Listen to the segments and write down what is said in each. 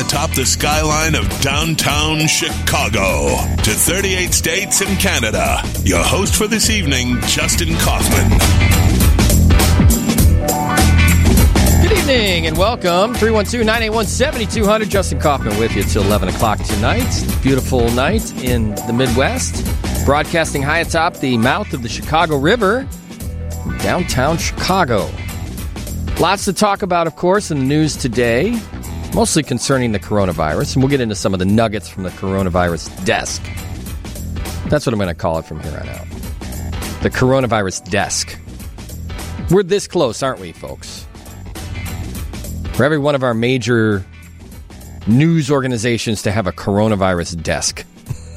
atop the skyline of downtown Chicago to 38 states and Canada. Your host for this evening, Justin Kaufman. Good evening and welcome. 312-981-7200. Justin Kaufman with you till 11 o'clock tonight. Beautiful night in the Midwest. Broadcasting high atop the mouth of the Chicago River, downtown Chicago. Lots to talk about, of course, in the news today, mostly concerning the coronavirus. And we'll get into some of the nuggets from the coronavirus desk. That's what I'm going to call it from here on out. The coronavirus desk. We're this close, aren't we, folks? For every one of our major news organizations to have a coronavirus desk.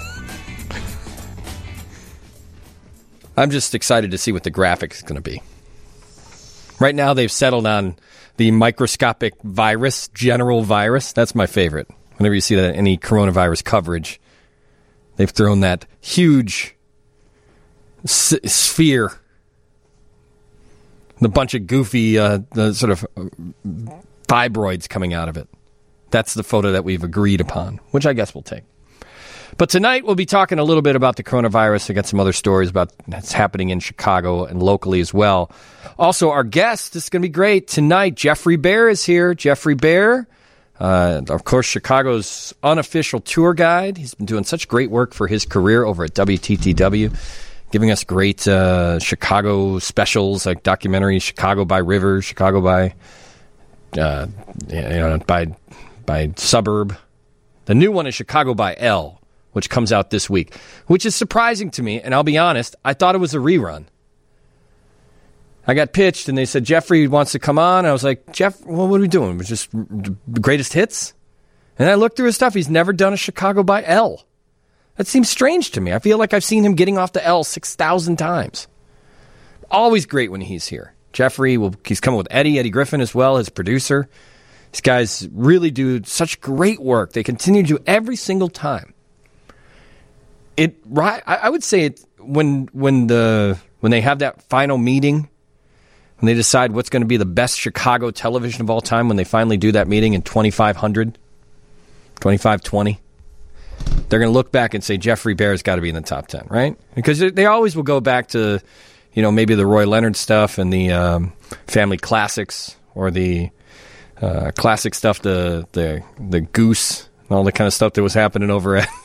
I'm just excited to see what the graphic is going to be. Right now, they've settled on the microscopic virus, general virus. That's my favorite. Whenever you see that in any coronavirus coverage, they've thrown that huge sphere, the bunch of goofy the sort of fibroids coming out of it. That's the photo that we've agreed upon, which I guess we'll take. But tonight we'll be talking a little bit about the coronavirus. I got some other stories about what's happening in Chicago and locally as well. Also, our guest, this is going to be great. Tonight, Jeffrey Bear is here. Jeffrey Bear, of course, Chicago's unofficial tour guide. He's been doing such great work for his career over at WTTW, giving us great Chicago specials like documentary Chicago by River, Chicago by by suburb. The new one is Chicago by L, which comes out this week, which is surprising to me. And I'll be honest, I thought it was a rerun. I got pitched and they said, Jeffrey wants to come on. I was like, Jeff, well, what are we doing? We're just greatest hits? And I looked through his stuff. He's never done a Chicago by L. That seems strange to me. I feel like I've seen him getting off the L 6,000 times. Always great when he's here. Jeffrey, he's coming with Eddie Griffin as well, his producer. These guys really do such great work. They continue to do every single time. I would say when they have that final meeting, when they decide what's going to be the best Chicago television of all time, when they finally do that meeting in 2520, they're going to look back and say Jeffrey Bear's got to be in the top 10, right? Because they always will go back to, maybe the Roy Leonard stuff and the family classics or the classic stuff, the Goose and all the kind of stuff that was happening over at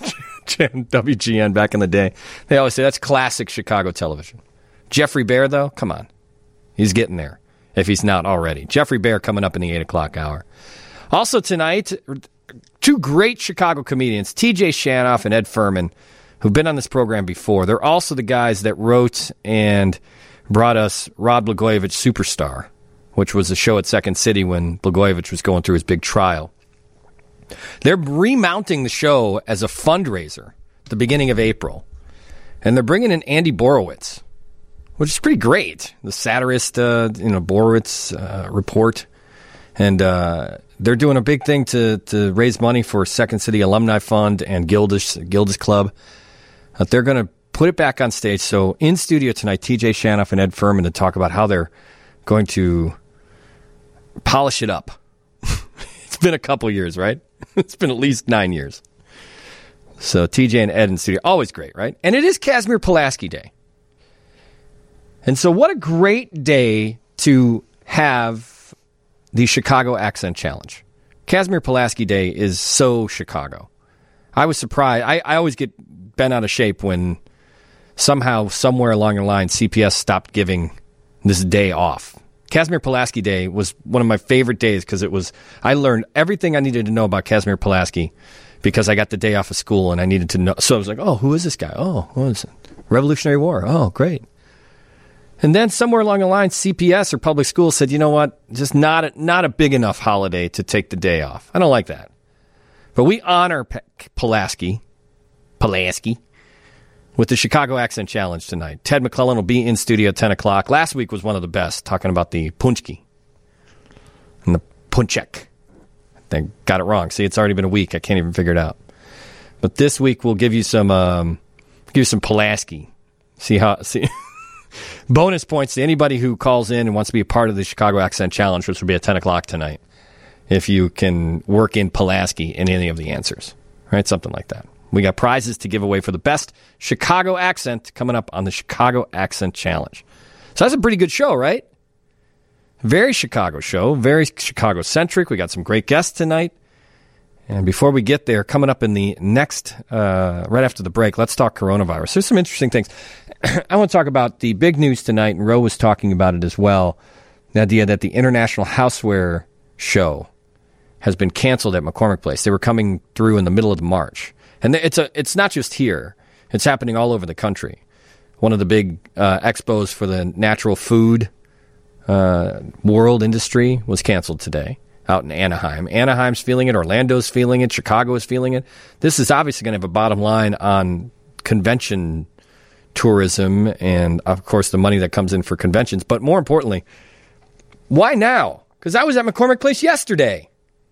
WGN back in the day. They always say that's classic Chicago television. Jeffrey Bear, though, come on. He's getting there, if he's not already. Jeffrey Bear coming up in the 8 o'clock hour. Also tonight, two great Chicago comedians, TJ Shanoff and Ed Furman, who've been on this program before. They're also the guys that wrote and brought us Rod Blagojevich Superstar, which was a show at Second City when Blagojevich was going through his big trial. They're remounting the show as a fundraiser at the beginning of April. And they're bringing in Andy Borowitz, which is pretty great. The satirist, Borowitz report. And they're doing a big thing to raise money for Second City Alumni Fund and Gilda's Club. They're going to put it back on stage. So in studio tonight, TJ Shanoff and Ed Furman to talk about how they're going to polish it up. It's been a couple years, right? It's been at least 9 years. So TJ and Ed in studio, always great, right? And it is Casimir Pulaski Day. And so what a great day to have the Chicago Accent Challenge. Casimir Pulaski Day is so Chicago. I was surprised. I always get bent out of shape when somehow, somewhere along the line, CPS stopped giving this day off. Casimir Pulaski Day was one of my favorite days because I learned everything I needed to know about Casimir Pulaski because I got the day off of school and I needed to know. So I was like, oh, who is this guy? Oh, what is it? Revolutionary War. Oh, great. And then somewhere along the line, CPS or public schools said, you know what, just not a big enough holiday to take the day off. I don't like that. But we honor Pulaski with the Chicago Accent Challenge tonight. Ted McClellan will be in studio at 10 o'clock. Last week was one of the best, talking about the punchki and the punchek. They got it wrong. See, it's already been a week. I can't even figure it out. But this week we'll give you some Pulaski. See bonus points to anybody who calls in and wants to be a part of the Chicago Accent Challenge, which will be at 10 o'clock tonight. if you can work in Pulaski in any of the answers, right? Something like that. We got prizes to give away for the best Chicago accent coming up on the Chicago Accent Challenge. So that's a pretty good show, right? Very Chicago show, very Chicago-centric. We got some great guests tonight. And before we get there, coming up in the next, right after the break, let's talk coronavirus. There's some interesting things. I want to talk about the big news tonight, and Roe was talking about it as well, the idea that the International Houseware Show has been canceled at McCormick Place. They were coming through in the middle of March. And it's not just here. It's happening all over the country. One of the big expos for the natural food world industry was canceled today out in Anaheim. Anaheim's feeling it. Orlando's feeling it. Chicago is feeling it. This is obviously going to have a bottom line on convention tourism and, of course, the money that comes in for conventions. But more importantly, why now? Because I was at McCormick Place yesterday.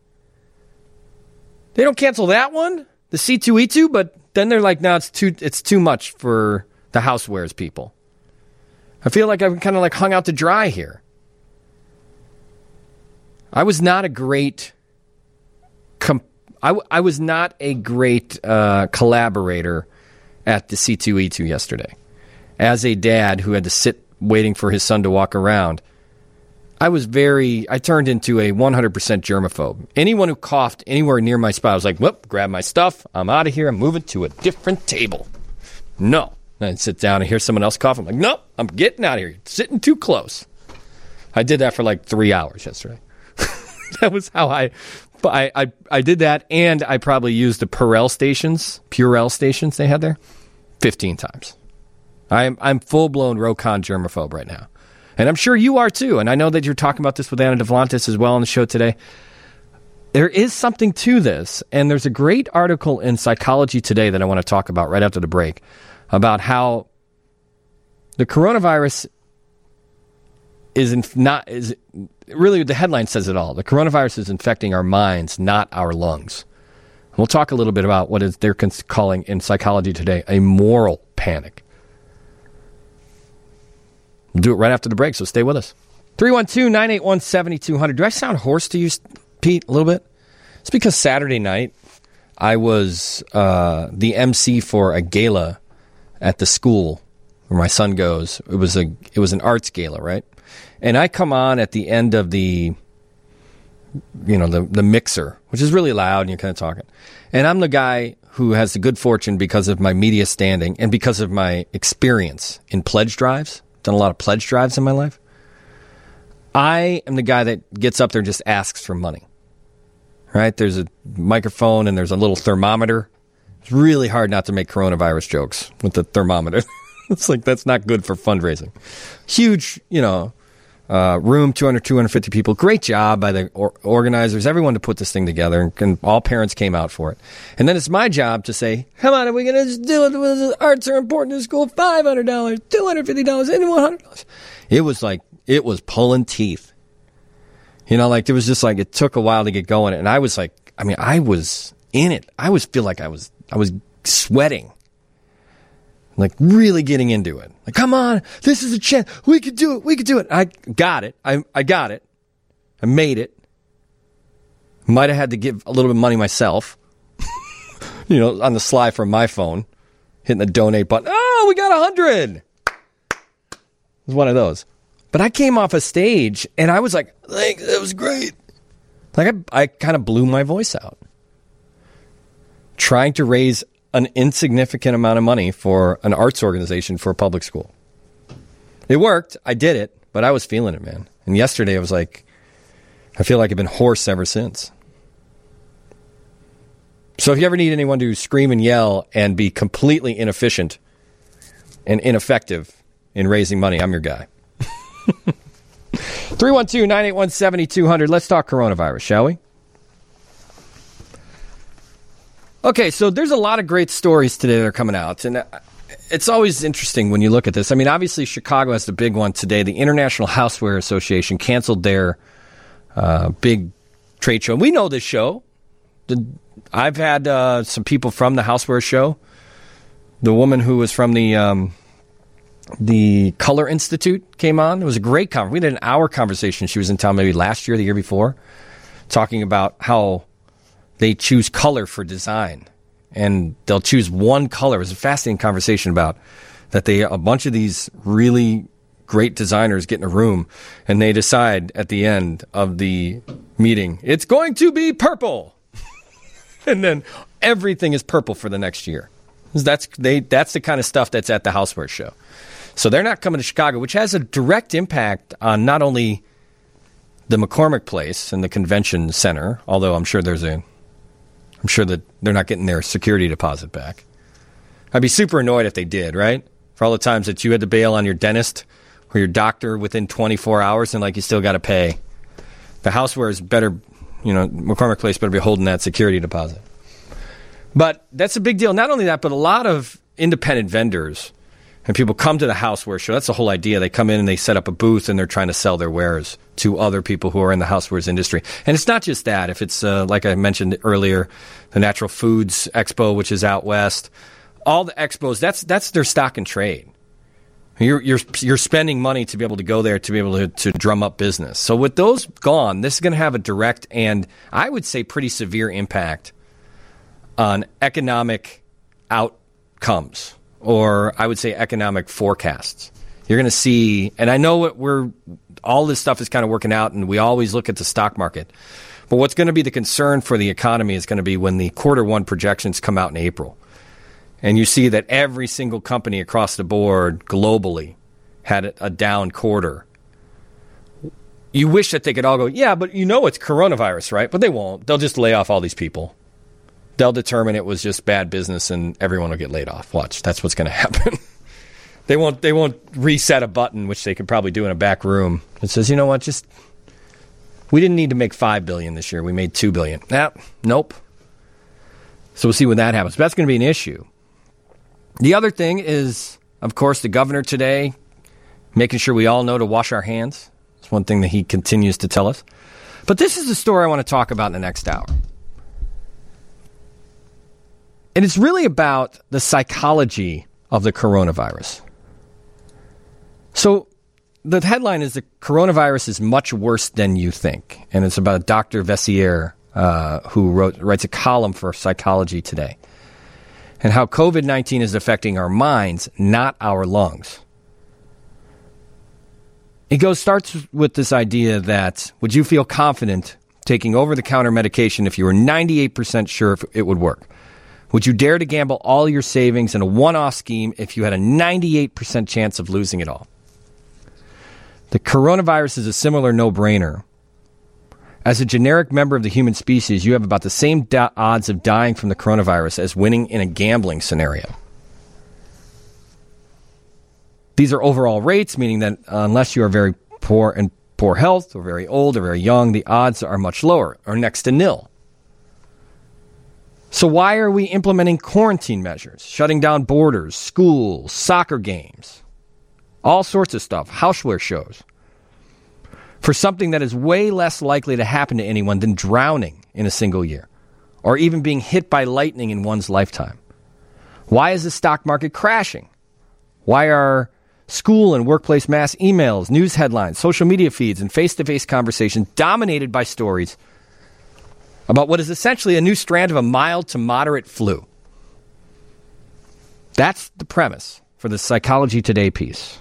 They don't cancel that one, the C2E2, but then they're like, no, it's too much for the housewares people. I feel like I've kind of like hung out to dry here. I was not a great I was not a great collaborator at the C2E2 yesterday. As a dad who had to sit waiting for his son to walk around, I turned into a 100% germaphobe. Anyone who coughed anywhere near my spot, I was like, whoop, grab my stuff. I'm out of here. I'm moving to a different table. No. I'd sit down and hear someone else cough. I'm like, nope, I'm getting out of here. You're sitting too close. I did that for like 3 hours yesterday. That was how I did that, and I probably used the Purell stations they had there 15 times. I'm full-blown Rokon germaphobe right now. And I'm sure you are too. And I know that you're talking about this with Anna Devlantis as well on the show today. There is something to this, and there's a great article in Psychology Today that I want to talk about right after the break about how the coronavirus is really, the headline says it all. The coronavirus is infecting our minds, not our lungs. We'll talk a little bit about what they're calling in Psychology Today a moral panic. We'll do it right after the break, so stay with us. 312-981-7200. Do I sound hoarse to you, Pete, a little bit? It's because Saturday night I was the MC for a gala at the school where my son goes. It was an arts gala, right? And I come on at the end of the mixer, which is really loud and you're kind of talking. And I'm the guy who has the good fortune because of my media standing and because of my experience in pledge drives. Done a lot of pledge drives in my life. I am the guy that gets up there and just asks for money. Right? There's a microphone and there's a little thermometer. It's really hard not to make coronavirus jokes with the thermometer. It's like, that's not good for fundraising. Huge, room, 250 people. Great job by the organizers, everyone to put this thing together, and all parents came out for it. And then it's my job to say, come on, are we going to just do it? Arts are important to school. $500, $250, and $100. It was pulling teeth. There was just it took a while to get going. And I was I was in it. I feel like I was sweating. Really getting into it. Come on, this is a chance. We could do it. I got it. I got it. I made it. Might have had to give a little bit of money myself. On the sly from my phone. Hitting the donate button. Oh, we got 100. It was one of those. But I came off a stage and I was like, that was great. I kind of blew my voice out. Trying to raise an insignificant amount of money for an arts organization for a public school. It worked. I did it, but I was feeling it, man. And yesterday I was I feel like I've been hoarse ever since. So if you ever need anyone to scream and yell and be completely inefficient and ineffective in raising money, I'm your guy. 312-981-7200. Let's talk coronavirus, shall we? Okay, so there's a lot of great stories today that are coming out, and it's always interesting when you look at this. I mean, obviously, Chicago has the big one today. The International Houseware Association canceled their big trade show. And we know this show. I've had some people from the Houseware show. The woman who was from the Color Institute came on. It was a great conversation. We did an hour conversation. She was in town maybe last year, the year before. talking about how they choose color for design. And they'll choose one color. It was a fascinating conversation about that a bunch of these really great designers get in a room and they decide at the end of the meeting, it's going to be purple. And then everything is purple for the next year. That's the kind of stuff that's at the Houseware Show. So they're not coming to Chicago, which has a direct impact on not only the McCormick Place and the convention center, although I'm sure that they're not getting their security deposit back. I'd be super annoyed if they did, right? For all the times that you had to bail on your dentist or your doctor within 24 hours and you still got to pay. The Houseware is better, McCormick Place better be holding that security deposit. But that's a big deal. Not only that, but a lot of independent vendors and people come to the Houseware Show. That's the whole idea. They come in and they set up a booth and they're trying to sell their wares to other people who are in the housewares industry. And it's not just that. If it's, like I mentioned earlier, the Natural Foods Expo, which is out west, all the expos, that's their stock and trade. You're spending money to be able to go there to be able to drum up business. So with those gone, this is going to have a direct and I would say pretty severe impact on economic outcomes, or I would say economic forecasts. You're going to see, and I know all this stuff is kind of working out, and we always look at the stock market. But what's going to be the concern for the economy is going to be when the Q1 projections come out in April. And you see that every single company across the board globally had a down quarter. You wish that they could all go, yeah, but it's coronavirus, right? But they won't. They'll just lay off all these people. They'll determine it was just bad business and everyone will get laid off. Watch, that's what's going to happen. They won't reset a button, which they could probably do in a back room. It says, we didn't need to make $5 billion this year. We made $2 billion. Nope. So we'll see when that happens. But that's going to be an issue. The other thing is, of course, the governor today making sure we all know to wash our hands. It's one thing that he continues to tell us. But this is the story I want to talk about in the next hour. And it's really about the psychology of the coronavirus. So the headline is the coronavirus is much worse than you think. And it's about Dr. Veissiere, who writes a column for Psychology Today. And how COVID-19 is affecting our minds, not our lungs. It starts with this idea that, would you feel confident taking over-the-counter medication if you were 98% sure if it would work? Would you dare to gamble all your savings in a one-off scheme if you had a 98% chance of losing it all? The coronavirus is a similar no-brainer. As a generic member of the human species, you have about the same odds of dying from the coronavirus as winning in a gambling scenario. These are overall rates, meaning that unless you are very poor and poor health, or very old, or very young, the odds are much lower, or next to nil. So why are we implementing quarantine measures, shutting down borders, schools, soccer games, all sorts of stuff, houseware shows, for something that is way less likely to happen to anyone than drowning in a single year, or even being hit by lightning in one's lifetime? Why is the stock market crashing? Why are school and workplace mass emails, news headlines, social media feeds, and face-to-face conversations dominated by stories about what is essentially a new strand of a mild to moderate flu? That's the premise for the Psychology Today piece.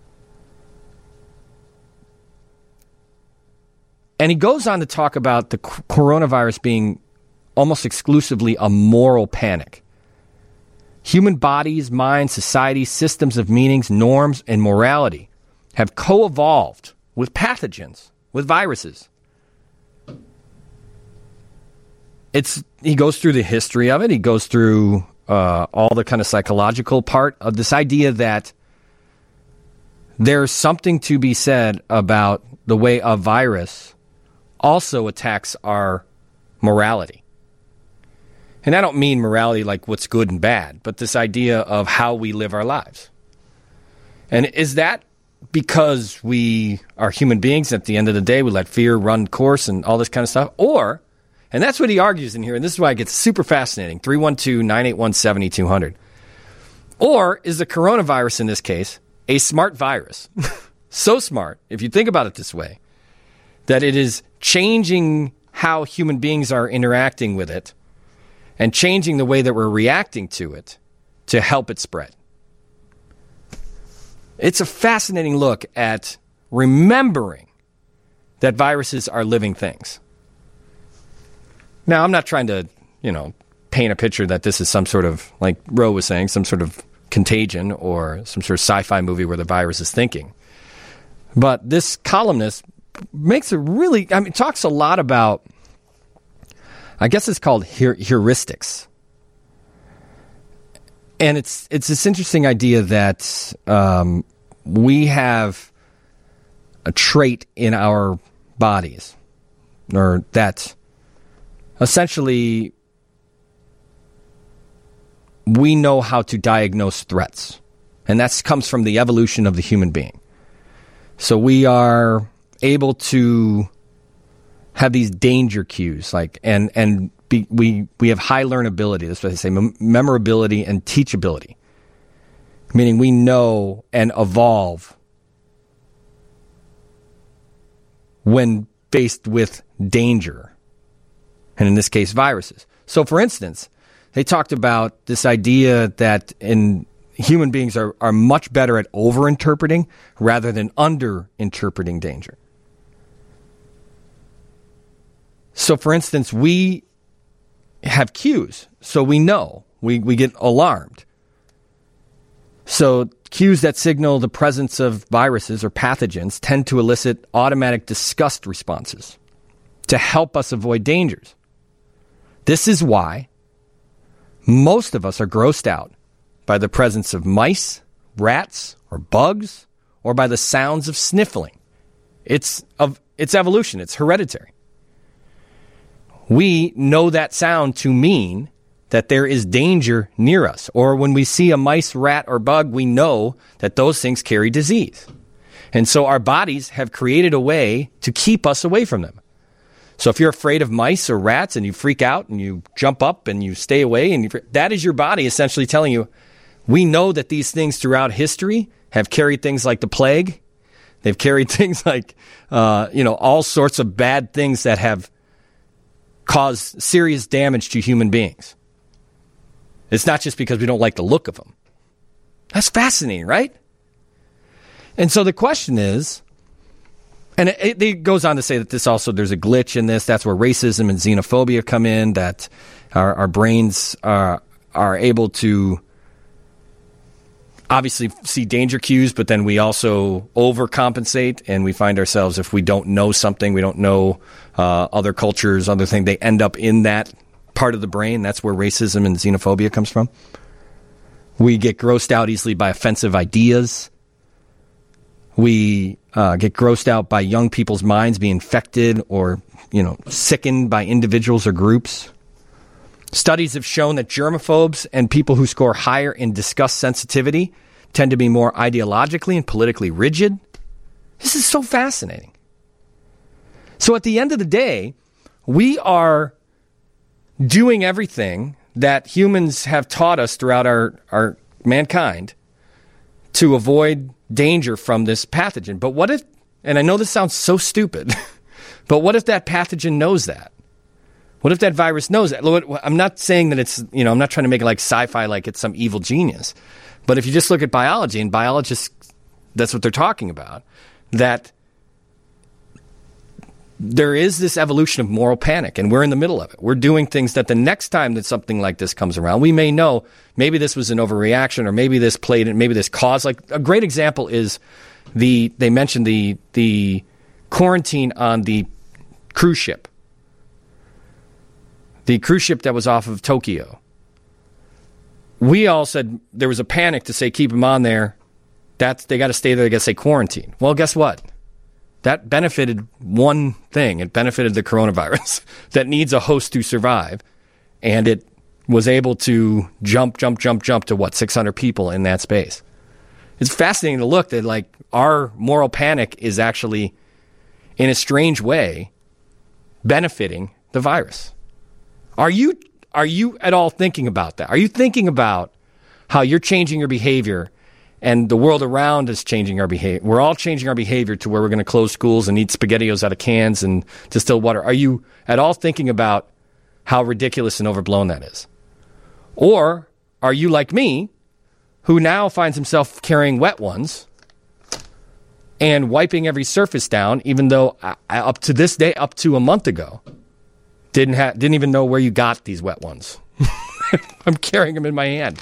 And he goes on to talk about the coronavirus being almost exclusively a moral panic. Human bodies, minds, societies, systems of meanings, norms, and morality have co-evolved with pathogens, with viruses. He goes through the history of it. He goes through all the kind of psychological part of this idea that there's something to be said about the way a virus also attacks our morality. And I don't mean morality like what's good and bad, but this idea of how we live our lives. And is that because we are human beings, at the end of the day, we let fear run course and all this kind of stuff? Or, and that's what he argues in here, and this is why it gets super fascinating, 312-981-7200. Or is the coronavirus in this case a smart virus? So smart, if you think about it this way, that it is changing how human beings are interacting with it and changing the way that we're reacting to it to help it spread. It's a fascinating look at remembering that viruses are living things. Now, I'm not trying to, paint a picture that this is some sort of, like Ro was saying, some sort of Contagion or some sort of sci-fi movie where the virus is thinking. But this columnist makes talks a lot about, I guess it's called heuristics. And it's this interesting idea that we have a trait in our bodies, or that essentially we know how to diagnose threats. And that comes from the evolution of the human being. So we are able to have these danger cues, we have high learnability. That's what they say, memorability and teachability, meaning we know and evolve when faced with danger, and in this case, viruses. So, for instance, they talked about this idea that human beings are much better at over-interpreting rather than under-interpreting danger. So, for instance, we have cues, so we know. We get alarmed. So, cues that signal the presence of viruses or pathogens tend to elicit automatic disgust responses to help us avoid dangers. This is why most of us are grossed out by the presence of mice, rats, or bugs, or by the sounds of sniffling. It's evolution. It's hereditary. We know that sound to mean that there is danger near us. Or when we see a mice, rat, or bug, we know that those things carry disease. And so our bodies have created a way to keep us away from them. So if you're afraid of mice or rats and you freak out and you jump up and you stay away, that is your body essentially telling you, we know that these things throughout history have carried things like the plague. They've carried things like, all sorts of bad things that have caused serious damage to human beings. It's not just because we don't like the look of them. That's fascinating, right? And so the question is, and it goes on to say that there's a glitch in this. That's where racism and xenophobia come in, that our brains are able to obviously see danger cues, but then we also overcompensate, and we find ourselves, if we don't know something, we don't know other cultures, other things, they end up in that part of the brain. That's where racism and xenophobia comes from. We get grossed out easily by offensive ideas. We get grossed out by young people's minds being infected or, sickened by individuals or groups. Studies have shown that germaphobes and people who score higher in disgust sensitivity tend to be more ideologically and politically rigid. This is so fascinating. So at the end of the day, we are doing everything that humans have taught us throughout our mankind to avoid danger from this pathogen. But what if, and I know this sounds so stupid, but what if that pathogen knows that? What if that virus knows that? I'm not saying that it's, I'm not trying to make it like sci-fi, like it's some evil genius. But if you just look at biology, and biologists, that's what they're talking about, that there is this evolution of moral panic, and we're in the middle of it. We're doing things that the next time that something like this comes around, we may know maybe this was an overreaction, or maybe this played it, maybe this caused. Like a great example is they mentioned the quarantine on the cruise ship. The cruise ship that was off of Tokyo. We all said there was a panic to say keep them on there. They got to stay there. They got to say quarantine. Well, guess what? That benefited one thing. It benefited the coronavirus that needs a host to survive. And it was able to jump to 600 people in that space. It's fascinating to look that like our moral panic is actually, in a strange way, benefiting the virus. Are you at all thinking about that? Are you thinking about how you're changing your behavior And the world around is changing our behavior. We're all changing our behavior to where we're going to close schools and eat SpaghettiOs out of cans and distilled water. Are you at all thinking about how ridiculous and overblown that is? Or are you like me, who now finds himself carrying wet ones and wiping every surface down, even though up to this day, up to a month ago, didn't even know where you got these wet ones. I'm carrying them in my hand.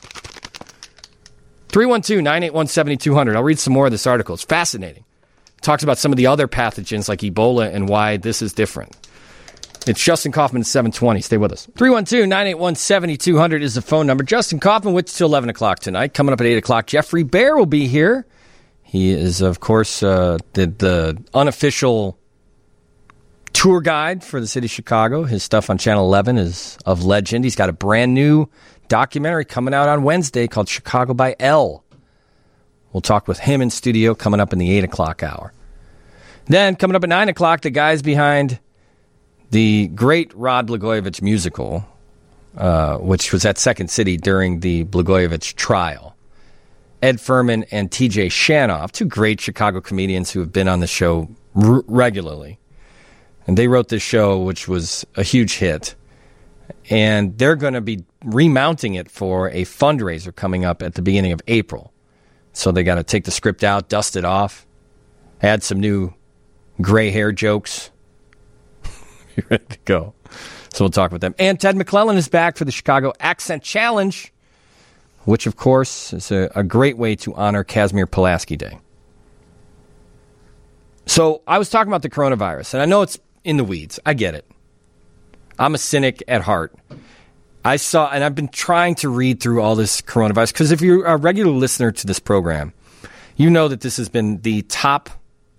312-981-7200. I'll read some more of this article. It's fascinating. It talks about some of the other pathogens like Ebola and why this is different. It's Justin Kaufman at 720. Stay with us. 312-981-7200 is the phone number. Justin Kaufman with you till 11 o'clock tonight. Coming up at 8 o'clock, Jeffrey Bear will be here. He is, of course, the unofficial tour guide for the city of Chicago. His stuff on Channel 11 is of legend. He's got a brand new documentary coming out on Wednesday called Chicago by L. We'll talk with him in studio coming up in the 8 o'clock hour. Then, coming up at 9 o'clock, the guys behind the great Rod Blagojevich musical, which was at Second City during the Blagojevich trial. Ed Furman and TJ Shanoff, two great Chicago comedians who have been on the show regularly. And they wrote this show, which was a huge hit. And they're going to be remounting it for a fundraiser coming up at the beginning of April. So they got to take the script out, dust it off, add some new gray hair jokes. You're ready to go. So we'll talk with them. And Ted McClellan is back for the Chicago Accent Challenge, which, of course, is a great way to honor Casimir Pulaski Day. So I was talking about the coronavirus, and I know it's in the weeds. I get it. I'm a cynic at heart. And I've been trying to read through all this coronavirus, because if you're a regular listener to this program, you know that this has been the top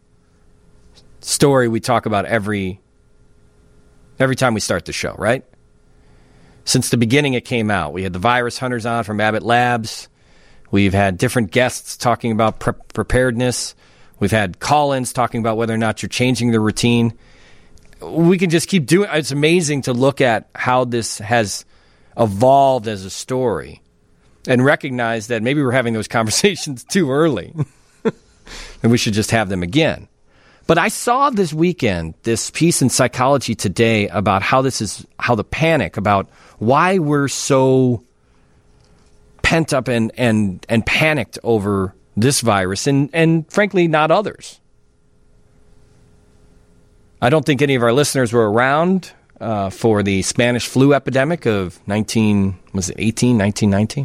story we talk about every time we start the show, right? Since the beginning it came out. We had the virus hunters on from Abbott Labs. We've had different guests talking about preparedness. We've had call-ins talking about whether or not you're changing the routine. We can just keep doing it. It's amazing to look at how this has evolved as a story and recognize that maybe we're having those conversations too early and we should just have them again. But I saw this weekend this piece in Psychology Today about how the panic, about why we're so pent up and panicked over this virus and frankly not others. I don't think any of our listeners were around for the Spanish flu epidemic of 1919,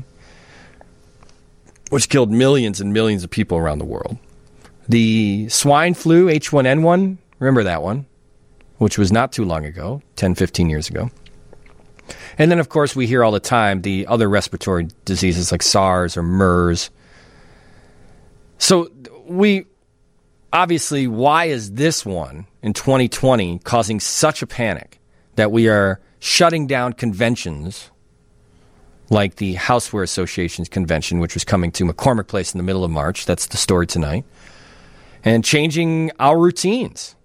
which killed millions and millions of people around the world. The swine flu, H1N1, remember that one, which was not too long ago, 10, 15 years ago. And then, of course, we hear all the time the other respiratory diseases like SARS or MERS. So obviously, why is this one in 2020 causing such a panic that we are shutting down conventions like the Houseware Association's convention, which was coming to McCormick Place in the middle of March? That's the story tonight. And changing our routines.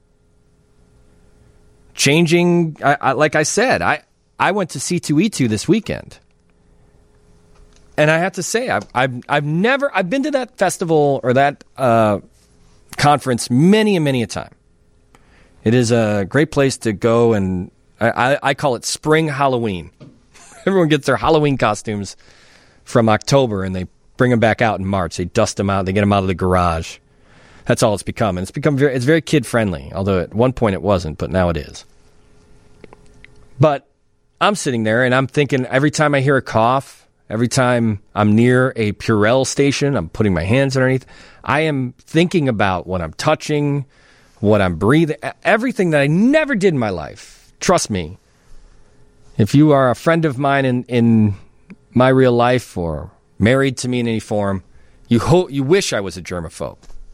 Changing, like I said, I went to C2E2 this weekend. And I have to say, I've been to that festival or that conference many a time. It is a great place to go, and I call it spring Halloween. Everyone gets their Halloween costumes from October, and they bring them back out in March. They dust them out. They get them out of the garage. That's all it's become. And it's very kid-friendly, although at one point it wasn't, but now it is. But I'm sitting there, and I'm thinking every time I hear a cough, every time I'm near a Purell station, I'm putting my hands underneath, I am thinking about what I'm touching, what I'm breathing, everything that I never did in my life. Trust me. If you are a friend of mine in my real life or married to me in any form, you wish I was a germaphobe.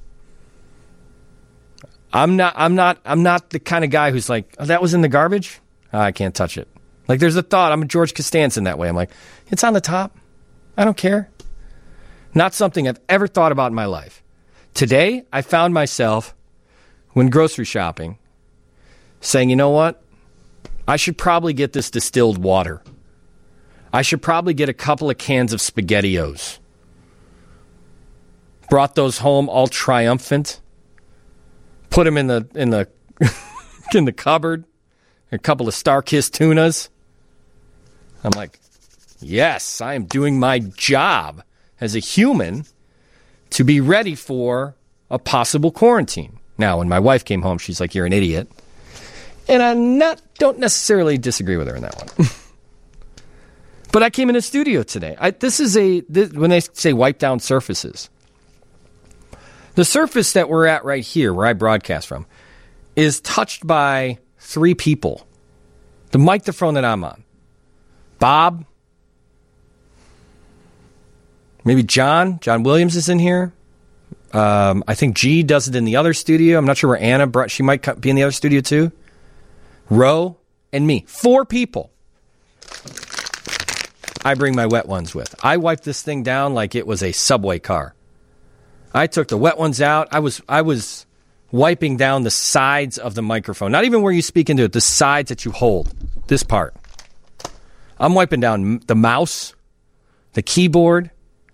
I'm not the kind of guy who's like, oh, that was in the garbage? Oh, I can't touch it. Like, there's a thought. I'm a George Costanza in that way. I'm like, it's on the top. I don't care. Not something I've ever thought about in my life. Today, I found myself, when grocery shopping, saying, you know what? I should probably get this distilled water. I should probably get a couple of cans of SpaghettiOs. brought those home all triumphant, put them in the in the cupboard, a couple of Star-Kissed tunas. I'm like, yes, I am doing my job as a human to be ready for a possible quarantine. Now, when my wife came home, she's like, you're an idiot. And I don't necessarily disagree with her on that one. But I came in the studio today. When they say wipe down surfaces, the surface that we're at right here, where I broadcast from, is touched by 3 people. The microphone that I'm on. Bob. Maybe John. John Williams is in here. I think G does it in the other studio. I'm not sure where Anna brought. She might be in the other studio too. Roe and me. 4 people. I bring my wet ones with. I wiped this thing down like it was a subway car. I took the wet ones out. I was wiping down the sides of the microphone. Not even where you speak into it. The sides that you hold. This part. I'm wiping down the mouse, the keyboard.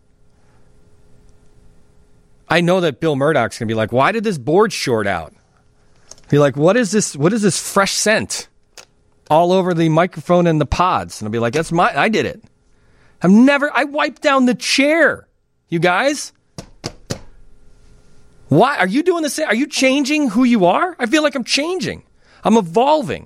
I know that Bill Murdoch's going to be like, why did this board short out? Be like, what is this fresh scent all over the microphone and the pods? And I'll be like, I did it. I wiped down the chair, you guys. Why are you doing the same? Are you changing who you are? I feel like I'm changing. I'm evolving.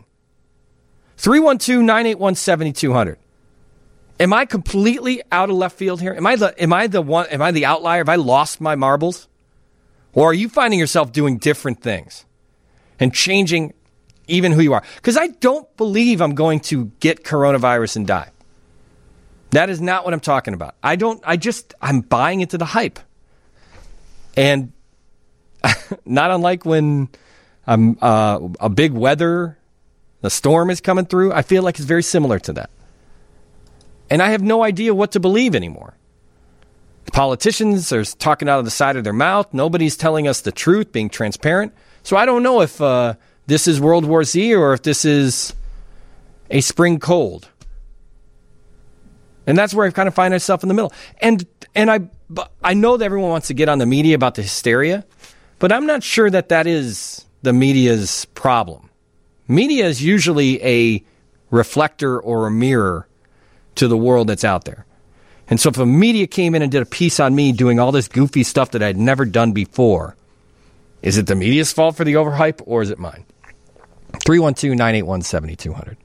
312-981-7200. Am I completely out of left field here? Am I the outlier? Have I lost my marbles? Or are you finding yourself doing different things and changing even who you are? Because I don't believe I'm going to get coronavirus and die. That is not what I'm talking about. I'm buying into the hype. And not unlike when a big weather, the storm is coming through, I feel like it's very similar to that. And I have no idea what to believe anymore. The politicians are talking out of the side of their mouth. Nobody's telling us the truth, being transparent. So I don't know if this is World War Z or if this is a spring cold. And that's where I kind of find myself in the middle. And I know that everyone wants to get on the media about the hysteria, but I'm not sure that is the media's problem. Media is usually a reflector or a mirror to the world that's out there. And so if a media came in and did a piece on me doing all this goofy stuff that I'd never done before, is it the media's fault for the overhype or is it mine? 312-981-7200.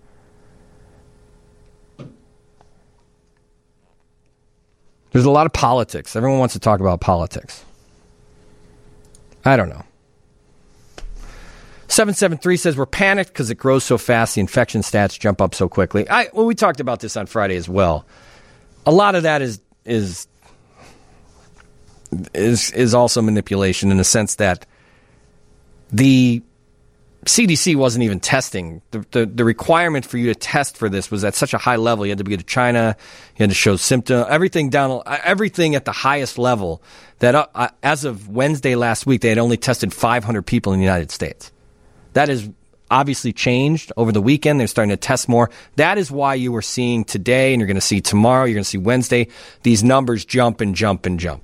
There's a lot of politics. Everyone wants to talk about politics. I don't know. 773 says we're panicked because it grows so fast. The infection stats jump up so quickly. We talked about this on Friday as well. A lot of that is also manipulation in the sense that the CDC wasn't even testing. The requirement for you to test for this was at such a high level. You had to go to China. You had to show symptoms. Everything at the highest level. That as of Wednesday last week, they had only tested 500 people in the United States. That has obviously changed over the weekend. They're starting to test more. That is why you were seeing today, and you're going to see tomorrow, you're going to see Wednesday, these numbers jump and jump and jump.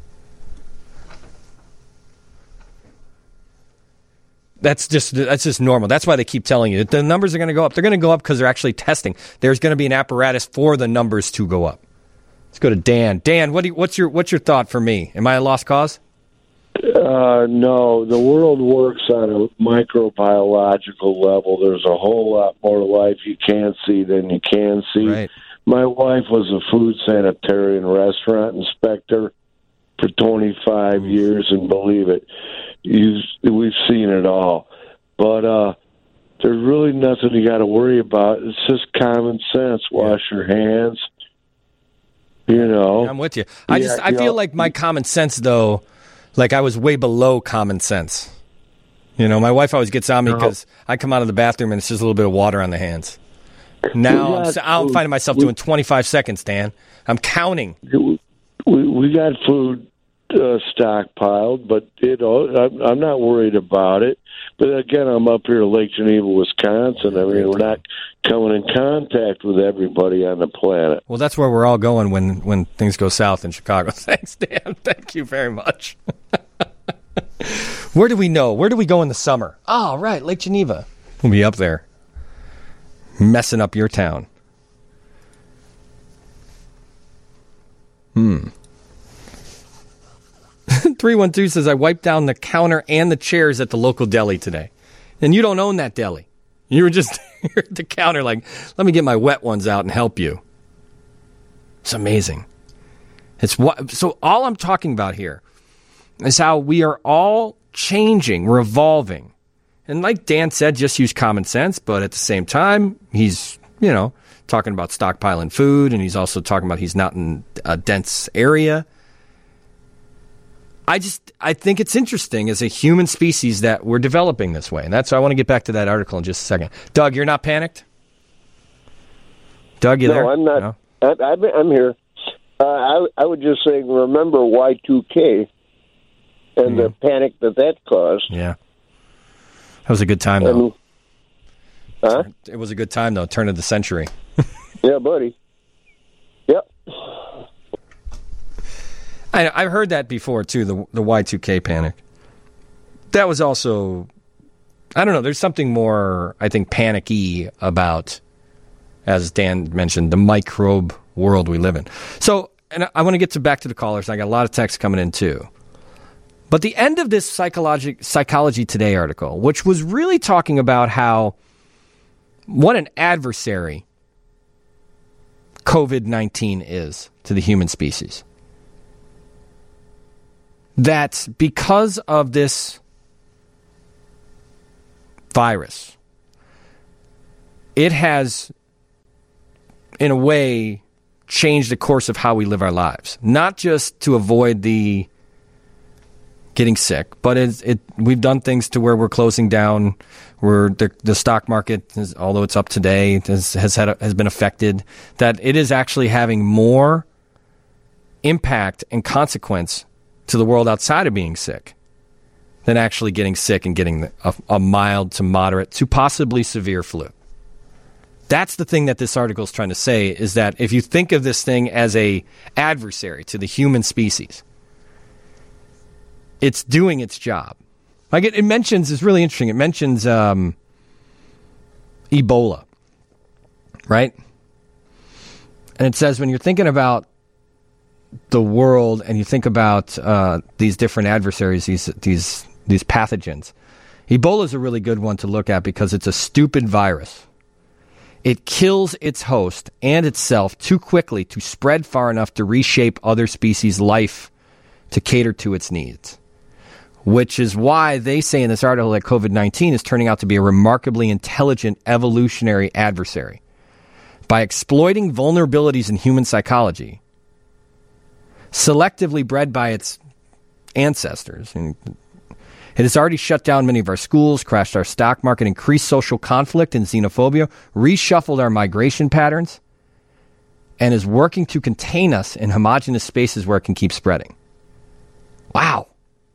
That's just normal. That's why they keep telling you that the numbers are going to go up. They're going to go up because they're actually testing. There's going to be an apparatus for the numbers to go up. Let's go to Dan. Dan, what's your thought for me? Am I a lost cause? No, the world works on a microbiological level. There's a whole lot more life you can't see than you can see. Right. My wife was a food sanitarian restaurant inspector for 25 years, and believe it, we've seen it all. But there's really nothing you got to worry about. It's just common sense. Wash your hands. You know. I'm with you. I feel like my common sense, though, like I was way below common sense. You know, my wife always gets on me because I come out of the bathroom and it's just a little bit of water on the hands. Now I'm finding myself doing 25 seconds, Dan. I'm counting. We got food stockpiled, but I'm not worried about it. But again, I'm up here in Lake Geneva, Wisconsin. I mean, we're not coming in contact with everybody on the planet. Well, that's where we're all going when things go south in Chicago. Thanks, Dan. Thank you very much. Where do we know? Where do we go in the summer? Oh, right, Lake Geneva. We'll be up there, messing up your town. 312 says, I wiped down the counter and the chairs at the local deli today. And you don't own that deli. You were just at the counter like, let me get my wet ones out and help you. It's amazing. So all I'm talking about here is how we are all changing, we're evolving. And like Dan said, just use common sense, but at the same time, he's, talking about stockpiling food, and he's also talking about he's not in a dense area. I think it's interesting as a human species that we're developing this way. And that's why I want to get back to that article in just a second. Doug, you're not panicked? Doug, you there? No, I'm not. No? I'm here. I would just say, remember Y2K and the panic that caused. Yeah. That was a good time, though. Huh? It was a good time, though. Turn of the century. Yeah, buddy. Yep. I've heard that before, too, the Y2K panic. That was also, I don't know, there's something more, I think, panicky about, as Dan mentioned, the microbe world we live in. So, and I want to get back to the callers. I got a lot of texts coming in, too. But the end of this Psychology Today article, which was really talking about what an adversary COVID-19 is to the human species. That because of this virus, it has, in a way, changed the course of how we live our lives. Not just to avoid the getting sick, but we've done things to where we're closing down. The stock market, although it's up today, has been affected. That it is actually having more impact and consequence to the world outside of being sick than actually getting sick and getting a mild to moderate to possibly severe flu. That's the thing that this article is trying to say, is that if you think of this thing as a adversary to the human species, it's doing its job. Like it mentions, it's really interesting, it mentions Ebola, right? And it says when you're thinking about the world and you think about these different adversaries, these pathogens, Ebola is a really good one to look at because it's a stupid virus. It kills its host and itself too quickly to spread far enough to reshape other species' life to cater to its needs. Which is why they say in this article that COVID-19 is turning out to be a remarkably intelligent evolutionary adversary. By exploiting vulnerabilities in human psychology, selectively bred by its ancestors, and it has already shut down many of our schools, crashed our stock market, increased social conflict and xenophobia, reshuffled our migration patterns, and is working to contain us in homogeneous spaces where it can keep spreading. Wow.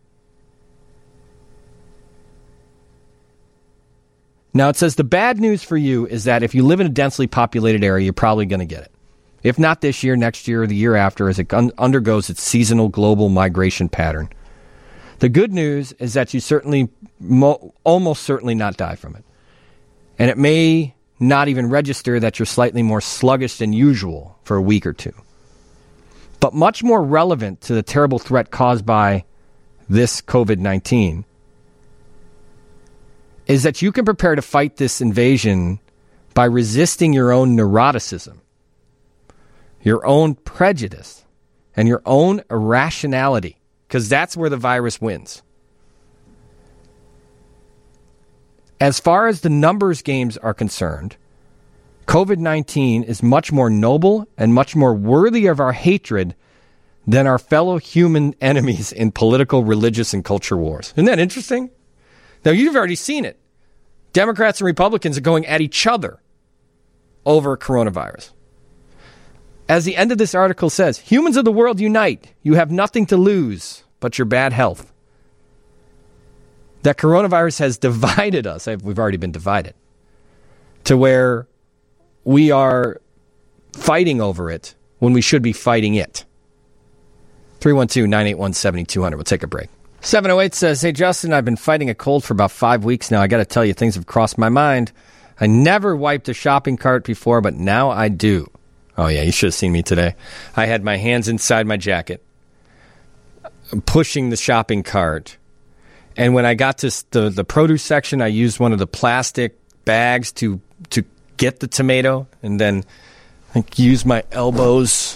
Now, it says the bad news for you is that if you live in a densely populated area, you're probably going to get it. If not this year, next year, or the year after, as it undergoes its seasonal global migration pattern. The good news is that you certainly, almost certainly not die from it. And it may not even register that you're slightly more sluggish than usual for a week or two. But much more relevant to the terrible threat caused by this COVID-19 is that you can prepare to fight this invasion by resisting your own neuroticism, your own prejudice, and your own irrationality, because that's where the virus wins. As far as the numbers games are concerned, COVID-19 is much more noble and much more worthy of our hatred than our fellow human enemies in political, religious, and culture wars. Isn't that interesting? Now, you've already seen it. Democrats and Republicans are going at each other over coronavirus. As the end of this article says, humans of the world unite. You have nothing to lose but your bad health. That coronavirus has divided us. We've already been divided. To where we are fighting over it when we should be fighting it. 312-981-7200. We'll take a break. 708 says, hey, Justin, I've been fighting a cold for about 5 weeks now. I got to tell you, things have crossed my mind. I never wiped a shopping cart before, but now I do. Oh, yeah, you should have seen me today. I had my hands inside my jacket, pushing the shopping cart. And when I got to the produce section, I used one of the plastic bags to get the tomato, and then use my elbows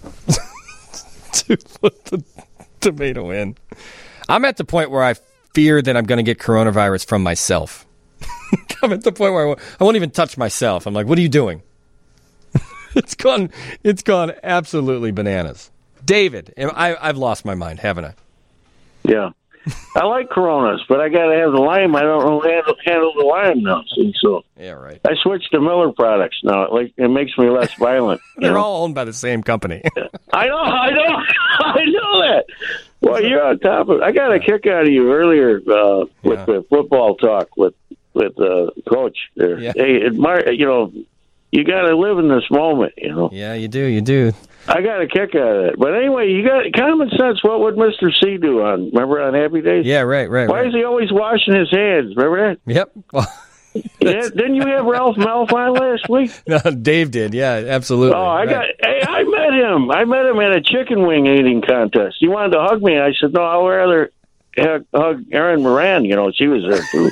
to put the tomato in. I'm at the point where I fear that I'm going to get coronavirus from myself. I'm at the point where I won't even touch myself. I'm like, what are you doing? It's gone absolutely bananas. David, I've lost my mind, haven't I? Yeah. I like Coronas, but I got to have the lime. I don't know how to handle the lime now. See, so yeah, right. I switched to Miller products now. It makes me less violent. They're all owned by the same company. I know that. Well, you're on top of it. I got a kick out of you earlier with the football talk with Coach there. Yeah. Hey, you got to live in this moment, Yeah, you do. I got a kick out of it. But anyway, you got common sense. What would Mr. C do remember on Happy Days? Yeah, right. Why is he always washing his hands? Remember that? Yep. Well, didn't you have Ralph Malph on last week? No, Dave did. Yeah, absolutely. Oh, I met him. I met him at a chicken wing eating contest. He wanted to hug me. I said, no, I'll rather hug Erin Moran. She was there too.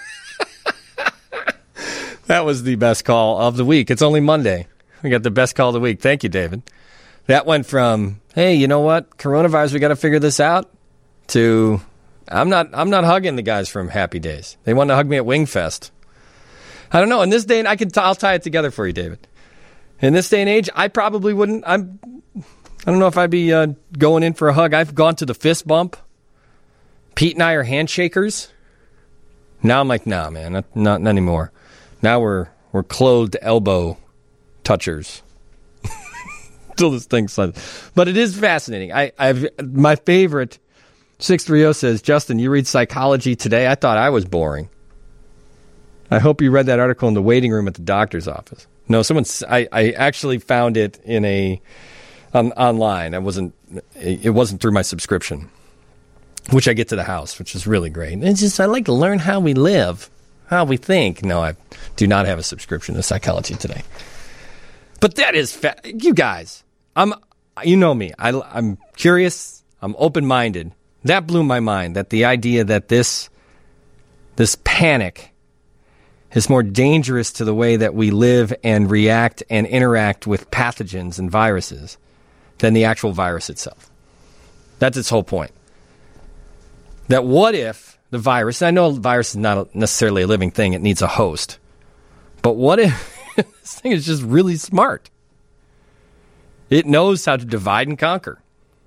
That was the best call of the week. It's only Monday. We got the best call of the week. Thank you, David. That went from, hey, you know what? Coronavirus, we got to figure this out, to I'm not hugging the guys from Happy Days. They wanted to hug me at Wingfest. I don't know. In this day, and I'll tie it together for you, David. In this day and age, I probably wouldn't. I don't know if I'd be going in for a hug. I've gone to the fist bump. Pete and I are handshakers. Now I'm like, nah, man, not anymore. Now we're clothed elbow touchers. Till this thing slides. But it is fascinating. I've my favorite 630 says, Justin, you read Psychology Today? I thought I was boring. I hope you read that article in the waiting room at the doctor's office. No, I actually found it in online. It wasn't through my subscription, which I get to the house, which is really great. It's just, I like to learn how we live, how we think. No, I do not have a subscription to Psychology Today. But that is you guys. You know me. I'm curious. I'm open-minded. That blew my mind. That the idea that this panic is more dangerous to the way that we live and react and interact with pathogens and viruses than the actual virus itself. That's its whole point. That what if the virus? And I know the virus is not necessarily a living thing. It needs a host. But what if this thing is just really smart? It knows how to divide and conquer.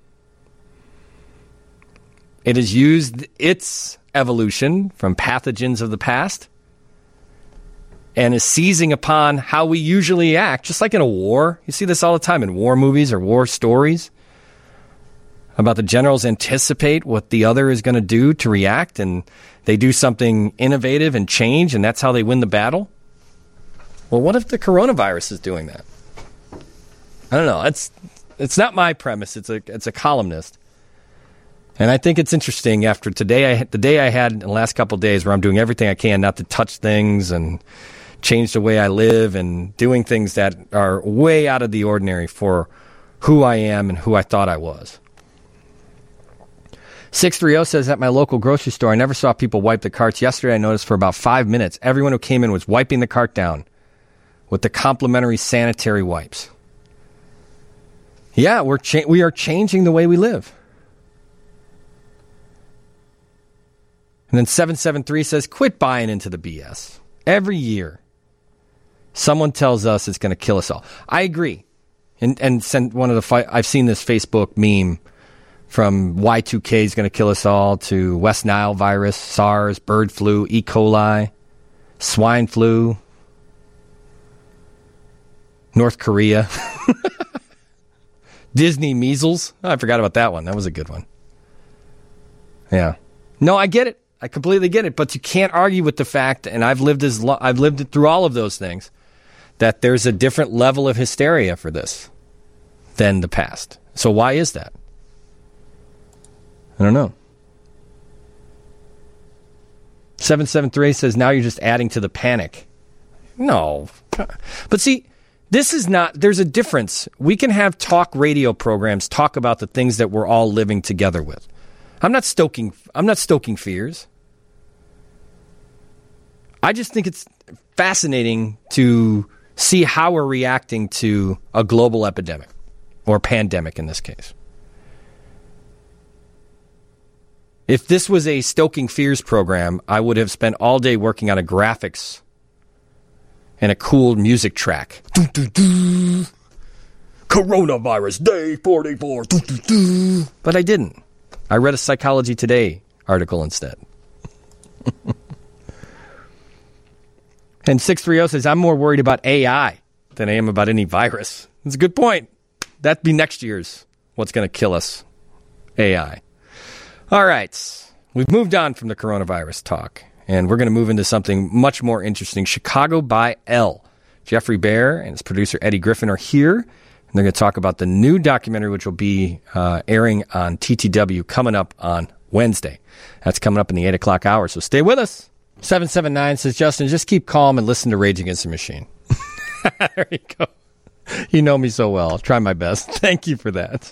It has used its evolution from pathogens of the past and is seizing upon how we usually act, just like in a war. You see this all the time in war movies or war stories about the generals anticipate what the other is going to do to react, and they do something innovative and change, and that's how they win the battle. Well, what if the coronavirus is doing that? I don't know. It's not my premise. It's a columnist. And I think it's interesting after the day I had in the last couple of days where I'm doing everything I can not to touch things and change the way I live and doing things that are way out of the ordinary for who I am and who I thought I was. 630 says, at my local grocery store, I never saw people wipe the carts. Yesterday I noticed for about 5 minutes, everyone who came in was wiping the cart down with the complimentary sanitary wipes. Yeah, we are changing the way we live. And then 773 says, quit buying into the BS. Every year, someone tells us it's going to kill us all. I agree. And send one of I've seen this Facebook meme from Y2K is going to kill us all to West Nile virus, SARS, bird flu, E. coli, swine flu, North Korea, Disney measles. Oh, I forgot about that one. That was a good one. Yeah. No, I get it. I completely get it. But you can't argue with the fact, and I've lived through all of those things, that there's a different level of hysteria for this than the past. So why is that? I don't know. 773 says, now you're just adding to the panic. No. But see, this is not, there's a difference. We can have talk radio programs talk about the things that we're all living together with. I'm not stoking fears. I just think it's fascinating to see how we're reacting to a global epidemic, or pandemic in this case. If this was a stoking fears program, I would have spent all day working on a graphics and a cool music track. Coronavirus Day 44. But I didn't. I read a Psychology Today article instead. And 630 says, I'm more worried about AI than I am about any virus. That's a good point. That'd be next year's what's going to kill us. AI. All right. We've moved on from the coronavirus talk, and we're going to move into something much more interesting. Chicago by L. Jeffrey Bear and his producer Eddie Griffin are here, and they're going to talk about the new documentary, which will be airing on TTW coming up on Wednesday. That's coming up in the 8 o'clock hour, so stay with us. 779 says, Justin, just keep calm and listen to Rage Against the Machine. There you go. You know me so well. I'll try my best. Thank you for that.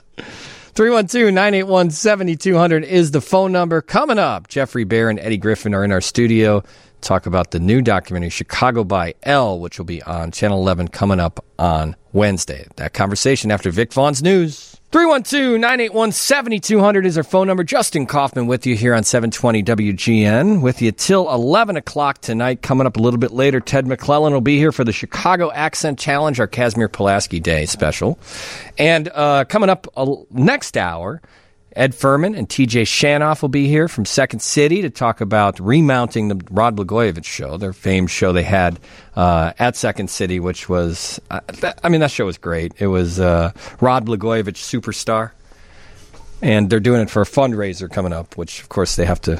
312-981-7200 is the phone number. Coming up, Jeffrey Bear and Eddie Griffin are in our studio. Talk about the new documentary, Chicago by L, which will be on Channel 11 coming up on Wednesday. That conversation after Vic Vaughn's news. 312-981-7200 is our phone number. Justin Kaufman with you here on 720 WGN. With you till 11 o'clock tonight. Coming up a little bit later, Ted McClellan will be here for the Chicago Accent Challenge, our Casimir Pulaski Day special. And coming up next hour, Ed Furman and TJ Shanoff will be here from Second City to talk about remounting the Rod Blagojevich show, their famed show they had at Second City, which was, that show was great. It was Rod Blagojevich Superstar, and they're doing it for a fundraiser coming up, which of course they have to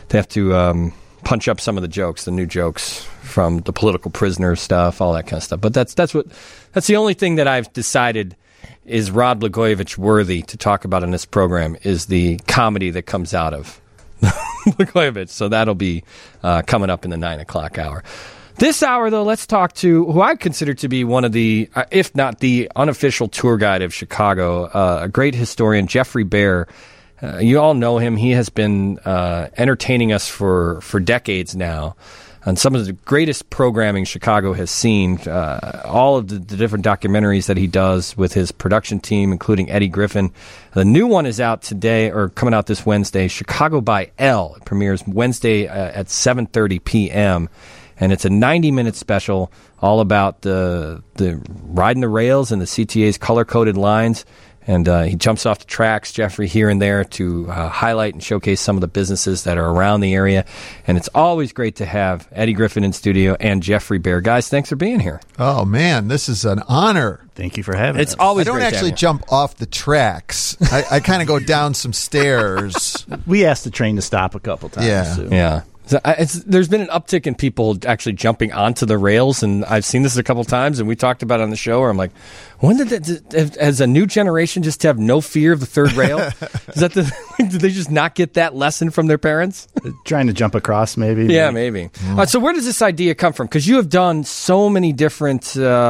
punch up some of the jokes, the new jokes from the political prisoner stuff, all that kind of stuff. But that's the only thing that I've decided is Rod Blagojevich worthy to talk about in this program is the comedy that comes out of Blagojevich. So that'll be coming up in the 9 o'clock hour. This hour, though, let's talk to who I consider to be one of the, if not the unofficial tour guide of Chicago, a great historian, Jeffrey Bear. You all know him. He has been entertaining us for decades now. And some of the greatest programming Chicago has seen, all of the different documentaries that he does with his production team, including Eddie Griffin. The new one is out today, or coming out this Wednesday, Chicago by L. It premieres Wednesday at 7:30 p.m., and it's a 90-minute special all about the riding the rails and the CTA's color-coded lines. And he jumps off the tracks, Jeffrey, here and there to highlight and showcase some of the businesses that are around the area. And it's always great to have Eddie Griffin in studio and Jeffrey Bear. Guys, thanks for being here. Oh, man, this is an honor. Thank you for having us. It's always I don't great actually jump off the tracks. I kind of go down some stairs. We asked the train to stop a couple times. Yeah. So. Yeah. So there's been an uptick in people actually jumping onto the rails, and I've seen this a couple times, and we talked about it on the show, where I'm like, when did that, as a new generation, just have no fear of the third rail? Is that did they just not get that lesson from their parents? Trying to jump across, maybe? Yeah, maybe. So where does this idea come from? Because you have done so many different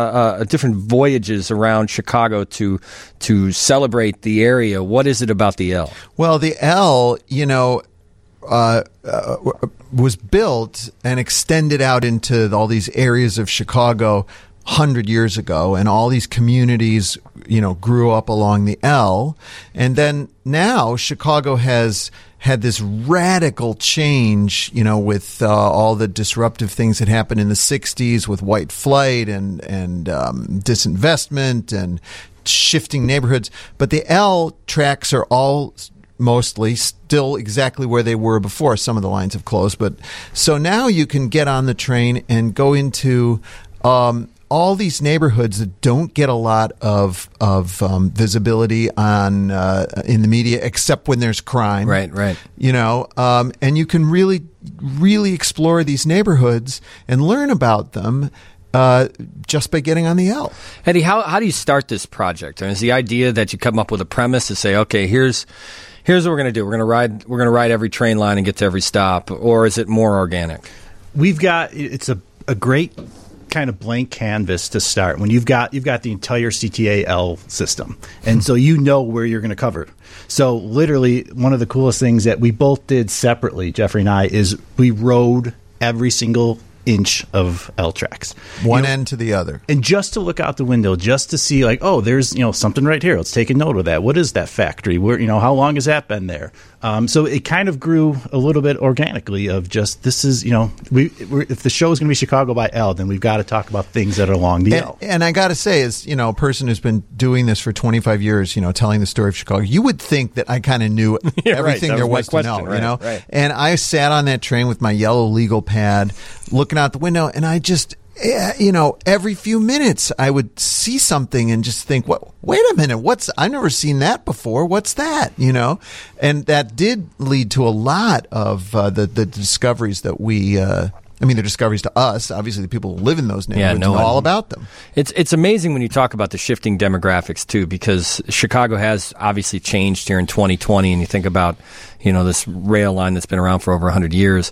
voyages around Chicago to celebrate the area. What is it about the L? Well, the L, was built and extended out into all these areas of Chicago 100 years ago, and all these communities, grew up along the L. And then now Chicago has had this radical change, with all the disruptive things that happened in the 60s with white flight and disinvestment and shifting neighborhoods. But the L tracks are all mostly still exactly where they were before. Some of the lines have closed, but so now you can get on the train and go into all these neighborhoods that don't get a lot of visibility on in the media, except when there's crime. Right. And you can really explore these neighborhoods and learn about them. just by getting on the L. Eddie, how do you start this project? And is the idea that you come up with a premise to say, okay, here's what we're going to do. We're going to ride every train line and get to every stop, or is it more organic? It's a great kind of blank canvas to start when you've got the entire CTA-L system, and so you know where you're going to cover. So literally, one of the coolest things that we both did separately, Jeffrey and I, is we rode every single inch of L tracks, one end to the other, and just to look out the window, just to see like, oh, there's something right here. Let's take a note of that. What is that factory? Where how long has that been there? So it kind of grew a little bit organically of just this is if the show is going to be Chicago by L, then we've got to talk about things that are along the L. And I got to say, as a person who's been doing this for 25 years, telling the story of Chicago, you would think that I kind of knew everything right. there was to know, Right. And I sat on that train with my yellow legal pad, looking out the window, and I just, every few minutes I would see something and just think, wait a minute, I've never seen that before. What's that? And that did lead to a lot of the discoveries that we, the discoveries to us, obviously the people who live in those neighborhoods know all about them. It's amazing when you talk about the shifting demographics too, because Chicago has obviously changed here in 2020, and you think about, this rail line that's been around for over 100 years.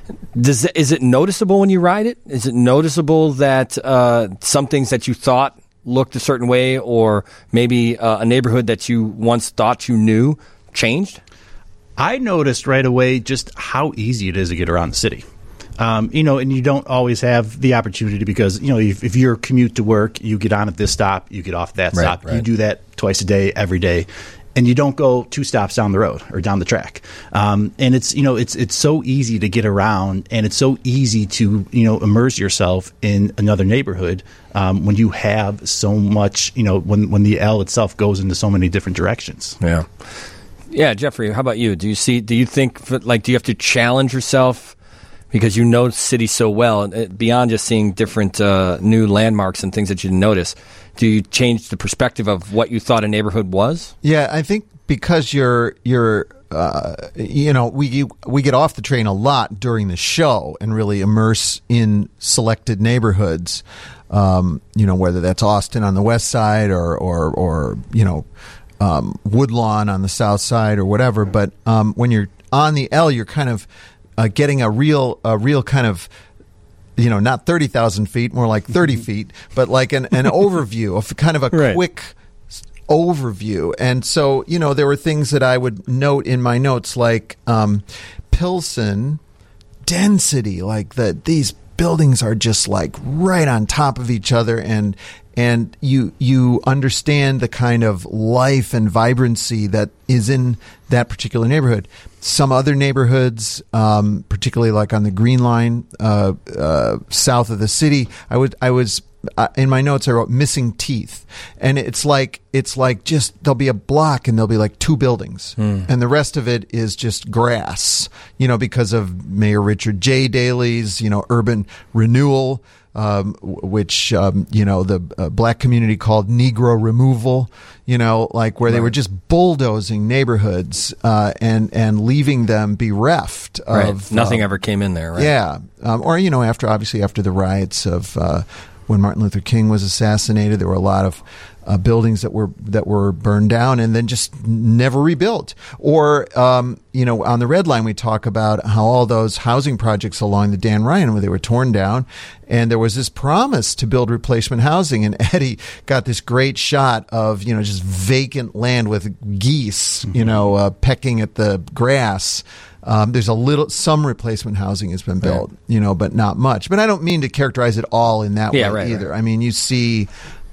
Is it noticeable when you ride it? Is it noticeable that some things that you thought looked a certain way, or maybe a neighborhood that you once thought you knew changed? I noticed right away just how easy it is to get around the city. And you don't always have the opportunity because, if you're commute to work, you get on at this stop, you get off that stop. Right. You do that twice a day, every day. And you don't go 2 stops down the road or down the track. And it's so easy to get around, and it's so easy to, immerse yourself in another neighborhood when you have so much, when the L itself goes into so many different directions. Yeah. Yeah, Jeffrey, how about you? Do you think, do you have to challenge yourself because you know the city so well, beyond just seeing different new landmarks and things that you didn't notice? Do you change the perspective of what you thought a neighborhood was? Yeah, I think because you're we get off the train a lot during the show and really immerse in selected neighborhoods, whether that's Austin on the west side or Woodlawn on the south side or whatever. But when you're on the L, you're kind of getting a real kind of, not 30,000 feet, more like 30 feet, but like an overview of kind of a quick overview. And so, there were things that I would note in my notes, like Pilsen density, like these buildings are just like right on top of each other, and you understand the kind of life and vibrancy that is in that particular neighborhood. Some other neighborhoods, particularly like on the Green Line, south of the city, I was in my notes I wrote missing teeth, and it's like just there'll be a block and there'll be like 2 buildings, and the rest of it is just grass, because of Mayor Richard J. Daley's urban renewal. Which the black community called Negro removal, where they were just bulldozing neighborhoods and leaving them bereft of nothing ever came in there, right? Yeah, or after the riots of when Martin Luther King was assassinated, there were a lot of buildings that were burned down and then just never rebuilt. Or on the Red Line, we talk about how all those housing projects along the Dan Ryan, where they were torn down, and there was this promise to build replacement housing. And Eddie got this great shot of just vacant land with geese, pecking at the grass. There's some replacement housing has been built, but not much. But I don't mean to characterize it all in that way either. Right. I mean, you see.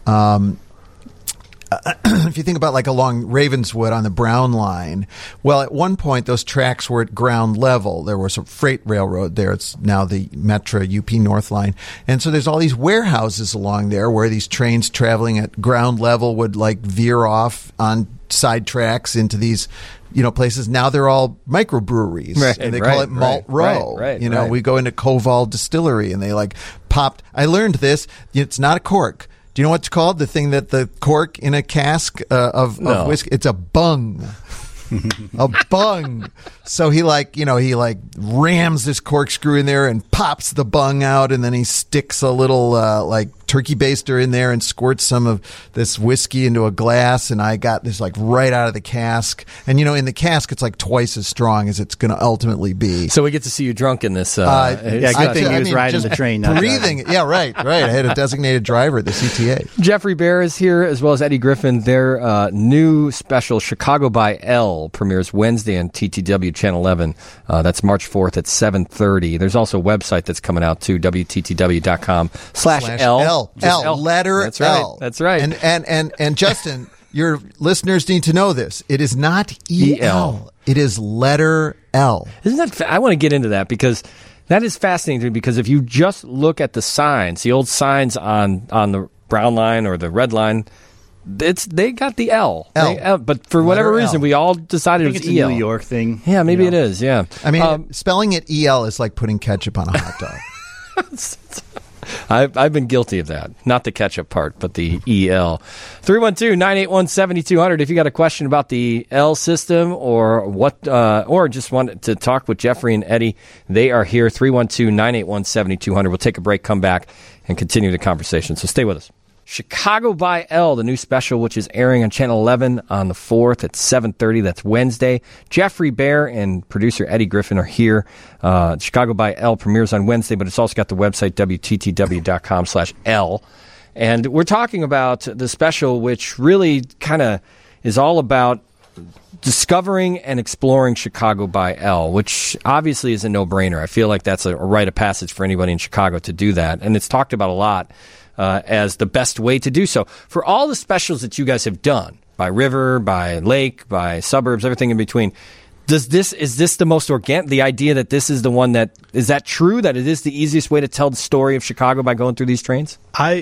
If you think about like along Ravenswood on the Brown Line, well, at one point those tracks were at ground level. There was a freight railroad there. It's now the Metra UP North Line. And so there's all these warehouses along there where these trains traveling at ground level would like veer off on side tracks into these places. Now they're all microbreweries. Right, and they call it Malt Row. We go into Koval Distillery and they like popped. I learned this. It's not a cork. Do you know what it's called? The thing that the cork in a cask of whiskey? It's a bung. A bung. So he rams this corkscrew in there and pops the bung out, and then he sticks a little turkey baster in there and squirts some of this whiskey into a glass, and I got this right out of the cask. And in the cask it's twice as strong as it's going to ultimately be. So we get to see you drunk in this. Good thing he was riding the train. Breathing. Yeah, right. I had a designated driver at the CTA. Jeffrey Bear is here, as well as Eddie Griffin. Their new special, Chicago by L, premieres Wednesday on TTW Channel 11. That's March 4th at 7:30. There's also a website that's coming out too, WTTW.com/L. Letter That's right. L. That's right. And Justin, your listeners need to know this. It is not EL. It is letter L. Isn't that? I want to get into that because that is fascinating to me. Because if you just look at the signs, the old signs on the brown line or the red line, they got the L. But for whatever reason, we all decided it was it's EL. A New York thing. Yeah, maybe it is. Yeah. I mean, spelling it EL is like putting ketchup on a hot dog. I've been guilty of that. Not the ketchup part, but the EL. 312-981-7200. If you got a question about the L system or or just want to talk with Jeffrey and Eddie, they are here. 312-981-7200. We'll take a break, come back, and continue the conversation. So stay with us. Chicago by L, the new special, which is airing on Channel 11 on the 4th at 7:30. That's Wednesday. Jeffrey Bear and producer Eddie Griffin are here. Chicago by L premieres on Wednesday, but it's also got the website, WTTW.com/L. And we're talking about the special, which really kind of is all about discovering and exploring Chicago by L, which obviously is a no-brainer. I feel like that's a rite of passage for anybody in Chicago to do that. And it's talked about a lot as the best way to do so. For all the specials that you guys have done, by river, by lake, by suburbs, everything in between, is this the most organic? The idea that this is the one that is that true? That it is the easiest way to tell the story of Chicago by going through these trains?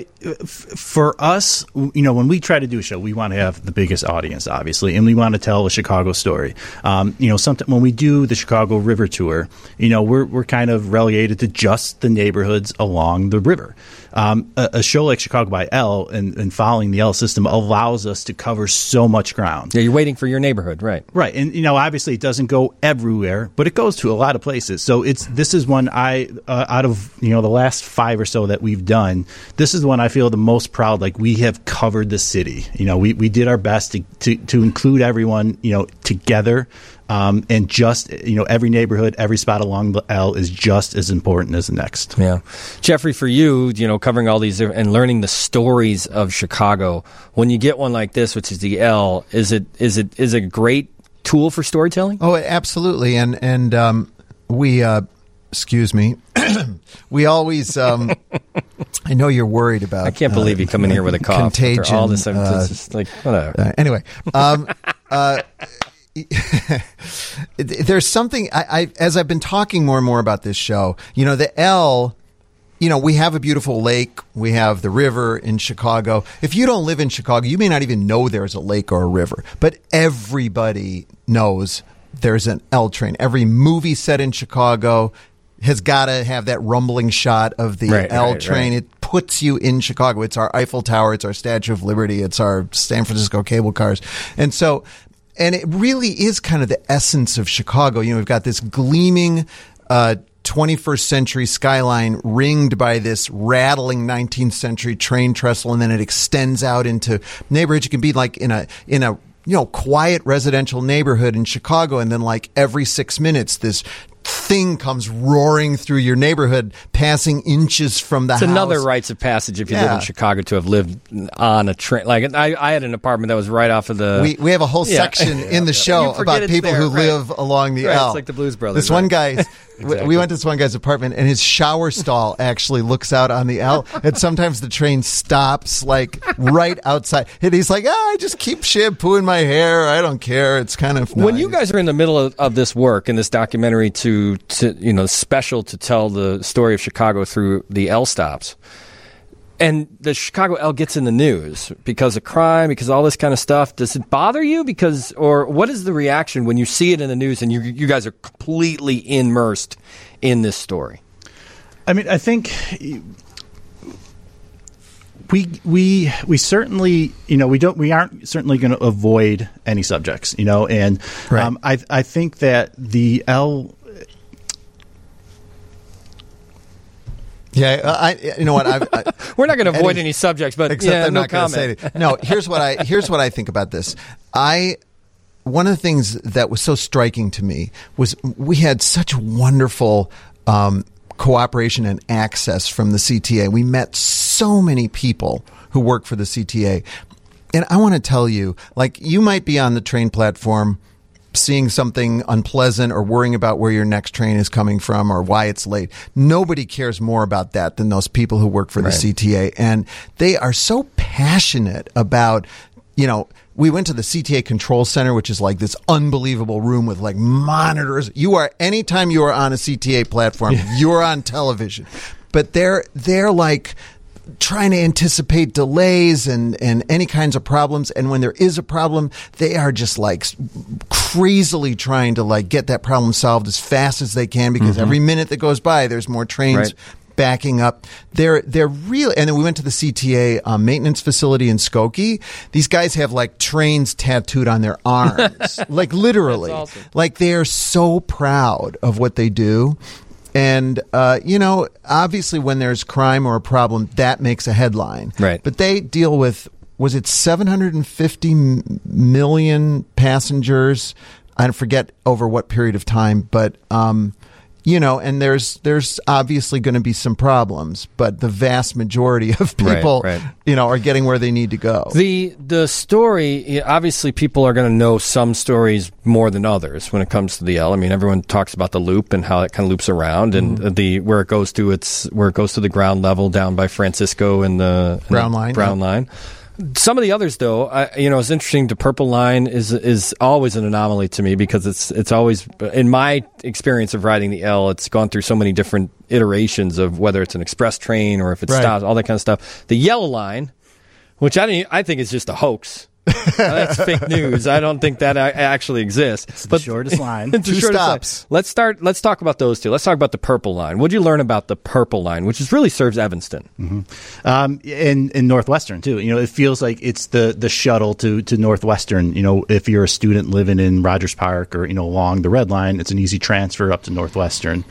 For us, when we try to do a show, we want to have the biggest audience, obviously, and we want to tell a Chicago story. Sometimes when we do the Chicago River Tour, we're kind of relegated to just the neighborhoods along the river. A show like Chicago by L and following the L system allows us to cover so much ground. Yeah, you're waiting for your neighborhood, right? Right, and obviously it doesn't go everywhere, but it goes to a lot of places. So this is one out of the last 5 or so that we've done, this is the one I feel the most proud. Like, we have covered the city. We did our best to include everyone together. And just, every neighborhood, every spot along the L is just as important as the next. Yeah. Jeffrey, for you, covering all these and learning the stories of Chicago, when you get one like this, which is the L, is it a great tool for storytelling? Oh, absolutely. And we, excuse me, we always, I know you're worried about. I can't believe you come in here with a cough. Contagion. All this, just like, whatever. Anyway. There's something as I've been talking more and more about this show, the L, we have a beautiful lake, we have the river in Chicago. If you don't live in Chicago, you may not even know there's a lake or a river, but everybody knows there's an L train. Every movie set in Chicago has got to have that rumbling shot of the L train. Right. It puts you in Chicago. It's our Eiffel Tower, it's our Statue of Liberty, it's our San Francisco cable cars. And it really is kind of the essence of Chicago. We've got this gleaming 21st century skyline ringed by this rattling 19th century train trestle, and then it extends out into neighborhoods. You can be like in a quiet residential neighborhood in Chicago, and then like every 6 minutes this thing comes roaring through your neighborhood, passing inches from the house. It's another rites of passage if you live in Chicago to have lived on a train. Like I had an apartment that was right off of the. We have a whole section in the show about people who live along the L. It's like the Blues Brothers. This one guy. Exactly. We went to this one guy's apartment, and his shower stall actually looks out on the L. And sometimes the train stops like right outside. And he's like, I just keep shampooing my hair. I don't care. It's kind of nice. When you guys are in the middle of this work, in this documentary to special to tell the story of Chicago through the L stops, and the Chicago L gets in the news because of crime, because of all this kind of stuff. Does it bother you? Or what is the reaction when you see it in the news and you guys are completely immersed in this story? I mean, I think We certainly, we aren't certainly going to avoid any subjects, and Right. I think that the L. Yeah, you know what? We're not going to avoid Eddie, any subjects, but except yeah, I'm no not going to say comment. it. No, here's what I think about this. One of the things that was so striking to me was we had such wonderful cooperation and access from the CTA. We met so many people who work for the CTA. And I want to tell you, like, you might be on the train platform seeing something unpleasant or worrying about where your next train is coming from or why it's late. Nobody cares more about that than those people who work for the CTA. And they are so passionate about, we went to the CTA Control Center, which is like this unbelievable room with like monitors. Anytime you are on a CTA platform, you're on television. But they're like trying to anticipate delays and any kinds of problems. And when there is a problem, they are just like crazily trying to like get that problem solved as fast as they can, because every minute that goes by, there's more trains backing up. They're really, and then we went to the CTA maintenance facility in Skokie. These guys have like trains tattooed on their arms, like literally. That's awesome. Like they are so proud of what they do. And, obviously when there's crime or a problem, that makes a headline. Right. But they deal with, was it 750 million passengers? I forget over what period of time, but, and there's obviously going to be some problems, but the vast majority of people, are getting where they need to go. The story, obviously people are going to know some stories more than others when it comes to the L. I mean, everyone talks about the loop and how it kind of loops around, and where it goes to the ground level down by Francisco and the Brown Line. Some of the others, though, it's interesting. The Purple Line is always an anomaly to me, because it's always, in my experience of riding the L, it's gone through so many different iterations of whether it's an express train or if it stops, all that kind of stuff. The Yellow Line, which I think is just a hoax. That's fake news. I don't think that actually exists. It's the shortest line. It's the Two shortest stops. line. Let's talk about those two. Let's talk about the Purple Line. What did you learn about the Purple Line, which really serves Evanston? In Northwestern too. It feels like it's the shuttle to Northwestern. If you're a student living in Rogers Park or along the Red Line, it's an easy transfer up to Northwestern.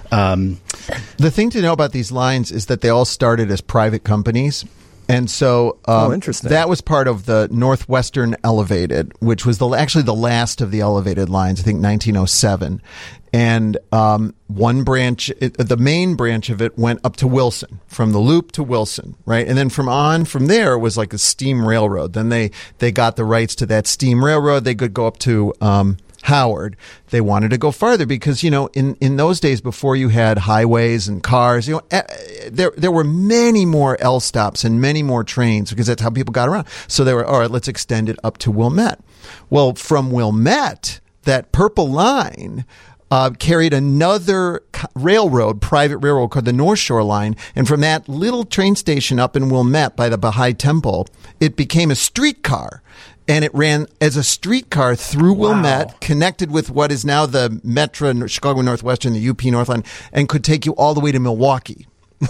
The thing to know about these lines is that they all started as private companies. And so interesting. That was part of the Northwestern Elevated, which was actually the last of the elevated lines, I think 1907. And one branch, the main branch of it went up to Wilson, from the Loop to Wilson, right? And then from there was like a steam railroad. Then they got the rights to that steam railroad. They could go up to Howard. They wanted to go farther because, in those days before you had highways and cars, there were many more L stops and many more trains because that's how people got around. So they were, all right, let's extend it up to Wilmette. Well, from Wilmette, that Purple Line carried another private railroad called the North Shore Line. And from that little train station up in Wilmette by the Baha'i Temple, it became a streetcar. And it ran as a streetcar through Wilmette, connected with what is now the Metra, Chicago Northwestern, the UP North Line, and could take you all the way to Milwaukee.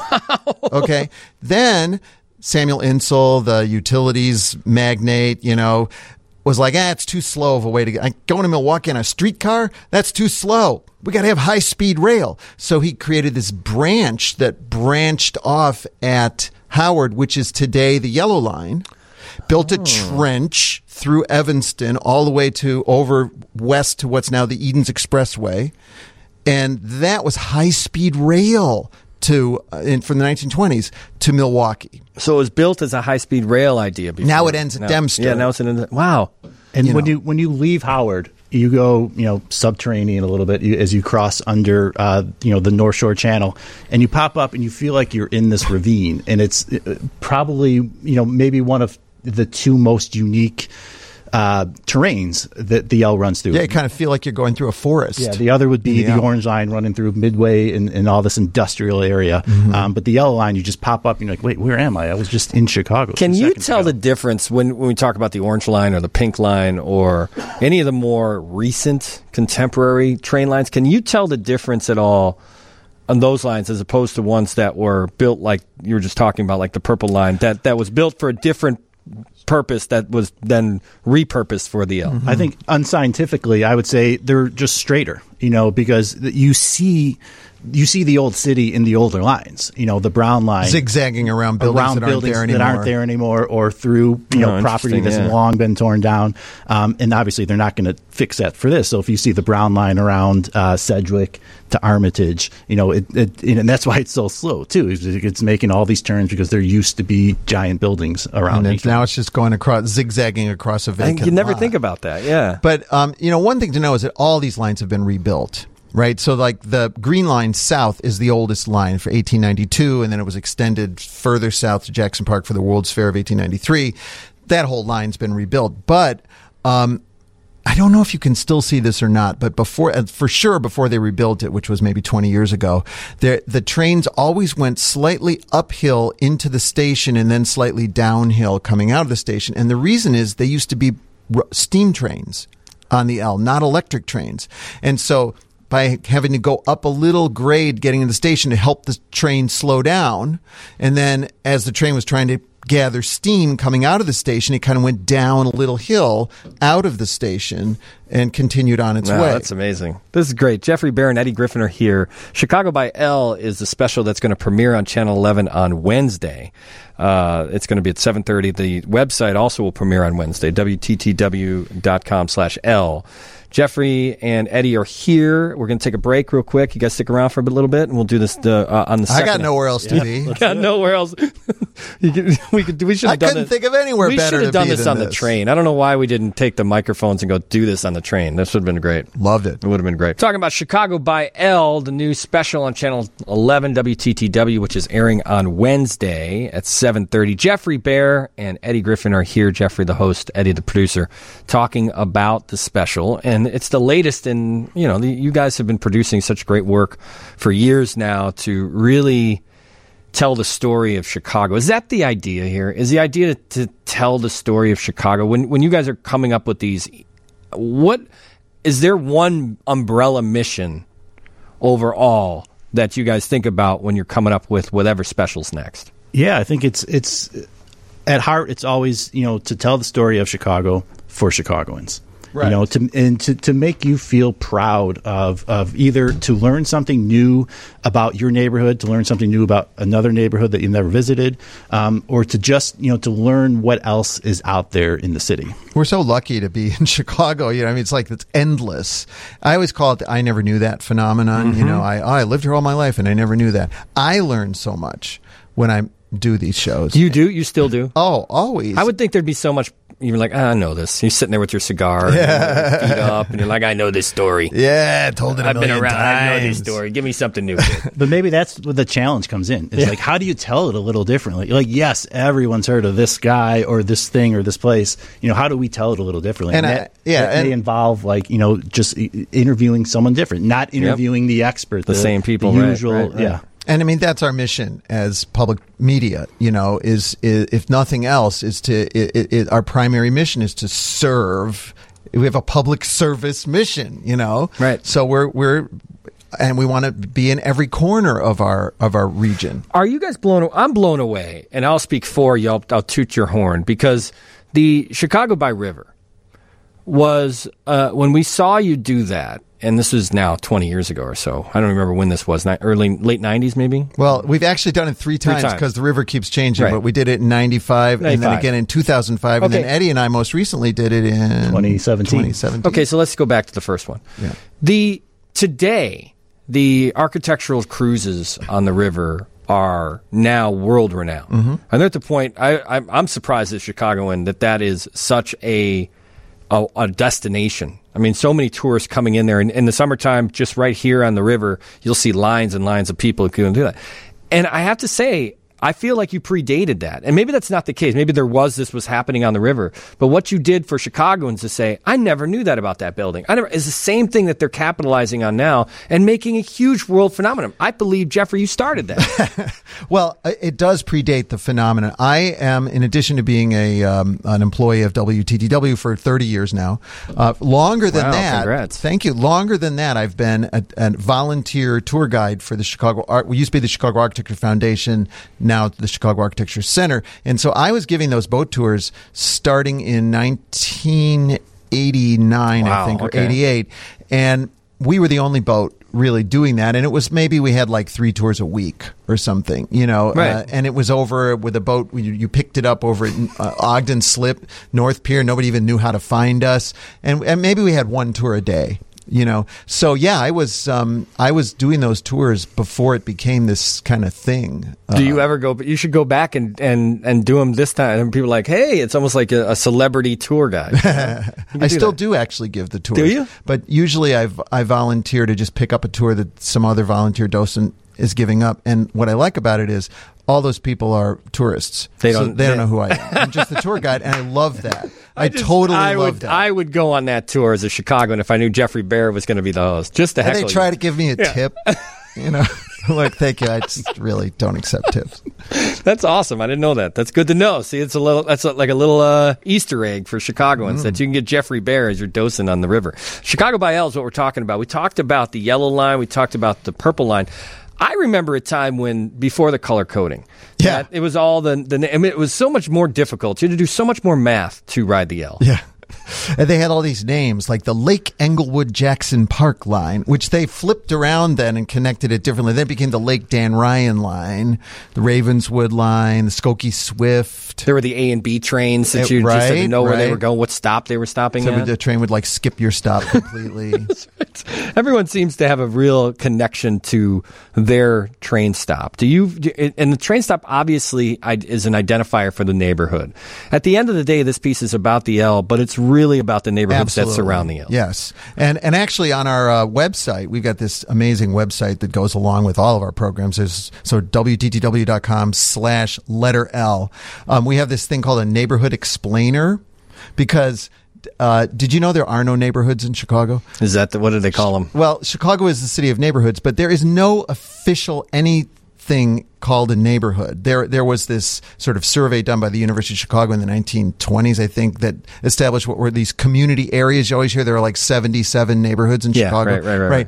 Okay. Then Samuel Insull, the utilities magnate, was like, it's too slow of a way to get. Going to Milwaukee on a streetcar? That's too slow. We got to have high-speed rail. So he created this branch that branched off at Howard, which is today the Yellow Line. Built a trench through Evanston all the way to over west to what's now the Edens Expressway. And that was high-speed rail from the 1920s to Milwaukee. So it was built as a high-speed rail idea before. Now it ends at Dempster. Yeah, now it's wow. And when you leave Howard, you go, subterranean a little bit as you cross under, the North Shore Channel, and you pop up and you feel like you're in this ravine. And it's probably, maybe one of the two most unique terrains that the L runs through. Yeah, you kind of feel like you're going through a forest. Yeah, the other would be the Orange Line running through Midway and all this industrial area. But the Yellow Line, you just pop up and you're like, wait, where am I? I was just in Chicago. Can you tell the difference when we talk about the Orange Line or the Pink Line or any of the more recent contemporary train lines? Can you tell the difference at all on those lines as opposed to ones that were built like you were just talking about, like the Purple Line, that was built for a different purpose that was then repurposed for the L. I think unscientifically, I would say they're just straighter, because you see the old city in the older lines, the brown line zigzagging around buildings that aren't there anymore, or through property that's long been torn down. And obviously, they're not going to fix that for this. So if you see the brown line around Sedgwick to Armitage, and that's why it's so slow too. It's making all these turns because there used to be giant buildings around. And now it's just going across, zigzagging across a vacant lot. You never think about that, yeah. But one thing to know is that all these lines have been rebuilt. Right, so like the Green Line south is the oldest line for 1892, and then it was extended further south to Jackson Park for the World's Fair of 1893. That whole line's been rebuilt, but I don't know if you can still see this or not. But before they rebuilt it, which was maybe 20 years ago, the trains always went slightly uphill into the station and then slightly downhill coming out of the station. And the reason is they used to be steam trains on the L, not electric trains, and so by having to go up a little grade getting to the station to help the train slow down. And then as the train was trying to gather steam coming out of the station, it kind of went down a little hill out of the station and continued on its way. That's amazing. This is great. Jeffrey Bear and Eddie Griffin are here. Chicago by L is the special that's going to premiere on Channel 11 on Wednesday. It's going to be at 7:30. The website also will premiere on Wednesday, WTTW.com/L. Jeffrey and Eddie are here. We're going to take a break real quick. You guys stick around for a little bit, and we'll do this on the second. I got nowhere else to be. Got nowhere else. We should have done this. I couldn't think of anywhere better to be. We should have done this on this. the train. I don't know why we didn't take the microphones and go do this on the train. This would have been great. Loved it. It would have been great. Talking about Chicago by L, the new special on Channel 11 WTTW, which is airing on Wednesday at 7:30. Jeffrey Bear and Eddie Griffin are here. Jeffrey, the host, Eddie, the producer, talking about the special. And it's the latest in, you guys have been producing such great work for years now to really tell the story of Chicago. Is that the idea here? Is the idea to tell the story of Chicago? When you guys are coming up with these, what is there one umbrella mission overall that you guys think about when you're coming up with whatever special's next? Yeah, I think it's at heart, it's always, to tell the story of Chicago for Chicagoans. Right. To make you feel proud of either to learn something new about your neighborhood, to learn something new about another neighborhood that you've never visited, or to just, to learn what else is out there in the city. We're so lucky to be in Chicago. It's like it's endless. I always call it the I never knew that phenomenon. Mm-hmm. I lived here all my life and I never knew that. I learned so much when I do these shows. You do? You still do? Oh, always. I would think there'd be so much. You're like, I know this. You're sitting there with your cigar, and your feet up, and you're like, I know this story. Yeah, I told it. I've been around. Times. I know this story. Give me something new. But maybe that's where the challenge comes in. It's like, how do you tell it a little differently? Like, yes, everyone's heard of this guy or this thing or this place. How do we tell it a little differently? And that may involve just interviewing someone different, not interviewing the expert, the same people, the usual, right. yeah. And I mean, that's our mission as public media, is if nothing else, is to, our primary mission is to serve. We have a public service mission, Right. So and we want to be in every corner of our region. Are you guys I'm blown away, and I'll speak for you. I'll toot your horn, because the Chicago by River was, when we saw you do that, and this is now 20 years ago or so. I don't remember when this was, late 90s maybe? Well, we've actually done it three times because the river keeps changing. Right. But we did it in 95 and then again in 2005. Okay. And then Eddie and I most recently did it in 2017. Okay, so let's go back to the first one. Yeah. Today, the architectural cruises on the river are now world renowned. Mm-hmm. And they're at the point, I'm surprised as a Chicagoan that is such a destination. I mean, so many tourists coming in there. And in the summertime, just right here on the river, you'll see lines and lines of people who can do that. And I have to say, I feel like you predated that. And maybe that's not the case. Maybe this was happening on the river. But what you did for Chicagoans to say, I never knew that about that building. Is the same thing that they're capitalizing on now and making a huge world phenomenon. I believe, Jeffrey, you started that. Well, it does predate the phenomenon. I am, in addition to being an employee of WTTW for 30 years now, longer than that. Congrats. Thank you. Longer than that, I've been a volunteer tour guide for the Chicago Art. We used to be the Chicago Architecture Foundation, now the Chicago Architecture Center. And so I was giving those boat tours starting in 1989, I think, or 88. And we were the only boat really doing that. And it was maybe we had like 3 tours a week or something, Right. And it was over with a boat. You picked it up over at Ogden Slip, North Pier. Nobody even knew how to find us. And maybe we had 1 tour a day. So yeah, I was doing those tours before it became this kind of thing. Do you ever go? You should go back and do them this time. And people are like, hey, it's almost like a celebrity tour guide. I still do actually give the tours. Do you? But usually I volunteer to just pick up a tour that some other volunteer docent is giving up. And what I like about it is all those people are tourists. They don't know who I am. I'm just the tour guide, and I love that. I totally love that. I would go on that tour as a Chicagoan if I knew Jeffrey Bear was going to be the host. Just to heckle they try to give me a tip, I'm like, thank you. I just really don't accept tips. That's awesome. I didn't know that. That's good to know. See, that's like a little Easter egg for Chicagoans that you can get Jeffrey Bear as your docent on the river. Chicago by L is what we're talking about. We talked about the yellow line. We talked about the purple line. I remember a time before the color coding, that it was all it was so much more difficult. You had to do so much more math to ride the L. Yeah. And they had all these names like the Lake Englewood Jackson Park line, which they flipped around then and connected it differently. Then it became the Lake Dan Ryan line, the Ravenswood line, the Skokie Swift. There were the A and B trains that you just had to know where they were going, what stop they were stopping at. The train would like skip your stop completely. Right. Everyone seems to have a real connection to their train stop. And the train stop obviously is an identifier for the neighborhood. At the end of the day, this piece is about the L, but it's really about the neighborhoods that surround the L. Yes. And actually on our website, we've got this amazing website that goes along with all of our programs. So WTTW.com/letter L. We have this thing called a neighborhood explainer because did you know there are no neighborhoods in Chicago? Is that what do they call them? Well, Chicago is the city of neighborhoods, but there is no official anything called a neighborhood. There was this sort of survey done by the University of Chicago in the 1920s, I think, that established what were these community areas. You always hear there are like 77 neighborhoods in Chicago. Right.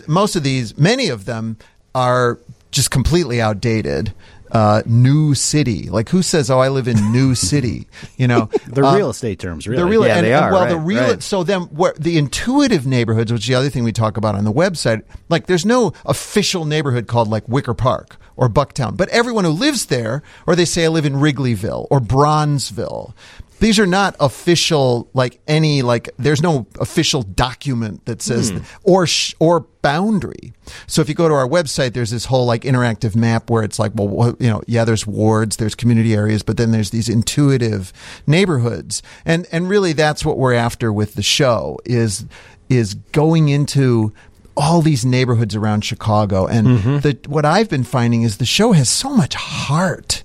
Many of them are just completely outdated. New city. Like who says, "Oh, I live in New City"? They're real estate terms, really. They are. Right. So then, the intuitive neighborhoods, which is the other thing we talk about on the website, like there's no official neighborhood called like Wicker Park or Bucktown, but everyone who lives there, or they say I live in Wrigleyville or Bronzeville. These are not official, there's no official document that says, or boundary. So if you go to our website, there's this whole interactive map where it's like, there's wards, there's community areas, but then there's these intuitive neighborhoods. And really that's what we're after with the show is going into all these neighborhoods around Chicago. And what I've been finding is the show has so much heart.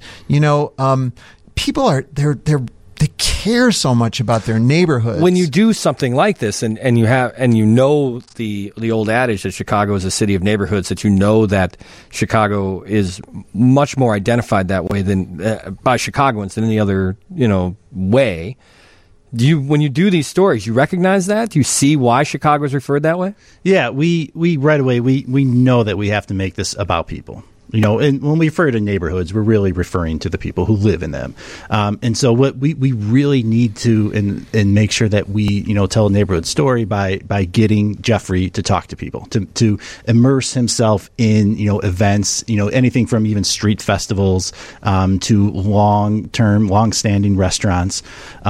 People they care so much about their neighborhoods. When you do something like this, and you know the old adage that Chicago is a city of neighborhoods, that you know that Chicago is much more identified that way than by Chicagoans than any other way. When you do these stories, you recognize that? Do you see why Chicago is referred that way? Yeah, we right away we know that we have to make this about people. And when we refer to neighborhoods, we're really referring to the people who live in them. And so what we really need to and make sure that we, tell a neighborhood story by getting Jeffrey to talk to people, to immerse himself in, events, anything from even street festivals to long-standing restaurants.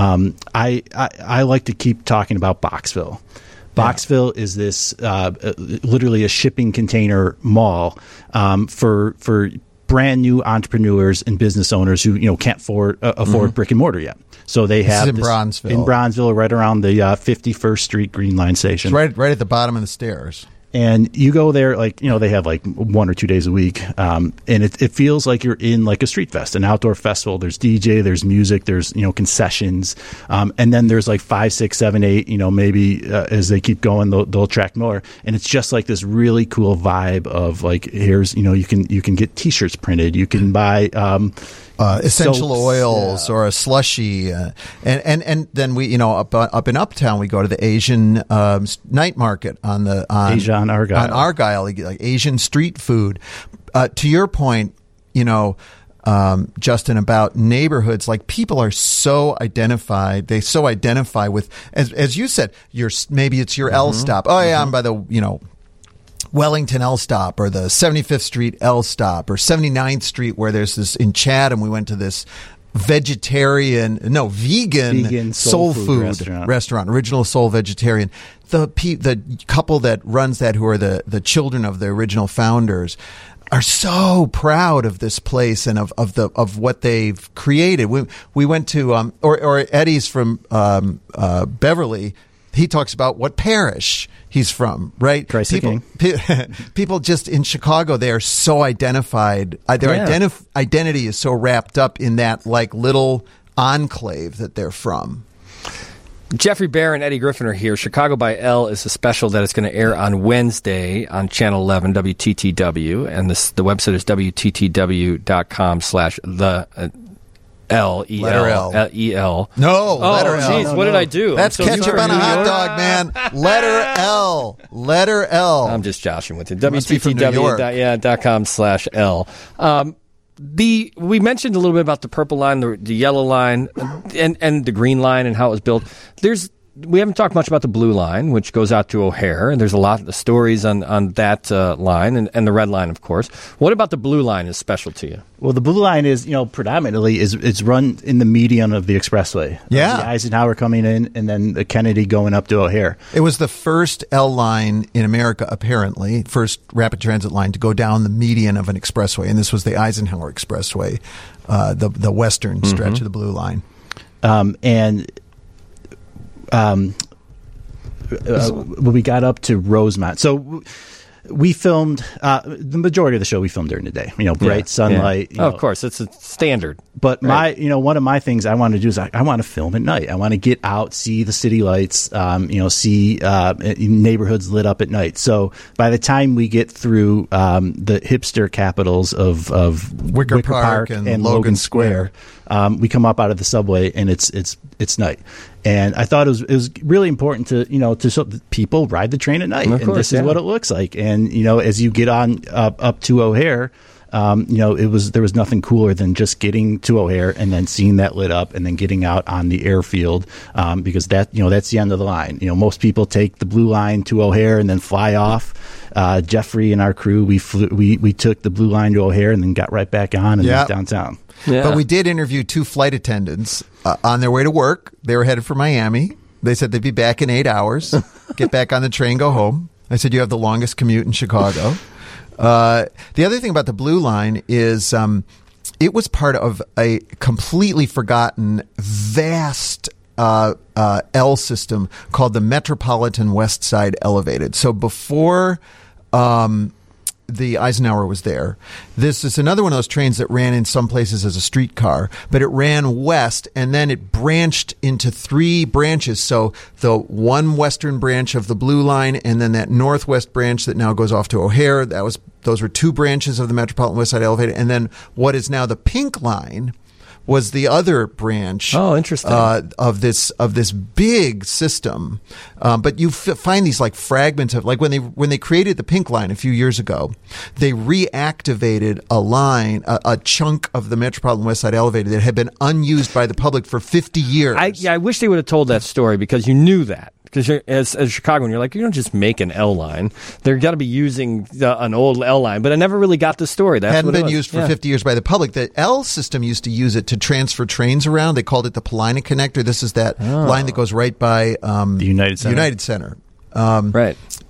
I like to keep talking about Boxville. Boxville is this literally a shipping container mall for brand new entrepreneurs and business owners who can't afford brick and mortar yet. So they have in Bronzeville, right around the 51st Street Green Line station, it's right at the bottom of the stairs. And you go there, like, they have like 1 or 2 days a week. And it feels like you're in like a street fest, an outdoor festival. There's DJ, there's music, there's, concessions. And then there's like 5, 6, 7, 8, maybe as they keep going, they'll attract more. And it's just like this really cool vibe of like, here's, you can get t-shirts printed. You can buy, essential soaps, oils or a slushy, and then we up in Uptown we go to the Asian night market on Asia on Argyle, like Asian street food. To your point, Justin, about neighborhoods, like people are so identified. They so identify with, as you said, maybe it's your L stop. Oh yeah, I'm by the Wellington L stop, or the 75th Street L stop, or 79th Street, where there's this in Chatham. We went to this vegan soul food restaurant, Original Soul Vegetarian. The couple that runs that, who are the children of the original founders, are so proud of this place and of what they've created. We went to or Eddie's from Beverly. He talks about what parish he's from, right? People just in Chicago, they are so identified. Their identity is so wrapped up in that like little enclave that they're from. Jeffrey Bear and Eddie Griffin are here. Chicago by L is a special that is going to air on Wednesday on Channel 11, WTTW. And the website is WTTW.com/the L-E-L. No, letter L. Jeez, what did I do? That's ketchup on a hot dog, man. Letter L. Letter L. I'm just joshing with it. WTTW.com/L. We mentioned a little bit about the purple line, the yellow line, and the green line and how it was built. We haven't talked much about the blue line, which goes out to O'Hare, and there's a lot of stories on that line, and the red line, of course. What about the blue line is special to you? Well, the blue line is, predominantly it's run in the median of the expressway. Yeah. The Eisenhower coming in, and then the Kennedy going up to O'Hare. It was the first L line in America, apparently, first rapid transit line to go down the median of an expressway, and this was the Eisenhower Expressway, the western stretch of the blue line. When we got up to Rosemont, so we filmed the majority of the show. We filmed during the day, bright sunlight. Of course, it's a standard. But one of my things I want to do is I want to film at night. I want to get out, see the city lights, see neighborhoods lit up at night. So by the time we get through the hipster capitals of Wicker Park and Logan Square, we come up out of the subway and it's night. And I thought it was really important to show people ride the train at night, and this is what it looks like. And as you get on up to O'Hare, there was nothing cooler than just getting to O'Hare and then seeing that lit up, and then getting out on the airfield, because that's the end of the line. Most people take the blue line to O'Hare and then fly off. Jeffrey and our crew, we took the blue line to O'Hare and then got right back on and went downtown. Yeah. But we did interview 2 flight attendants on their way to work. They were headed for Miami. They said they'd be back in 8 hours, get back on the train, go home. I said, you have the longest commute in Chicago. The other thing about the blue line is it was part of a completely forgotten, vast L system called the Metropolitan West Side Elevated. So before the Eisenhower was there, this is another one of those trains that ran in some places as a streetcar, but it ran west, and then it branched into 3 branches. So the one western branch of the blue line, and then that northwest branch that now goes off to O'Hare. Those were 2 branches of the Metropolitan West Side Elevated, and then what is now the pink line was the other branch. Oh, interesting. Of this big system. But you find these like fragments of, like when they created the pink line a few years ago, they reactivated a line, a chunk of the Metropolitan West Side Elevator that had been unused by the public for 50 years. I wish they would have told that story, because you knew that. Because as a Chicagoan, you're like, you don't just make an L line. They're got to be using an old L line. But I never really got the story. That hadn't been used for 50 years by the public. The L system used to use it to transfer trains around. They called it the Paulina Connector. This is that line that goes right by the United Center. United Center. Right.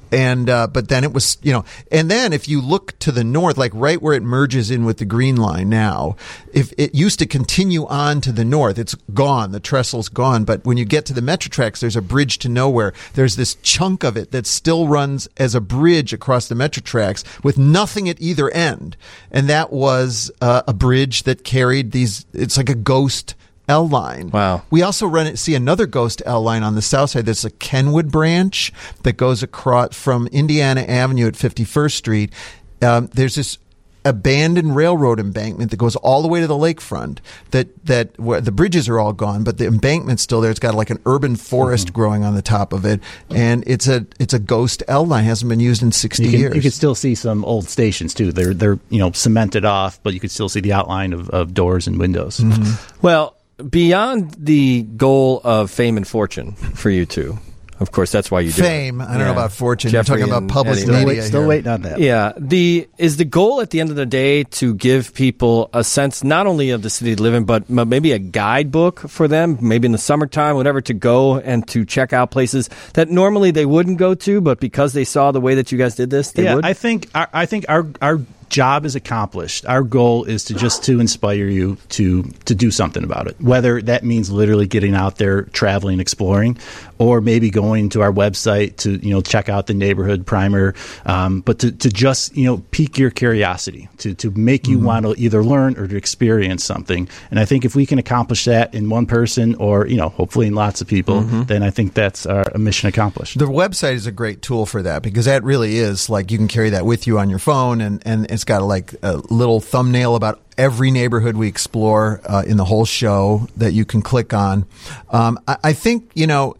But then it was, and then if you look to the north, like right where it merges in with the Green Line now, if it used to continue on to the north, it's gone. The trestle's gone. But when you get to the Metro tracks, there's a bridge to nowhere. There's this chunk of it that still runs as a bridge across the Metro tracks with nothing at either end. And that was a bridge that carried it's like a ghost L line. Wow. We also see another ghost L line on the south side. There's a Kenwood branch that goes across from Indiana Avenue at 51st Street. There's this abandoned railroad embankment that goes all the way to the lakefront that where the bridges are all gone, but the embankment's still there. It's got like an urban forest growing on the top of it, and it's a ghost L line. It hasn't been used in 60 years. You could still see some old stations too. They're cemented off, but you could still see the outline of doors and windows. Mm-hmm. Well, beyond the goal of fame and fortune for you two, of course, that's why you do fame. I don't know about fortune. Jeffrey, you're talking about public Eddie. media. Still waiting on that. Yeah. Is the goal at the end of the day to give people a sense not only of the city they live in, but maybe a guidebook for them, maybe in the summertime, whatever, to go and to check out places that normally they wouldn't go to, but because they saw the way that you guys did this, they would? I think our job is accomplished. Our goal is to inspire you to do something about it, whether that means literally getting out there, traveling, exploring, or maybe going to our website to check out the neighborhood primer, but to just pique your curiosity, to make you want to either learn or to experience something. And I think if we can accomplish that in one person, or hopefully in lots of people, then I think that's a mission accomplished. The website is a great tool for that, because that really is like you can carry that with you on your phone, and it's got like a little thumbnail about every neighborhood we explore in the whole show that you can click on. I think,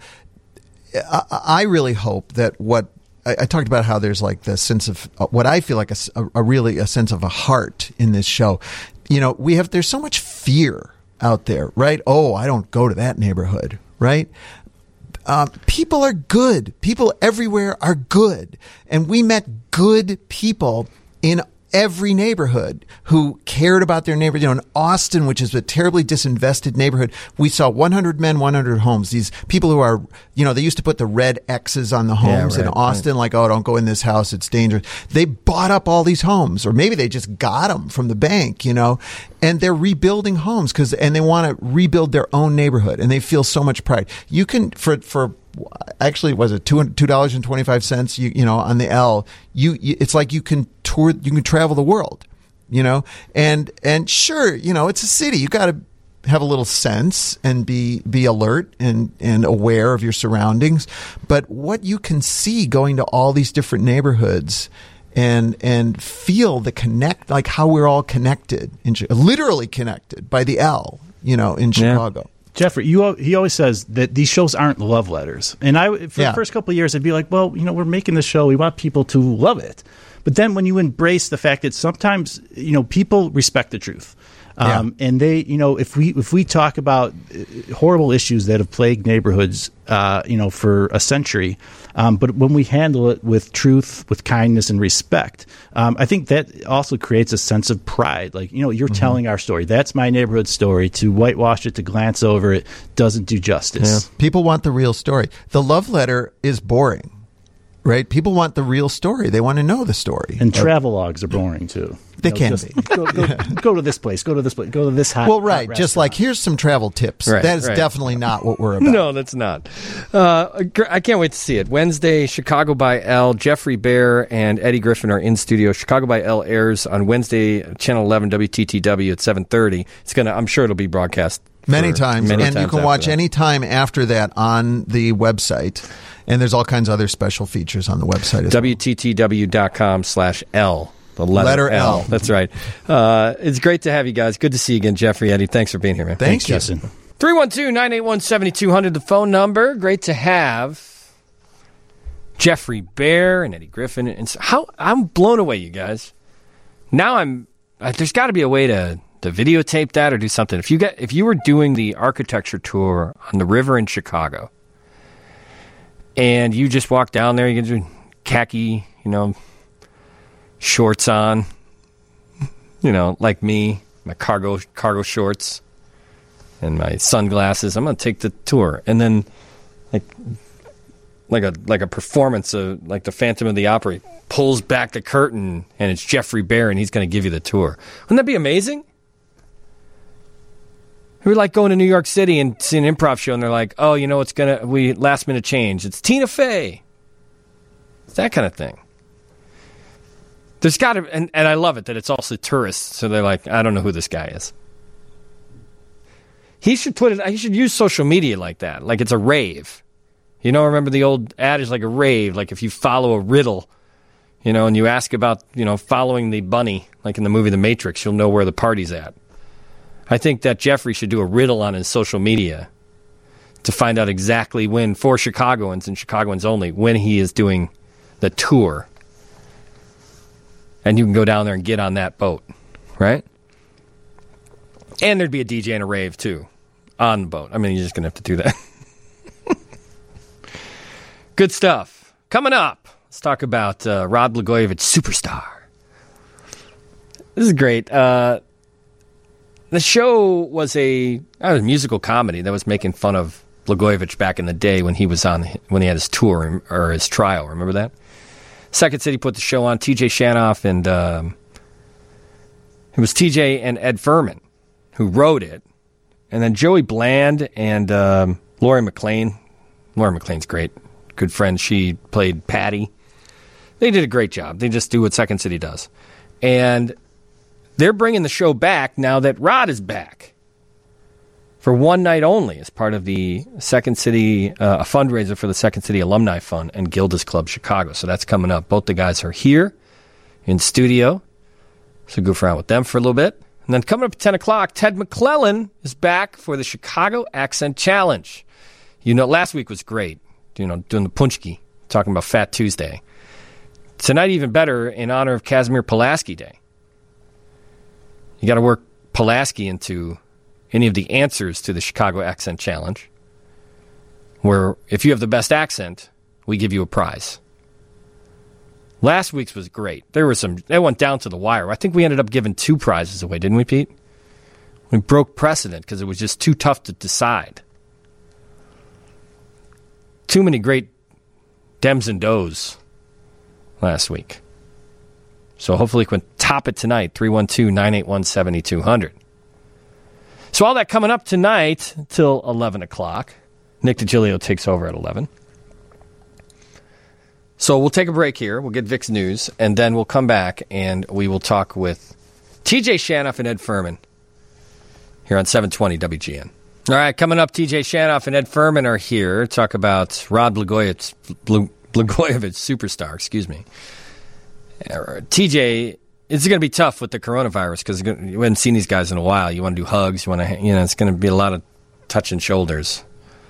I really hope that what I talked about, how there's like the sense of what I feel like a sense of a heart in this show. There's so much fear out there, right? Oh, I don't go to that neighborhood, right? People are good. People everywhere are good. And we met good people in every neighborhood who cared about their neighborhood. In Austin, which is a terribly disinvested neighborhood, we saw 100 men, 100 homes. These people who are, they used to put the red X's on the homes in Austin, like, oh, don't go in this house, it's dangerous. They bought up all these homes, or maybe they just got them from the bank, and they're rebuilding homes and they want to rebuild their own neighborhood, and they feel so much pride. You can, for actually, was it $2.25? On the L, it's like you can tour, you can travel the world, and sure, it's a city. You got to have a little sense and be alert and aware of your surroundings. But what you can see going to all these different neighborhoods and feel like how we're all connected, literally connected by the L, in Chicago. Yeah. Jeffrey, he always says that these shows aren't love letters. And for the first couple of years, I'd be like, well, we're making this show. We want people to love it. But then when you embrace the fact that sometimes, people respect the truth. And they, if we talk about horrible issues that have plagued neighborhoods, for a century, but when we handle it with truth, with kindness and respect, I think that also creates a sense of pride. Like, you're telling our story. That's my neighborhood story. To whitewash it, to glance over it, doesn't do justice. Yeah. People want the real story. The love letter is boring, right? People want the real story. They want to know the story. And travelogues are boring too. They can be. Go to this place. Go to this place. Go to this hot. Well, right. Hot just like, here's some travel tips. Right, that is definitely not what we're about. No, that's not. I can't wait to see it. Wednesday, Chicago by L. Jeffrey Bear and Eddie Griffin are in studio. Chicago by L airs on Wednesday, Channel 11 WTTW at 7:30. I'm sure it'll be broadcast many times, and you can watch any time after that on the website. And there's all kinds of other special features on the website as well. WTTW.com/L. The letter L. That's right. It's great to have you guys. Good to see you again, Jeffrey, Eddie. Thanks for being here, man. Thanks, Justin. 312-981-7200, the phone number. Great to have Jeffrey Bear and Eddie Griffin. And I'm blown away, you guys. Now there's got to be a way to videotape that or do something. If you were doing the architecture tour on the river in Chicago, and you just walk down there, you get your khaki, shorts on, like me, my cargo shorts and my sunglasses. I'm going to take the tour. And then, like a performance of like the Phantom of the Opera. He pulls back the curtain and it's Jeffrey Bear and he's going to give you the tour. Wouldn't that be amazing? We like going to New York City and seeing an improv show and they're like, oh, you know, we last minute change. It's Tina Fey. It's that kind of thing. There's got to, and I love it that it's also tourists. So they're like, I don't know who this guy is. He should use social media like that. Like it's a rave. You know, remember the old adage, like a rave, like if you follow a riddle, you know, and you ask about, you know, following the bunny, like in the movie The Matrix, you'll know where the party's at. I think that Jeffrey should do a riddle on his social media to find out exactly when, for Chicagoans and Chicagoans only, when he is doing the tour. And you can go down there and get on that boat, right? And there'd be a DJ and a rave, too, on the boat. I mean, you're just going to have to do that. Good stuff. Coming up, let's talk about Rod Blagojevich, Superstar. This is great. The show was a musical comedy that was making fun of Blagojevich back in the day when he had his tour or his trial. Remember that? Second City put the show on. TJ Shanoff and it was TJ and Ed Furman who wrote it, and then Joey Bland and Laurie McLean. Laurie McLean's great, good friend. She played Patty. They did a great job. They just do what Second City does, and they're bringing the show back now that Rod is back for one night only as part of the Second City, a fundraiser for the Second City Alumni Fund and Gilda's Club Chicago. So that's coming up. Both the guys are here in studio. So goof around with them for a little bit. And then coming up at 10 o'clock, Ted McClellan is back for the Chicago Accent Challenge. You know, last week was great, you know, doing the Punchki, talking about Fat Tuesday. Tonight, even better, in honor of Casimir Pulaski Day. You got to work Pulaski into any of the answers to the Chicago Accent Challenge, where if you have the best accent, we give you a prize. Last week's was great. They went down to the wire. I think we ended up giving 2 prizes away, didn't we, Pete? We broke precedent because it was just too tough to decide. Too many great Dems and Does last week. So hopefully we can top it tonight, 312-981-7200. So all that coming up tonight till 11 o'clock. Nick DiGilio takes over at 11. So we'll take a break here. We'll get Vic's news, and then we'll come back and we will talk with TJ Shanoff and Ed Furman here on 720 WGN. All right, coming up, TJ Shanoff and Ed Furman are here to talk about Rod Blagojevich, Superstar, excuse me. TJ, it's going to be tough with the coronavirus because you haven't seen these guys in a while. You want to do hugs. It's going to be a lot of touching shoulders.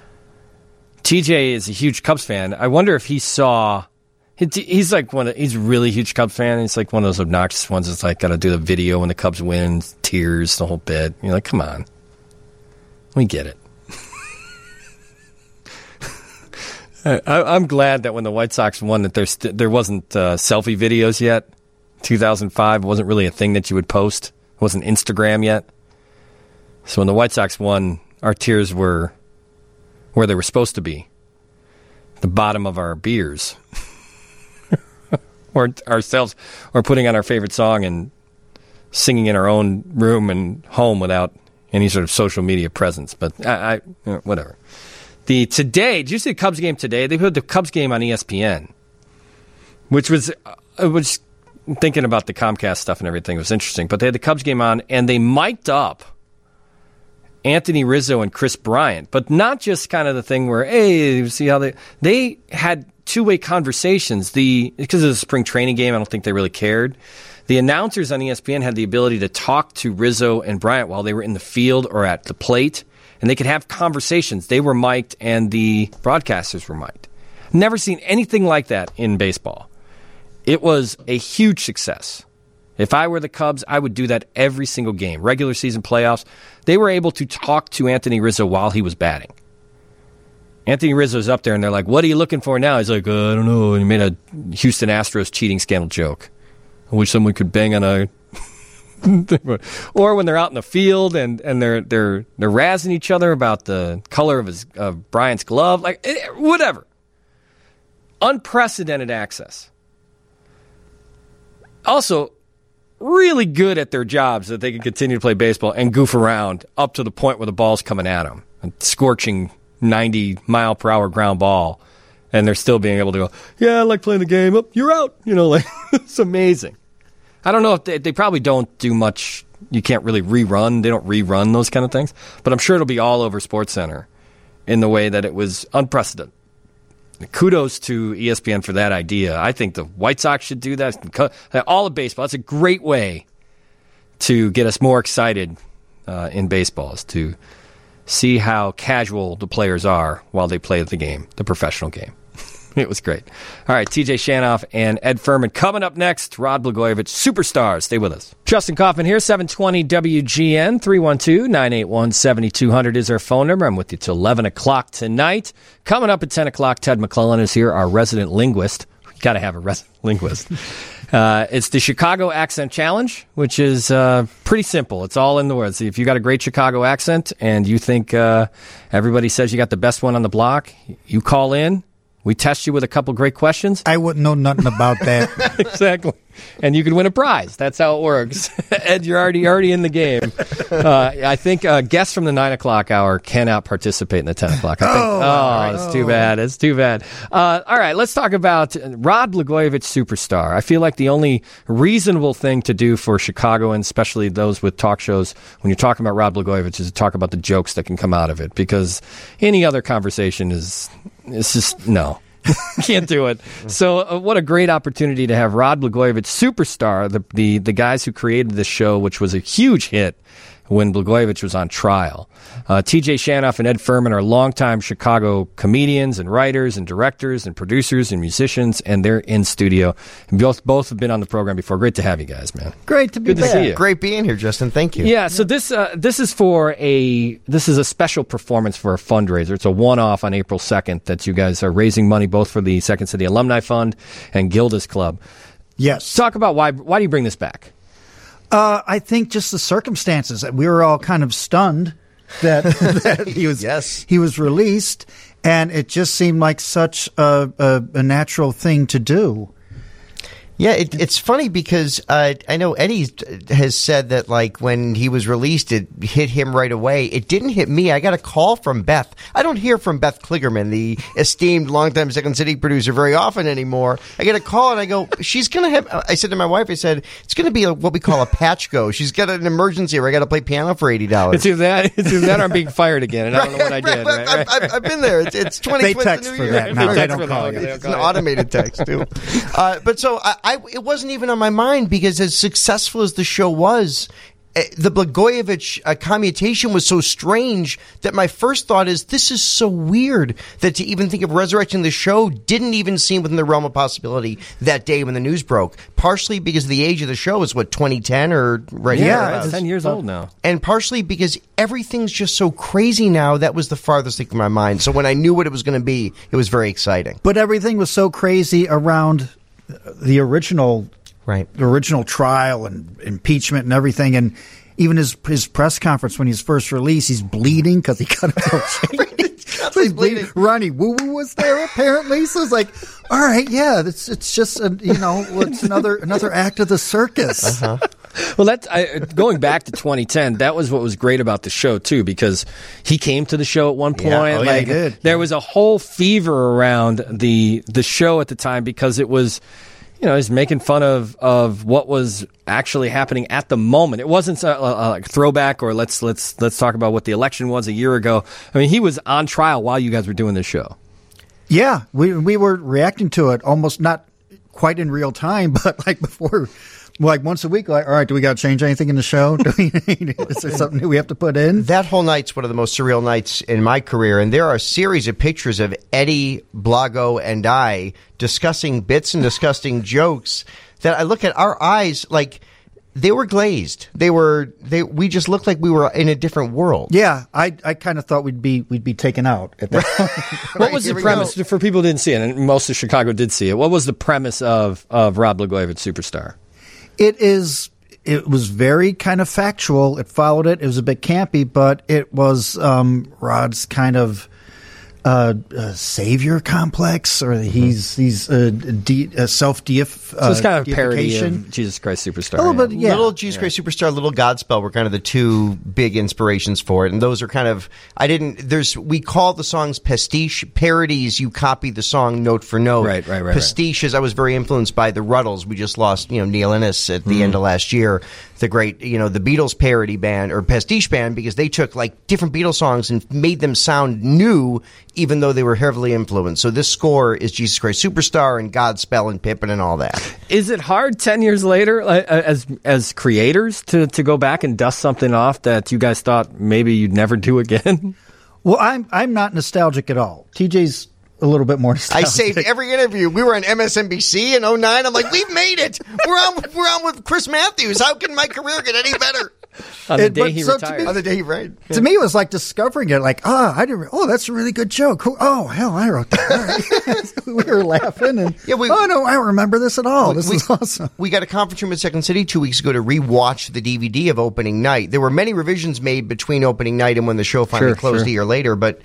TJ is a huge Cubs fan. I wonder if he saw. He's a really huge Cubs fan. He's like one of those obnoxious ones that's like got to do the video when the Cubs win, tears, the whole bit. You're like, come on, we get it. I'm glad that when the White Sox won, that there wasn't selfie videos yet. 2005 wasn't really a thing that you would post. It wasn't Instagram yet. So when the White Sox won, our tears were where they were supposed to be, the bottom of our beers. Or ourselves, or putting on our favorite song and singing in our own room and home without any sort of social media presence. But whatever. Today, did you see the Cubs game today? They put the Cubs game on ESPN, which was thinking about the Comcast stuff and everything. It was interesting. But they had the Cubs game on, and they mic'd up Anthony Rizzo and Chris Bryant, but not just kind of the thing where, hey, see how they had two-way conversations. Because of the spring training game, I don't think they really cared. The announcers on ESPN had the ability to talk to Rizzo and Bryant while they were in the field or at the plate, and they could have conversations. They were mic'd, and the broadcasters were mic'd. Never seen anything like that in baseball. It was a huge success. If I were the Cubs, I would do that every single game. Regular season playoffs, they were able to talk to Anthony Rizzo while he was batting. Anthony Rizzo's up there, and they're like, what are you looking for now? He's like, I don't know. And he made a Houston Astros cheating scandal joke. I wish someone could bang on a... Or when they're out in the field and they're razzing each other about the color of Bryant's glove. Like, whatever. unprecedented access. Also, really good at their jobs that they can continue to play baseball and goof around up to the point where the ball's coming at them. A scorching 90-mile-per-hour ground ball. And they're still being able to go, yeah, I like playing the game. Oh, you're out. It's amazing. I don't know if they probably don't do much. You can't really rerun. They don't rerun those kind of things. But I'm sure it'll be all over SportsCenter in the way that it was unprecedented. Kudos to ESPN for that idea. I think the White Sox should do that. All of baseball. That's a great way to get us more excited in baseball, is to see how casual the players are while they play the game, the professional game. It was great. All right, TJ Shanoff and Ed Furman. Coming up next, Rod Blagojevich, Superstars. Stay with us. Justin Kaufman here, 720 WGN, 312-981-7200 is our phone number. I'm with you till 11 o'clock tonight. Coming up at 10 o'clock, Ted McClellan is here, our resident linguist. Got to have a resident linguist. It's the Chicago Accent Challenge, which is pretty simple. It's all in the words. If you got a great Chicago accent and you think everybody says you got the best one on the block, you call in. We test you with a couple great questions. I wouldn't know nothing about that. Exactly. And you can win a prize. That's how it works. Ed, you're already in the game. I think guests from the 9 o'clock hour cannot participate in the 10 o'clock. It's too bad. It's too bad. All right, let's talk about Rod Blagojevich, Superstar. I feel like the only reasonable thing to do for Chicagoans, especially those with talk shows, when you're talking about Rod Blagojevich, is to talk about the jokes that can come out of it. Because any other conversation it's just, no. Can't do it. So what a great opportunity to have Rod Blagojevich, Superstar, the guys who created this show, which was a huge hit when Blagojevich was on trial. TJ Shanoff and Ed Furman are longtime Chicago comedians and writers and directors and producers and musicians, and they're in studio. And both have been on the program before. Great to have you guys, man. Great to be Good to see you. Great being here, Justin. Thank you. Yeah, so this is a special performance for a fundraiser. It's a one-off on April 2nd that you guys are raising money both for the Second City Alumni Fund and Gilda's Club. Yes. Talk about why do you bring this back? I think just the circumstances. We were all kind of stunned that he was he was released, and it just seemed like such a natural thing to do. Yeah, it's funny because I know Eddie has said that, like, when he was released, it hit him right away. It didn't hit me. I got a call from Beth. I don't hear from Beth Kligerman, the esteemed longtime Second City producer, very often anymore. I get a call and I go, she's going to have, I said to my wife, it's going to be what we call a patch go. She's got an emergency where I got to play piano for $80. It's either that or I'm being fired again, and I don't know what I did. Right? I've been there. It's 2020. They text for that now. They don't call you. It's an automated text, too. But so it wasn't even on my mind, because as successful as the show was, the Blagojevich commutation was so strange that my first thought is, this is so weird that to even think of resurrecting the show didn't even seem within the realm of possibility that day when the news broke. Partially because the age of the show is, 2010 or right here? Yeah, it's 10 years old now. And partially because everything's just so crazy now. That was the farthest thing from my mind. So when I knew what it was going to be, it was very exciting. But everything was so crazy around the original trial and impeachment and everything, and even his press conference when he was first released, he's bleeding because he got So he's bleeding. Ronnie Woo Woo was there apparently, so it's like, all right, yeah, it's just it's another act of the circus. Uh-huh. Well, going back to 2010, that was what was great about the show too, because he came to the show at one point. Yeah. He did. There was a whole fever around the show at the time, because it was, he's making fun of what was actually happening at the moment. It wasn't a throwback or let's talk about what the election was a year ago. I mean, he was on trial while you guys were doing this show. Yeah, we were reacting to it almost not quite in real time, but like before. Like once a week, like, all right, do we got to change anything in the show? Is there something new we have to put in? That whole night's one of the most surreal nights in my career, and there are a series of pictures of Eddie, Blago, and I discussing bits and discussing jokes that I look at our eyes like they were glazed. We just looked like we were in a different world. Yeah, I kind of thought we'd be taken out at that point. What was the premise for people who didn't see it? And most of Chicago did see it. What was the premise of Rod Blagojevich, Superstar? It was very kind of factual. It followed it. It was a bit campy, but it was Rod's kind of savior complex, or he's self-deification. So it's kind of a parody of Jesus Christ Superstar. A little bit, yeah. Little Jesus Christ Superstar, Little Godspell were kind of the two big inspirations for it, and those are kind of we call the songs pastiche parodies. You copy the song note for note. Right. Pastiches. I was very influenced by the Ruddles. We just lost Neil Innes at the end of last year. The great the Beatles parody band or pastiche band, because they took like different Beatles songs and made them sound new, even though they were heavily influenced. So this score is Jesus Christ Superstar and Godspell and Pippin and all that. Is it hard 10 years later, as creators, to go back and dust something off that you guys thought maybe you'd never do again? Well, I'm not nostalgic at all. TJ's a little bit more nostalgic. I saved every interview. We were on MSNBC in 2009. I'm like, we've made it. We're on with Chris Matthews. How can my career get any better? On the day he retired. On the day he right. To me, it was like discovering it. Like, that's a really good joke. Oh, hell, I wrote that. All right. We were laughing, and I don't remember this at all. This is awesome. We got a conference room at Second City 2 weeks ago to rewatch the DVD of opening night. There were many revisions made between opening night and when the show finally closed a year later, but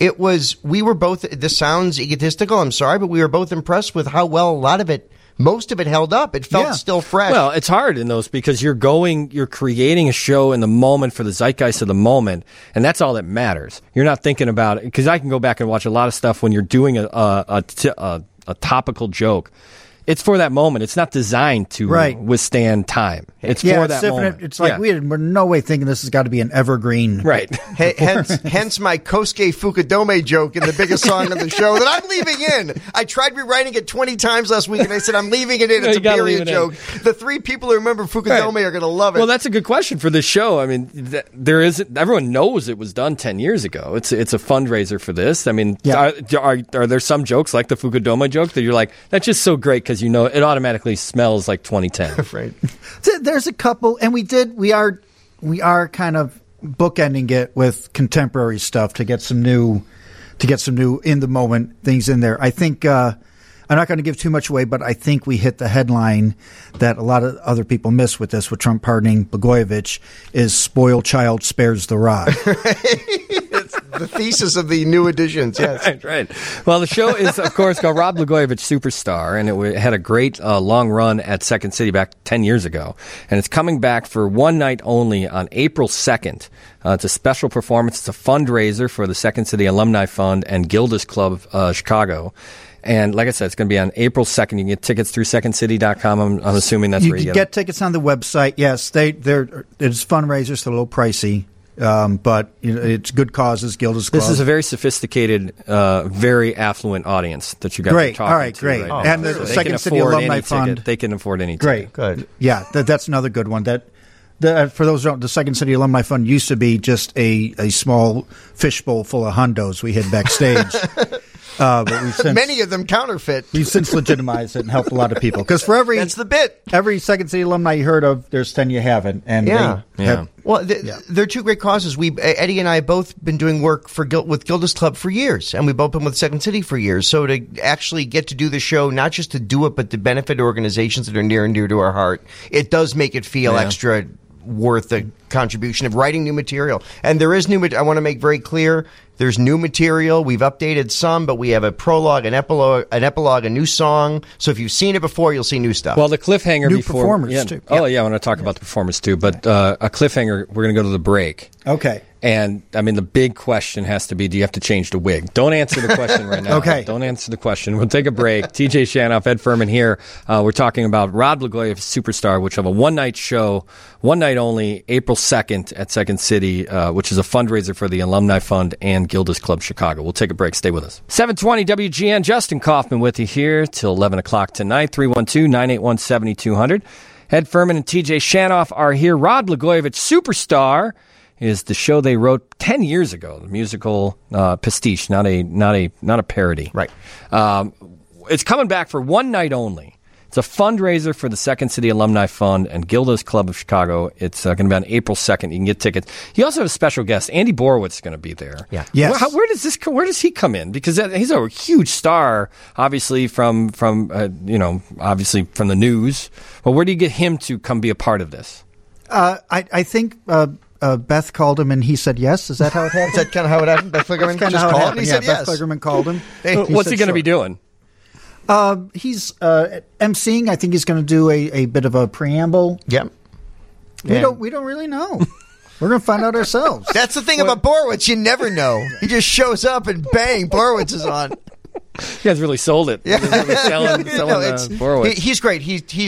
we were both, this sounds egotistical, I'm sorry, but we were both impressed with how well most of it held up. It felt still fresh. Well, it's hard in those because you're creating a show in the moment for the zeitgeist of the moment, and that's all that matters. You're not thinking about it, because I can go back and watch a lot of stuff when you're doing a topical joke. It's for that moment. It's not designed to withstand time. It's for that moment. It's like we're no way thinking this has got to be an evergreen. Right. Hence my Kosuke Fukudome joke in the biggest song of the show that I'm leaving in. I tried rewriting it 20 times last week, and I said I'm leaving it in. It's a period joke. The three people who remember Fukudome are going to love it. Well, that's a good question for this show. I mean, everyone knows it was done 10 years ago. It's a fundraiser for this. I mean, are there some jokes like the Fukudome joke that you're like, that's just so great because it automatically smells like 2010. Right. There's a couple, and we are kind of bookending it with contemporary stuff to get some new in the moment things in there. I think I'm not going to give too much away, but I think we hit the headline that a lot of other people miss with this, with Trump pardoning Blagojevich, is spoiled child spares the rod. It's the thesis of the new editions, yes. Right. Well, the show is, of course, called Rod Blagojevich Superstar, and it had a great long run at Second City back 10 years ago. And it's coming back for one night only on April 2nd. It's a special performance. It's a fundraiser for the Second City Alumni Fund and Gilda's Club Chicago. And like I said, it's going to be on April 2nd. You can get tickets through secondcity.com. I'm assuming that's where you get tickets on the website. Yes, it's fundraisers, so a little pricey. But it's good causes. Gilda's Club. This is a very sophisticated, very affluent audience that you guys are talking to. All right, great. Right now. And the Second City Alumni Fund. They can afford any ticket. Great. Good. Yeah, that's another good one. For those who don't, the Second City Alumni Fund used to be just a small fishbowl full of hundos we hid backstage. But we've since, many of them counterfeit. We've since legitimized it and helped a lot of people. Because for that's the bit. Every Second City alumni you heard of, there's 10 you haven't. And they're two great causes. Eddie and I have both been doing work with Gilda's Club for years, and we've both been with Second City for years. So to actually get to do the show, not just to do it, but to benefit organizations that are near and dear to our heart, it does make it feel extra worth the contribution of writing new material. And there is I want to make very clear, there's new material. We've updated some, but we have a prologue, an epilogue, a new song. So if you've seen it before, you'll see new stuff. Well, the cliffhanger new before... performers, too. Oh, yeah, I want to talk about the performers, too. But a cliffhanger, we're going to go to the break. Okay. And, I mean, the big question has to be, do you have to change the wig? Don't answer the question right now. Okay. Don't answer the question. We'll take a break. TJ Shanoff, Ed Furman here. We're talking about Rod Blagojevich Superstar, which have a one-night show, one night only, April 2nd at Second City, which is a fundraiser for the Alumni Fund and Gilda's Club Chicago. We'll take a break. Stay with us. 720 WGN, Justin Kaufman with you here till 11 o'clock tonight, 312-981-7200. Ed Furman and TJ Shanoff are here. Rod Blagojevich Superstar is the show they wrote 10 years ago, the musical pastiche, not a parody. Right. It's coming back for one night only. It's a fundraiser for the Second City Alumni Fund and Gilda's Club of Chicago. It's going to be on April 2nd. You can get tickets. You also have a special guest. Andy Borowitz is going to be there. Yeah. Yes. Where does he come in? Because he's a huge star, obviously from obviously from the news. Well, where do you get him to come be a part of this? I think Beth called him and he said yes. Is that how it happened? Is that kind of how it happened? Beth Kligerman just called and he said yes. Beth Kligerman called him. What's he going to be doing? He's emceeing. I think he's going to do a bit of a preamble. Yep. We don't really know. We're going to find out ourselves. That's the thing about Borowitz. You never know. He just shows up and bang, Borowitz is on. You guys really sold it. Yeah. Really selling Borowitz. He's great.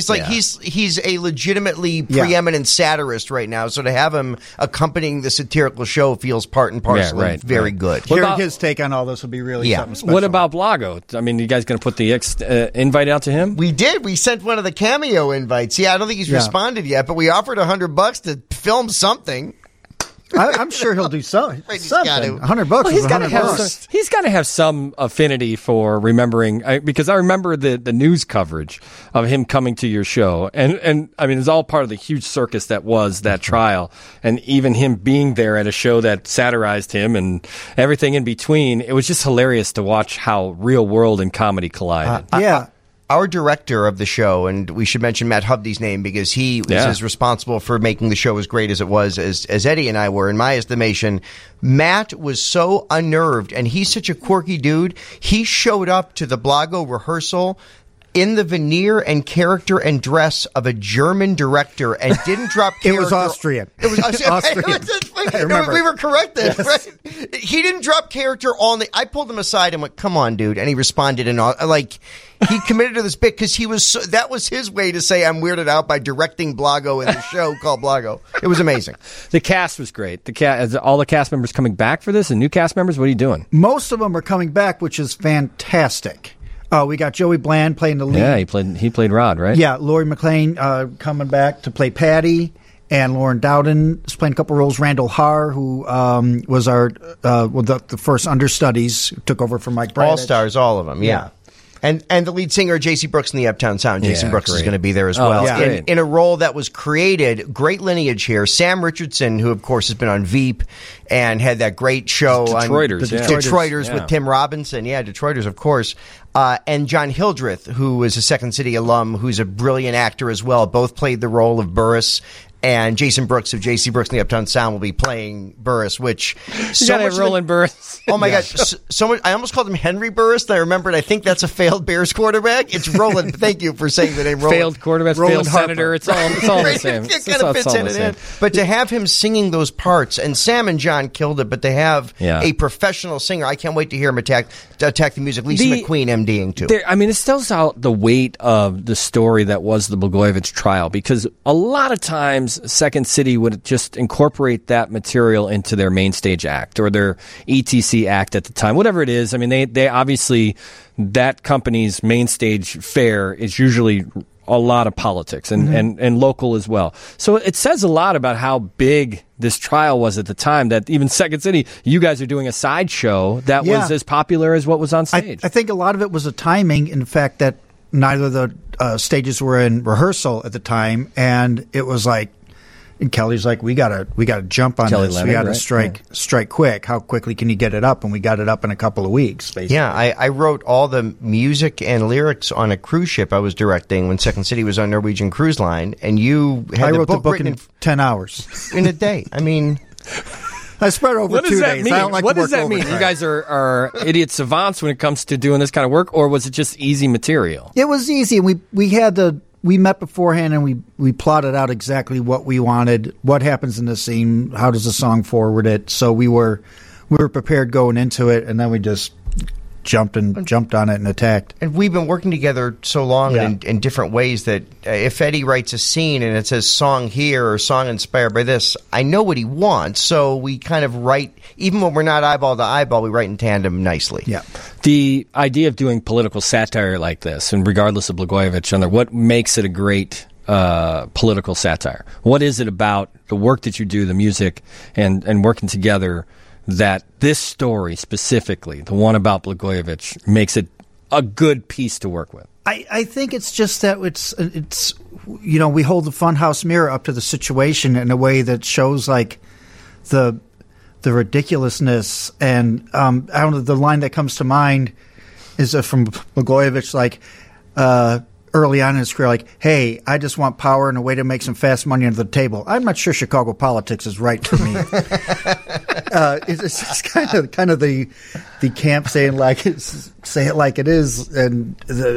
He's a legitimately preeminent satirist right now. So to have him accompanying the satirical show feels part and parcel very good. Hearing his take on all this would be really something special. What about Blago? I mean, you guys going to put the invite out to him? We did. We sent one of the cameo invites. Yeah, I don't think he's responded yet, but we offered $100 to film something. I'm sure he'll do something. $100 well, is $100. He's got to have some affinity for remembering, because I remember the news coverage of him coming to your show, and I mean, it's all part of the huge circus that was that trial, and even him being there at a show that satirized him and everything in between. It was just hilarious to watch how real world and comedy collided. Our director of the show, and we should mention Matt Hovde's name because he is responsible for making the show as great as it was, as Eddie and I were, in my estimation. Matt was so unnerved, and he's such a quirky dude. He showed up to the Blago rehearsal in the veneer and character and dress of a German director and didn't drop character. It was Austrian. It was Austrian. I remember. We were corrected. Yes. Right? He didn't drop character on the... I pulled him aside and went, come on, dude. And he responded in he committed to this bit because he was that was his way to say I'm weirded out by directing Blago in the show called Blago. It was amazing. The cast was great. All the cast members coming back for this, and new cast members. What are you doing? Most of them are coming back, which is fantastic. We got Joey Bland playing the lead. Yeah, he played Rod, right? Yeah, Laurie McLean coming back to play Patty, and Lauren Dowden is playing a couple roles. Randall Haar, who was our the first understudies, took over from Mike Bradich. All stars, all of them. Yeah. And the lead singer, J.C. Brooks in the Uptown Sound. Jason Brooks is going to be there as well. In a role that was created, great lineage here. Sam Richardson, who, of course, has been on Veep and had that great show Detroiters, on Detroiters with Tim Robinson. Yeah, Detroiters, of course. And John Hildreth, who is a Second City alum, who's a brilliant actor as well. Both played the role of Burris. And Jason Brooks of J.C. Brooks and the Uptown Sound will be playing Burris, which... Roland Burris. Oh, my God. So much, I almost called him Henry Burris, and I remembered, I think that's a failed Bears quarterback. It's Roland. Thank you for saying the name Roland. Failed quarterback, Roland failed senator. It's all the same. It kind of fits in and in. But to have him singing those parts, and Sam and John killed it, but to have a professional singer, I can't wait to hear him attack the music. Lisa McQueen MDing, too. It tells out the weight of the story that was the Blagojevich trial, because a lot of times Second City would just incorporate that material into their main stage act or their ETC act at the time, whatever it is. I mean, they obviously, that company's main stage fare is usually a lot of politics and local as well. So it says a lot about how big this trial was at the time, that even Second City, you guys are doing a sideshow that was as popular as what was on stage. I think a lot of it was a timing, in fact, that neither of the stages were in rehearsal at the time, and it was like, and Kelly's like, we gotta jump on Kelly this. Leonard, we gotta strike quick. How quickly can you get it up? And we got it up in a couple of weeks, basically. Yeah, I wrote all the music and lyrics on a cruise ship I was directing when Second City was on Norwegian Cruise Line, and you had I wrote the book in 10 hours. In a day. I mean... I spread over 2 days. Mean? I don't like what to work does that mean? You guys are idiot savants when it comes to doing this kind of work, or was it just easy material? It was easy. We met beforehand and we plotted out exactly what we wanted, what happens in the scene, how does the song forward it. So we were prepared going into it, and then we just jumped on it and attacked. And we've been working together so long in different ways that if Eddie writes a scene and it says song here or song inspired by this, I know what he wants. So we kind of write, even when we're not eyeball to eyeball, we write in tandem nicely. Yeah. The idea of doing political satire like this, and regardless of Blagojevich, what makes it a great political satire? What is it about the work that you do, the music, and working together, that this story specifically, the one about Blagojevich, makes it a good piece to work with? I think it's just that it's we hold the funhouse mirror up to the situation in a way that shows like the ridiculousness, and I don't know, the line that comes to mind is from Blagojevich, like early on in his career, like, hey, I just want power and a way to make some fast money under the table. I'm not sure Chicago politics is right for me. It's kind of the camp saying say it like it is, and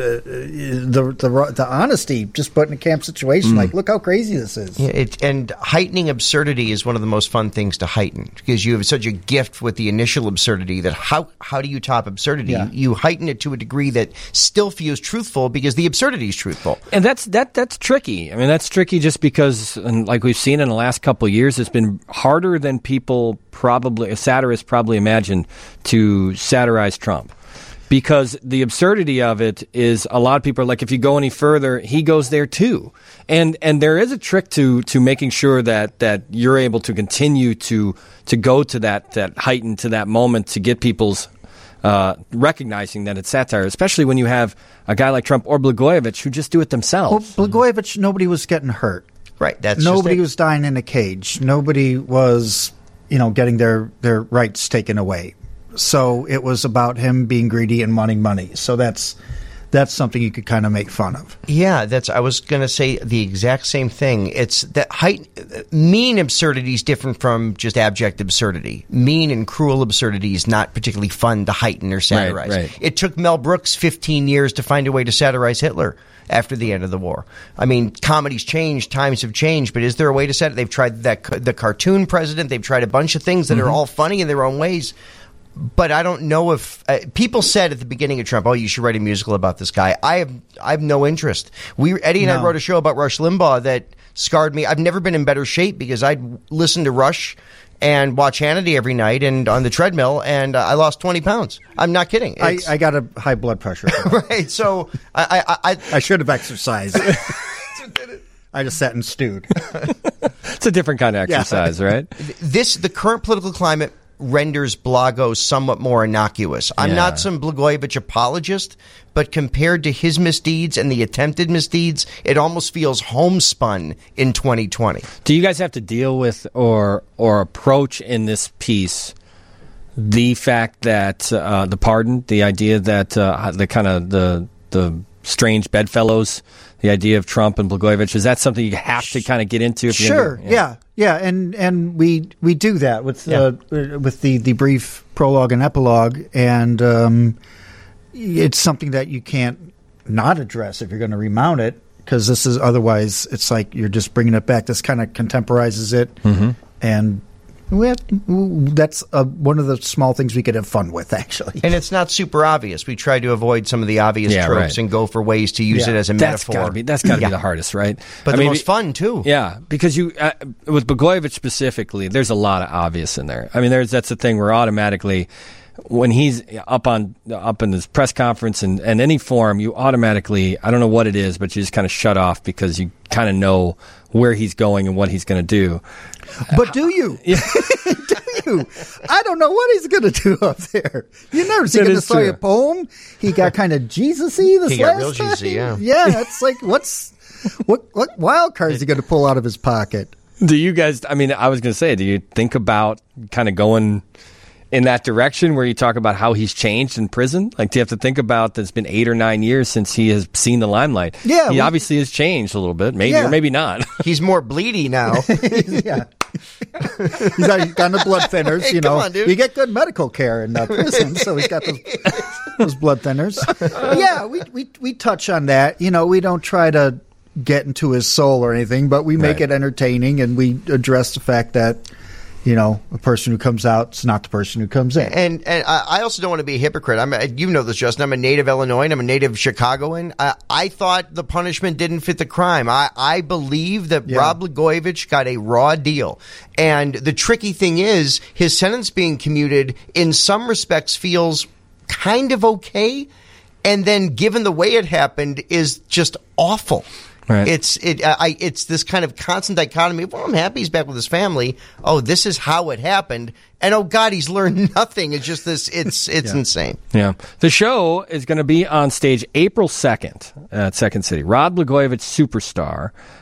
the honesty, just put in a camp situation, like, look how crazy this is. Yeah, and heightening absurdity is one of the most fun things to heighten, because you have such a gift with the initial absurdity that how do you top absurdity? Yeah. You heighten it to a degree that still feels truthful because the absurdity is truthful. And that's tricky. I mean, that's tricky just because, and like we've seen in the last couple of years, it's been harder than satirists probably imagined to satirize Trump. Because the absurdity of it is, a lot of people are like, if you go any further, he goes there too. And there is a trick to making sure that you're able to continue to go to that heighten, to that moment, to get people's recognizing that it's satire, especially when you have a guy like Trump or Blagojevich who just do it themselves. Well, Blagojevich, nobody was getting hurt. Right. Nobody was dying in a cage. Nobody was, getting their rights taken away. So it was about him being greedy and wanting money. So that's something you could kind of make fun of. Yeah, I was going to say the exact same thing. It's that mean absurdity is different from just abject absurdity. Mean and cruel absurdity is not particularly fun to heighten or satirize. Right. It took Mel Brooks 15 years to find a way to satirize Hitler after the end of the war. I mean, comedies change, times have changed, but is there a way to set it? They've tried the cartoon president. They've tried a bunch of things that are all funny in their own ways. But I don't know if people said at the beginning of Trump, "Oh, you should write a musical about this guy." I have no interest. Eddie and I wrote a show about Rush Limbaugh that scarred me. I've never been in better shape because I'd listen to Rush and watch Hannity every night and on the treadmill, and I lost 20 pounds. I'm not kidding. I got a high blood pressure. Right. So I should have exercised. I just sat and stewed. It's a different kind of exercise, right? The current political climate renders Blago somewhat more innocuous. I'm not some Blagojevich apologist, but compared to his misdeeds and the attempted misdeeds, it almost feels homespun in 2020. Do you guys have to deal with or approach in this piece the fact that the pardon, the idea that the strange bedfellows, the idea of Trump and Blagojevich, is that something you have to kind of get into? Sure, yeah, and we do that with the brief prologue and epilogue, and it's something that you can't not address if you're going to remount it, because this is otherwise it's like you're just bringing it back. This kind of contemporizes it, and that's one of the small things we could have fun with, actually. And it's not super obvious. We try to avoid some of the obvious tropes and go for ways to use it as a metaphor. That's got to be the hardest, right? But the most fun, too. Yeah, because you with Blagojevich specifically, there's a lot of obvious in there. I mean, that's the thing where automatically, when he's up in this press conference and any forum, you automatically, I don't know what it is, but you just kind of shut off because you kind of know where he's going and what he's going to do. But do you? Yeah. Do you? I don't know what he's going to do up there. You never see him say a poem. He got kind of Jesus-y this he last got real time. Jesus-y, yeah. Yeah, it's like, what wild card is he going to pull out of his pocket? Do you guys, I mean, I was going to say, do you think about kind of going in that direction where you talk about how he's changed in prison? Like, do you have to think about that it's been 8 or 9 years since he has seen the limelight? Yeah. He obviously has changed a little bit, maybe, or maybe not. He's more bleedy now. Yeah. He's got the blood thinners, Hey, come on, dude. You get good medical care in prison, so he's got those blood thinners. Yeah, we touch on that. We don't try to get into his soul or anything, but we make it entertaining, and we address the fact that a person who comes out is not the person who comes in. And I also don't want to be a hypocrite. You know this, Justin. I'm a native Illinoisan. I'm a native Chicagoan. I thought the punishment didn't fit the crime. I believe that Rod Blagojevich got a raw deal. And the tricky thing is, his sentence being commuted in some respects feels kind of okay. And then given the way it happened is just awful. Right. It's this kind of constant dichotomy. Well, I'm happy he's back with his family. Oh, this is how it happened. And oh God, he's learned nothing. It's just this. It's insane. Yeah. The show is going to be on stage April 2nd at Second City. Rod Blagojevich Superstar.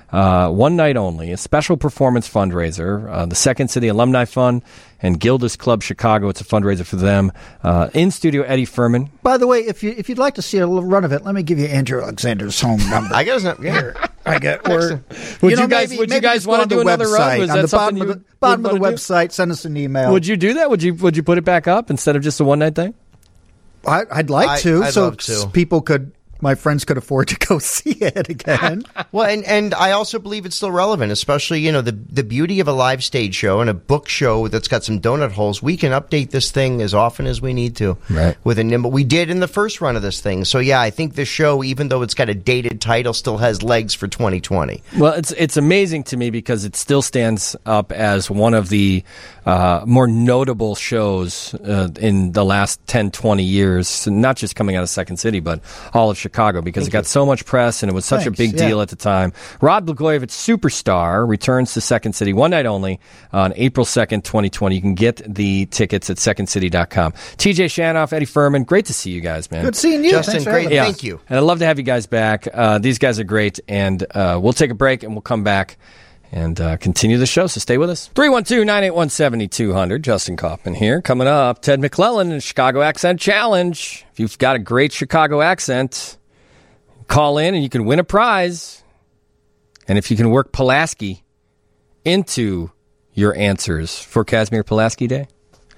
one night only, a special performance fundraiser, the Second City Alumni Fund and Gilda's Club Chicago. It's a fundraiser for them. In studio, Eddie Furman. By the way, if you'd like to see a little run of it, let me give you Andrew Alexander's home number. I got his here. I got. Or would you guys want to do another run? Was on that the something bottom of the website? Send us an email. Would you do that? Would you put it back up instead of just a one night thing? I'd like to, I'd so love to. My friends could afford to go see it again. Well, and I also believe it's still relevant, especially, the beauty of a live stage show and a book show that's got some donut holes. We can update this thing as often as we need to. Right. With a nimble. We did in the first run of this thing. So, yeah, I think this show, even though it's got a dated title, still has legs for 2020. Well, it's amazing to me because it still stands up as one of the more notable shows in the last 10, 20 years, not just coming out of Second City, but all of Chicago, because it got so much press and it was such a big deal at the time. Rod Blagojevich, Superstar, returns to Second City one night only on April 2nd, 2020. You can get the tickets at secondcity.com. TJ Shanoff, Eddie Furman, great to see you guys, man. Good seeing you. Justin, great. Yeah. Thank you. And I'd love to have you guys back. These guys are great, and we'll take a break and we'll come back and continue the show, so stay with us. 312-981-7200. Justin Kaufman here. Coming up, Ted McClellan and Chicago Accent Challenge. If you've got a great Chicago accent, call in and you can win a prize. And if you can work Pulaski into your answers for Casimir Pulaski Day.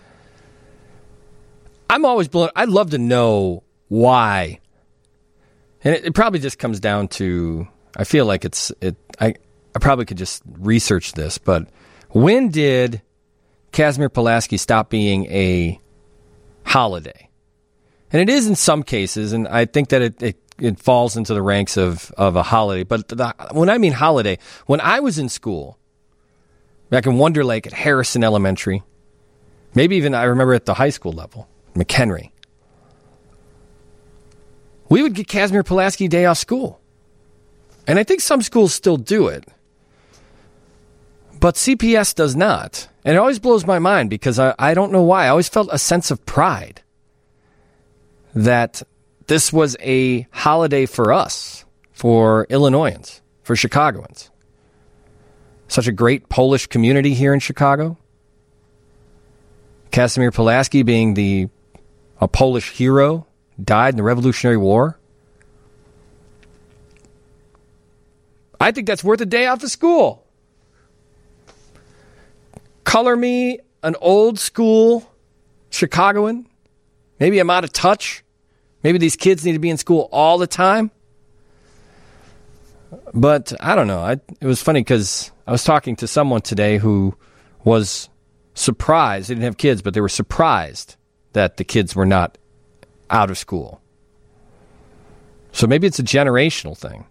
I'm always blown. I'd love to know why. And it probably just comes down to, I feel like I probably could just research this, but when did Casimir Pulaski stop being a holiday? And it is in some cases, and I think that it falls into the ranks of a holiday. But when I mean holiday, when I was in school, back in Wonder Lake at Harrison Elementary, maybe even I remember at the high school level, McHenry, we would get Casimir Pulaski Day off school. And I think some schools still do it. But CPS does not. And it always blows my mind because I don't know why. I always felt a sense of pride that this was a holiday for us, for Illinoisans, for Chicagoans. Such a great Polish community here in Chicago. Casimir Pulaski being a Polish hero, died in the Revolutionary War. I think that's worth a day off of school. Color me an old school Chicagoan. Maybe I'm out of touch. Maybe these kids need to be in school all the time. But I don't know. It was funny because I was talking to someone today who was surprised. They didn't have kids, but they were surprised that the kids were not out of school. So maybe it's a generational thing.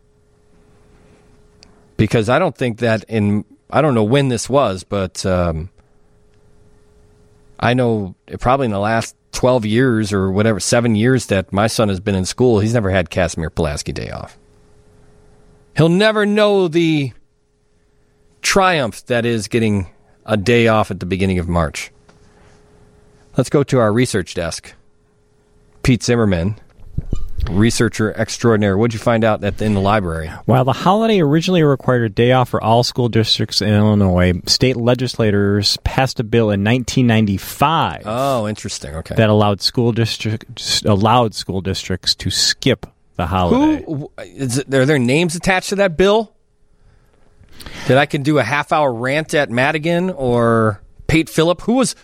Because I don't think that I don't know when this was, but I know probably in the last 12 years or whatever, 7 years that my son has been in school, he's never had Casimir Pulaski Day off. He'll never know the triumph that is getting a day off at the beginning of March. Let's go to our research desk. Pete Zimmerman, researcher extraordinaire. What'd you find out in the library? While the holiday originally required a day off for all school districts in Illinois, state legislators passed a bill in 1995. Oh, interesting. Okay. That allowed school districts to skip the holiday. Are there names attached to that bill? That I can do a half-hour rant at Madigan or Pate Phillip? Who was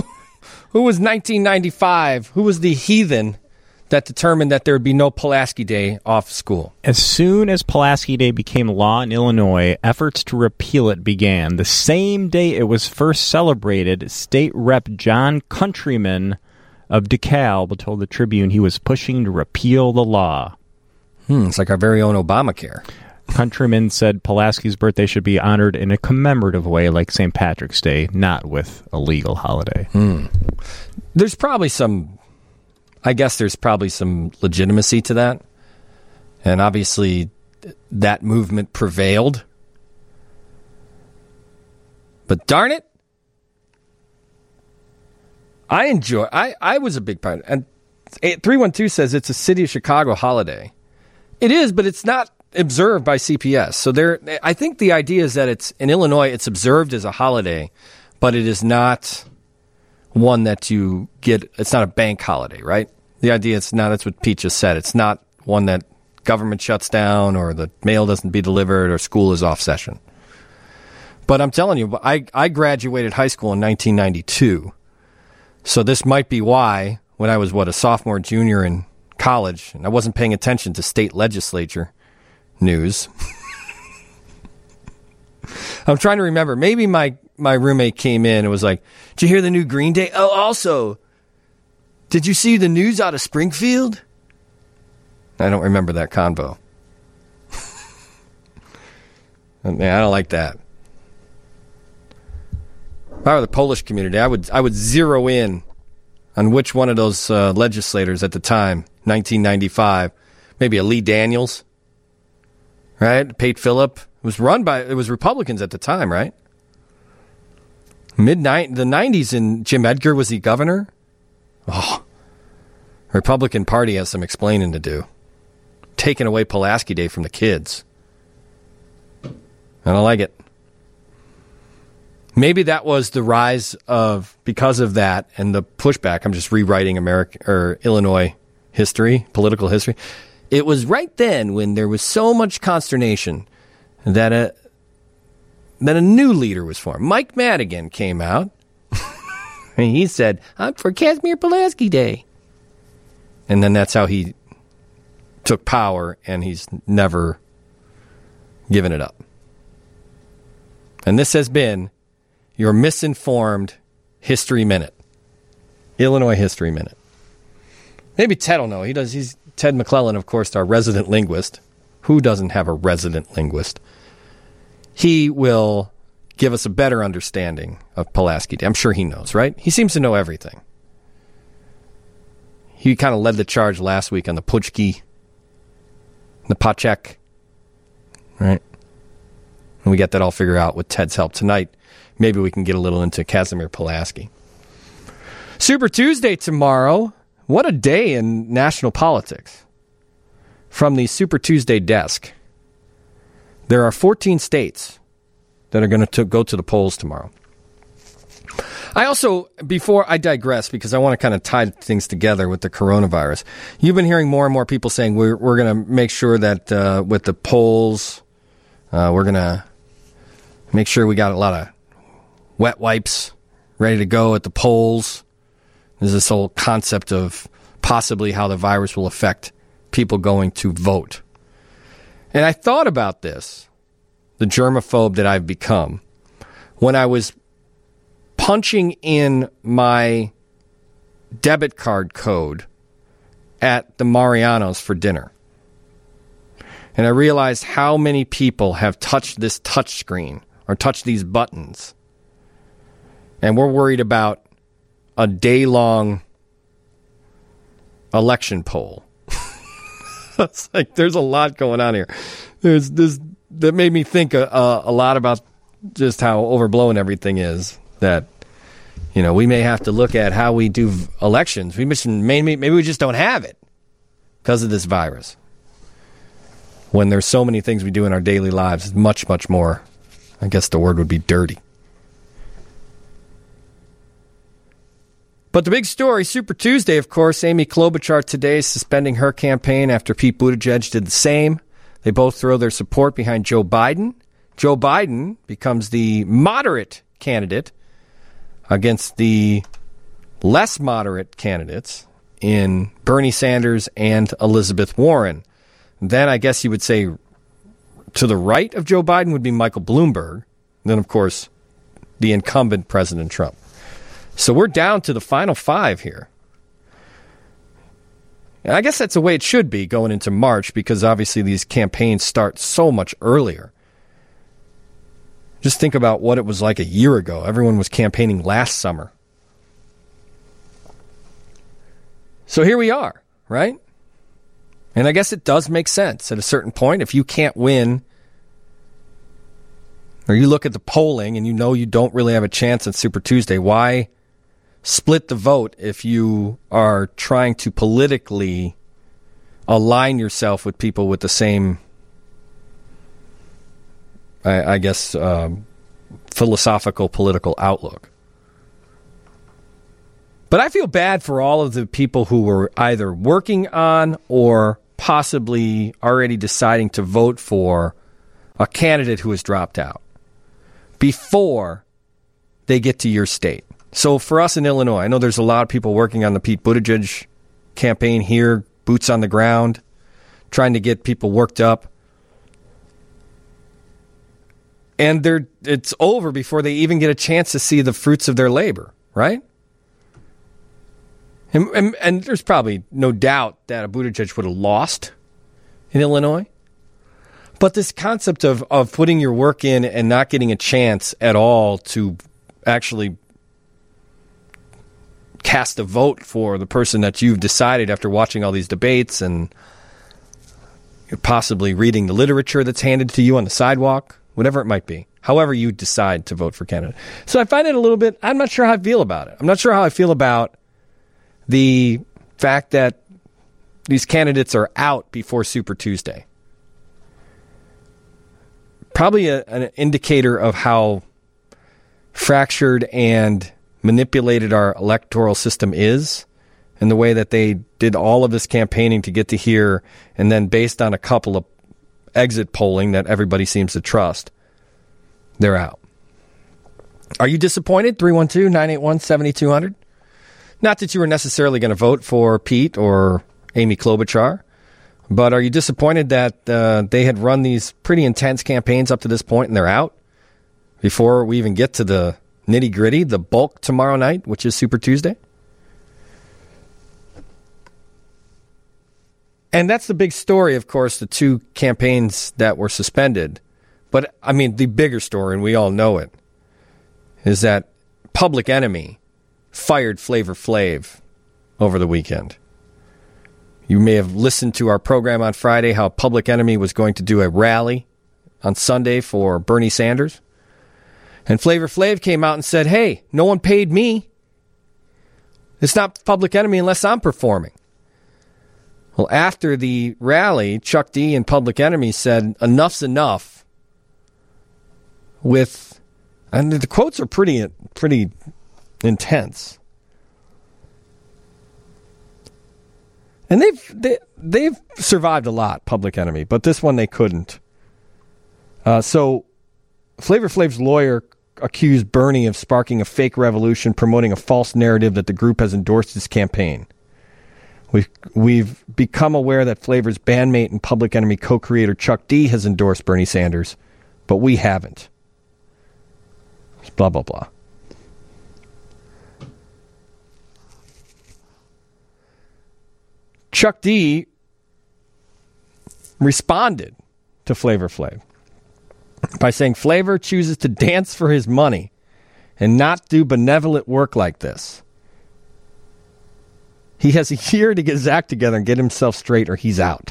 1995? Who was the heathen that determined that there would be no Pulaski Day off school? As soon as Pulaski Day became law in Illinois, efforts to repeal it began. The same day it was first celebrated, State Rep John Countryman of DeKalb told the Tribune he was pushing to repeal the law. It's like our very own Obamacare. Countryman said Pulaski's birthday should be honored in a commemorative way like St. Patrick's Day, not with a legal holiday. There's probably some legitimacy to that. And obviously that movement prevailed. But darn it, I was a big part. And 312 says it's a City of Chicago holiday. It is, but it's not observed by CPS. So I think the idea is that it's in Illinois, it's observed as a holiday, but it is not one that you get. It's not a bank holiday, right? The idea it's not. That's what Pete just said. It's not one that government shuts down or the mail doesn't be delivered or school is off session. But I'm telling you, I graduated high school in 1992. So this might be why when I was, a sophomore, junior in college, and I wasn't paying attention to state legislature news. I'm trying to remember. Maybe my roommate came in and was like, did you hear the new Green Day? Oh, also, did you see the news out of Springfield? I don't remember that convo. Man, I don't like that. If I were the Polish community, I would zero in on which one of those legislators at the time, 1995, maybe a Lee Daniels, right? Pate Phillip. It was Republicans at the time, right? The 90s, and Jim Edgar was the governor. Oh, Republican Party has some explaining to do. Taking away Pulaski Day from the kids. I don't like it. Maybe that was the rise because of that and the pushback. I'm just rewriting Illinois history, political history. It was right then when there was so much consternation that a new leader was formed. Mike Madigan came out and he said, I'm for Casimir Pulaski Day. And then that's how he took power, and he's never given it up. And this has been your misinformed History Minute. Illinois History Minute. Maybe Ted will know. He's Ted McClellan, of course, our resident linguist. Who doesn't have a resident linguist? He will give us a better understanding of Pulaski Day. I'm sure he knows, right? He seems to know everything. He kind of led the charge last week on the Puchki, the Pachek, right? And we got that all figured out with Ted's help tonight. Maybe we can get a little into Casimir Pulaski. Super Tuesday tomorrow. What a day in national politics. From the Super Tuesday desk, there are 14 states that are going to go to the polls tomorrow. I also, before I digress, because I want to kind of tie things together with the coronavirus, you've been hearing more and more people saying we're going to make sure that with the polls, we're going to make sure we got a lot of wet wipes ready to go at the polls. There's this whole concept of possibly how the virus will affect people going to vote. And I thought about this, the germaphobe that I've become, when I was punching in my debit card code at the Mariano's for dinner. And I realized how many people have touched this touch screen or touched these buttons. And we're worried about a day-long election poll. It's like there's a lot going on here. There's this that made me think a lot about just how overblown everything is. That, you know, we may have to look at how we do elections. Maybe we just don't have it because of this virus. When there's so many things we do in our daily lives, it's much, much more. I guess the word would be dirty. But the big story, Super Tuesday, of course, Amy Klobuchar today is suspending her campaign after Pete Buttigieg did the same. They both throw their support behind Joe Biden. Joe Biden becomes the moderate candidate against the less moderate candidates in Bernie Sanders and Elizabeth Warren. Then I guess you would say to the right of Joe Biden would be Michael Bloomberg. Then, of course, the incumbent President Trump. So we're down to the final five here. And I guess that's the way it should be going into March, because obviously these campaigns start so much earlier. Just think about what it was like a year ago. Everyone was campaigning last summer. So here we are, right? And I guess it does make sense at a certain point. If you can't win, or you look at the polling and you know you don't really have a chance on Super Tuesday, why split the vote if you are trying to politically align yourself with people with the same I guess, philosophical political outlook. But I feel bad for all of the people who were either working on or possibly already deciding to vote for a candidate who has dropped out before they get to your state. So for us in Illinois, I know there's a lot of people working on the Pete Buttigieg campaign here, boots on the ground, trying to get people worked up. And it's over before they even get a chance to see the fruits of their labor, right? And there's probably no doubt that a Buttigieg would have lost in Illinois. But this concept of putting your work in and not getting a chance at all to actually cast a vote for the person that you've decided after watching all these debates and possibly reading the literature that's handed to you on the sidewalk, whatever it might be, however you decide to vote for candidate. So I find it a little bit, I'm not sure how I feel about it. I'm not sure how I feel about the fact that these candidates are out before Super Tuesday. Probably an indicator of how fractured and manipulated our electoral system is, and the way that they did all of this campaigning to get to here, and then based on a couple of exit polling that everybody seems to trust, they're out. Are you disappointed? 312-981-7200. Not that you were necessarily going to vote for Pete or Amy Klobuchar, but are you disappointed that they had run these pretty intense campaigns up to this point and they're out before we even get to the nitty-gritty, the bulk tomorrow night, which is Super Tuesday? And that's the big story, of course, the two campaigns that were suspended. But, I mean, the bigger story, and we all know it, is that Public Enemy fired Flavor Flav over the weekend. You may have listened to our program on Friday how Public Enemy was going to do a rally on Sunday for Bernie Sanders. And Flavor Flav came out and said, hey, no one paid me. It's not Public Enemy unless I'm performing. Well, after the rally, Chuck D and Public Enemy said, enough's enough. And the quotes are pretty intense. And they've survived a lot, Public Enemy, but this one they couldn't. So Flavor Flav's lawyer accused Bernie of sparking a fake revolution, promoting a false narrative that the group has endorsed his campaign. We've become aware that Flavor's bandmate and Public Enemy co-creator Chuck D has endorsed Bernie Sanders, but we haven't. Blah, blah, blah. Chuck D responded to Flavor Flav by saying Flavor chooses to dance for his money and not do benevolent work like this. He has a year to get his act together and get himself straight or he's out.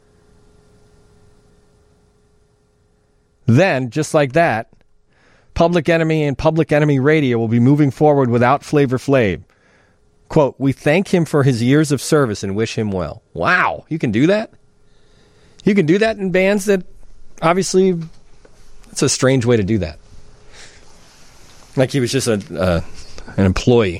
Then, just like that, Public Enemy and Public Enemy Radio will be moving forward without Flavor Flav. Quote, we thank him for his years of service and wish him well. Wow, you can do that? You can do that in bands that, obviously, it's a strange way to do that. Like he was just an employee.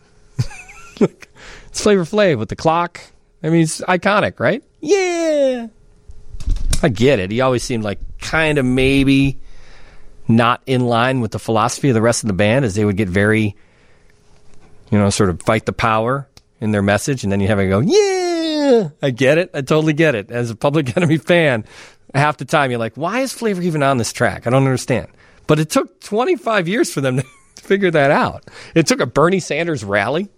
It's Flavor Flav with the clock. I mean, it's iconic, right? Yeah. I get it. He always seemed like kind of maybe not in line with the philosophy of the rest of the band, as they would get very, sort of fight the power in their message, and then you have to go, yeah. I get it. I totally get it. As a Public Enemy fan, half the time you're like, why is Flavor even on this track? I don't understand. But it took 25 years for them to figure that out. It took a Bernie Sanders rally.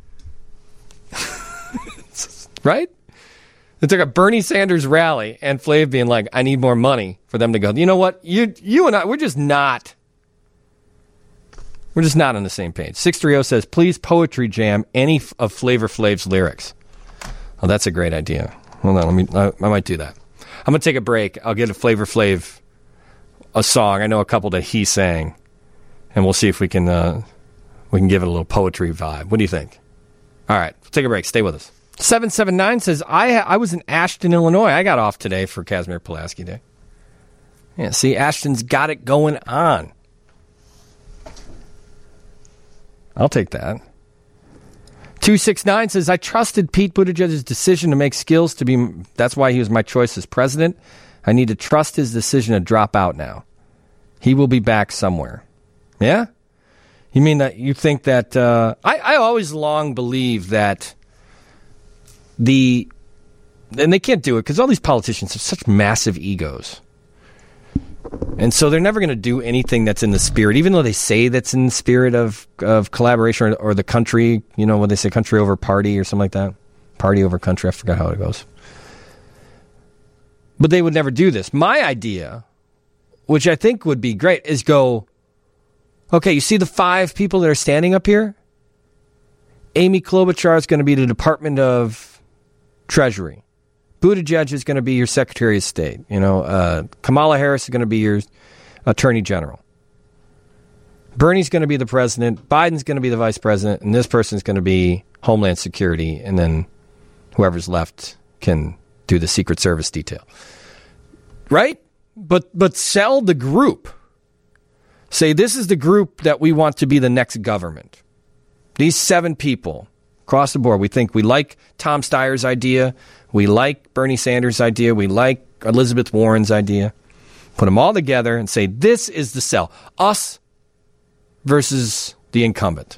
Right? It took a Bernie Sanders rally and Flav being like, I need more money, for them to go, you know what? You and I, we're just not on the same page. 630 says, please poetry jam any of Flavor Flav's lyrics. Oh, that's a great idea. Hold on, I might do that. I'm going to take a break. I'll get a Flavor Flav a song. I know a couple that he sang, and we'll see if we can give it a little poetry vibe. What do you think? All right, take a break. Stay with us. 779 says, I was in Ashton, Illinois. I got off today for Casimir Pulaski Day. Yeah, see, Ashton's got it going on. I'll take that. 269 says, I trusted Pete Buttigieg's decision to make skills to be, that's why he was my choice as president. I need to trust his decision to drop out now. He will be back somewhere. Yeah? You mean that you think that, I always long believe that and they can't do it because all these politicians have such massive egos. And so they're never going to do anything that's in the spirit, even though they say that's in the spirit of collaboration or the country, you know, when they say country over party or something like that. Party over country, I forgot how it goes. But they would never do this. My idea, which I think would be great, is go, okay, you see the 5 people that are standing up here? Amy Klobuchar is going to be the Department of Treasury. Buttigieg is going to be your Secretary of State. You know, Kamala Harris is going to be your Attorney General. Bernie's going to be the president. Biden's going to be the vice president. And this person's going to be Homeland Security. And then whoever's left can do the Secret Service detail. Right? But sell the group. Say, this is the group that we want to be the next government. These 7 people across the board. We like Tom Steyer's idea. We like Bernie Sanders' idea. We like Elizabeth Warren's idea. Put them all together and say, this is the sell. Us versus the incumbent.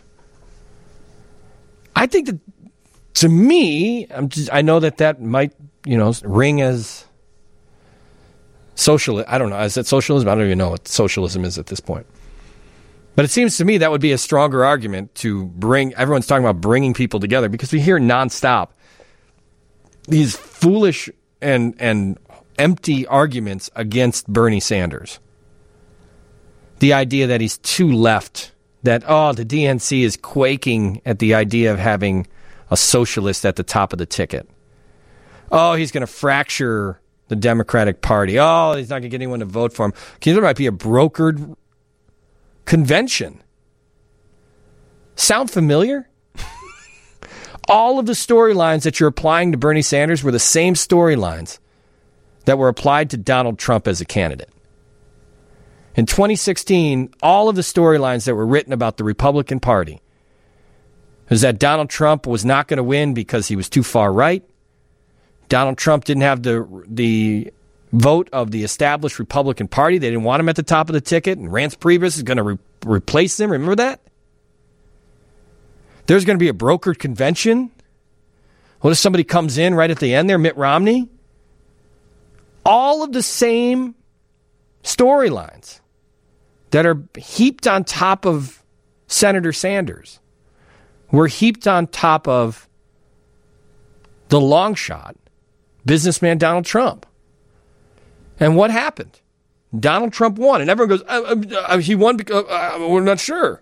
I think that, to me, I know that might, ring as socialism. I don't know. Is that socialism? I don't even know what socialism is at this point. But it seems to me that would be a stronger argument to bring, everyone's talking about bringing people together because we hear nonstop these foolish and empty arguments against Bernie Sanders. The idea that he's too left, that, the DNC is quaking at the idea of having a socialist at the top of the ticket. He's going to fracture the Democratic Party. He's not going to get anyone to vote for him. There might be a brokered convention. Sound familiar? All of the storylines that you're applying to Bernie Sanders were the same storylines that were applied to Donald Trump as a candidate. In 2016, all of the storylines that were written about the Republican Party was that Donald Trump was not going to win because he was too far right. Donald Trump didn't have the vote of the established Republican Party. They didn't want him at the top of the ticket, and Reince Priebus is going to replace him. Remember that? There's going to be a brokered convention. What if somebody comes in right at the end there, Mitt Romney? All of the same storylines that are heaped on top of Senator Sanders were heaped on top of the long shot, businessman Donald Trump. And what happened? Donald Trump won. And everyone goes, he won because we're not sure.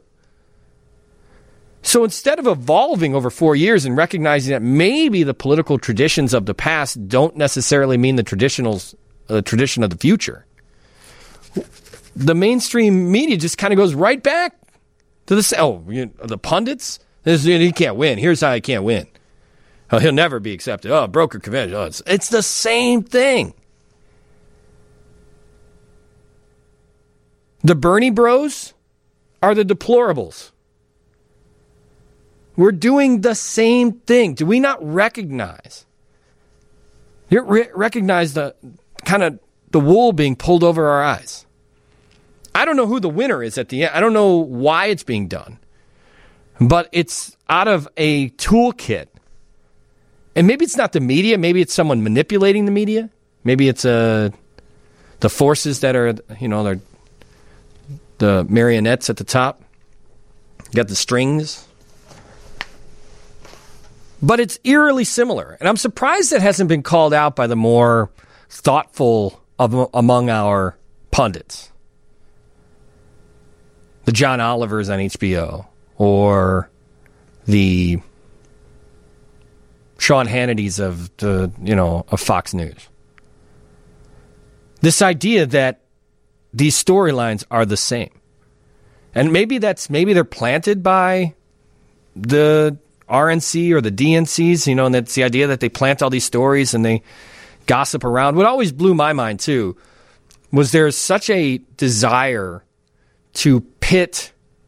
So instead of evolving over 4 years and recognizing that maybe the political traditions of the past don't necessarily mean the tradition of the future, the mainstream media just kind of goes right back to the pundits. He can't win. Here's how he can't win. He'll never be accepted. Broker convention. It's the same thing. The Bernie bros are the deplorables. We're doing the same thing. Do we not recognize? Recognize the kind of the wool being pulled over our eyes. I don't know who the winner is at the end. I don't know why it's being done. But it's out of a toolkit. And maybe it's not the media. Maybe it's someone manipulating the media. Maybe it's the forces that are, they're the marionettes at the top. You got the strings. But it's eerily similar. And I'm surprised it hasn't been called out by the more thoughtful among our pundits. The John Olivers on HBO or the Sean Hannity's of Fox News. This idea that these storylines are the same. And maybe they're planted by the RNC or the DNCs, and that's the idea that they plant all these stories and they gossip around. What always blew my mind, too, was there such a desire to pit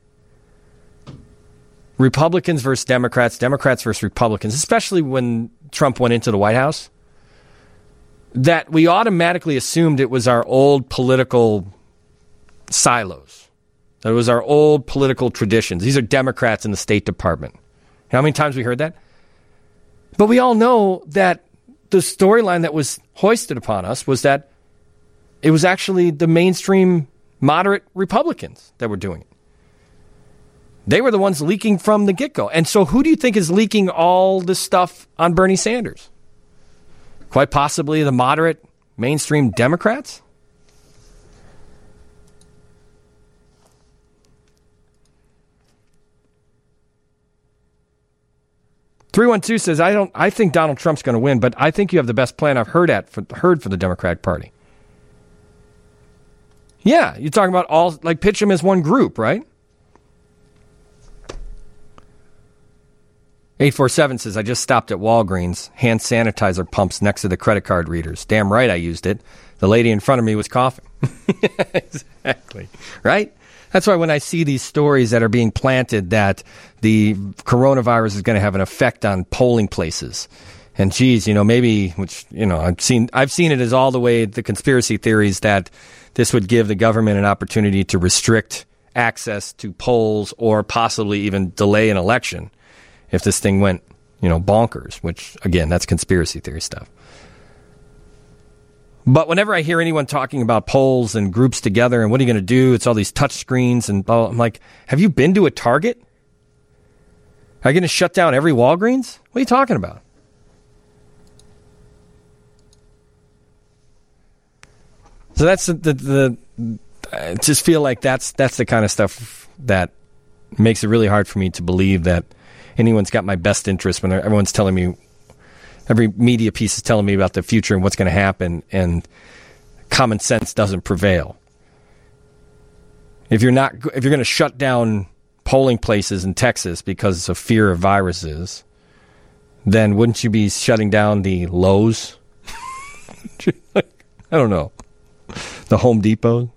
Republicans versus Democrats, Democrats versus Republicans, especially when Trump went into the White House, that we automatically assumed it was our old political silos. That it was our old political traditions. These are Democrats in the State Department. How many times we heard that? But we all know that the storyline that was hoisted upon us was that it was actually the mainstream moderate Republicans that were doing it. They were the ones leaking from the get-go. And so who do you think is leaking all this stuff on Bernie Sanders? Quite possibly the moderate mainstream Democrats? .312 says, I think Donald Trump's going to win, but I think you have the best plan I've heard for the Democratic Party. Yeah, you're talking about all, like, pitch them as one group, right? 847 says, I just stopped at Walgreens. Hand sanitizer pumps next to the credit card readers. Damn right I used it. The lady in front of me was coughing. Exactly. Right? That's why when I see these stories that are being planted that the coronavirus is going to have an effect on polling places. And geez, maybe, which, I've seen it as all the way the conspiracy theories that this would give the government an opportunity to restrict access to polls or possibly even delay an election if this thing went, bonkers, which, again, that's conspiracy theory stuff. But whenever I hear anyone talking about polls and groups together and what are you going to do, it's all these touch screens and blah, blah, I'm like, have you been to a Target? Are you going to shut down every Walgreens? What are you talking about? So that's I just feel like that's the kind of stuff that makes it really hard for me to believe that anyone's got my best interest when everyone's telling me, every media piece is telling me about the future and what's going to happen, and common sense doesn't prevail. If you're going to shut down polling places in Texas because of fear of viruses, then wouldn't you be shutting down the Lowe's? I don't know. The Home Depot?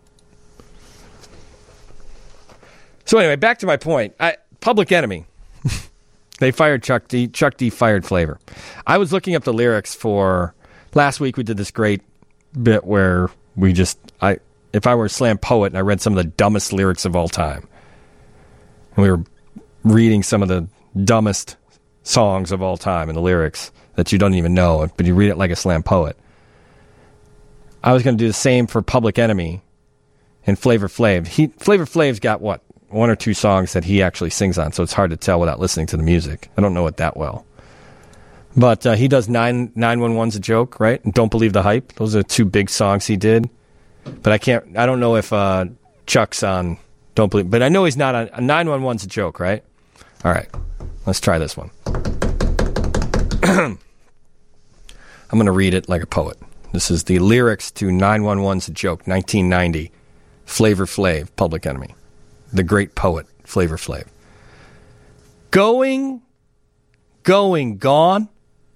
So anyway, back to my point. Public Enemy. They fired Chuck D. Chuck D fired Flavor. I was looking up the lyrics for last week. We did this great bit where if I were a slam poet and I read some of the dumbest lyrics of all time, and we were reading some of the dumbest songs of all time and the lyrics that you don't even know, but you read it like a slam poet. I was going to do the same for Public Enemy and Flavor Flav. Flavor Flav's got what? One or two songs that he actually sings on, so it's hard to tell without listening to the music. I don't know it that well. But he does 911's a Joke, right? And Don't Believe the Hype. Those are two big songs he did. But I don't know if Chuck's on Don't Believe, but I know he's not on 911's a Joke, right? All right, let's try this one. I'm going to read it like a poet. This is the lyrics to 911's a Joke, 1990. Flavor Flav, Public Enemy. The great poet, Flavor Flav. Going, gone.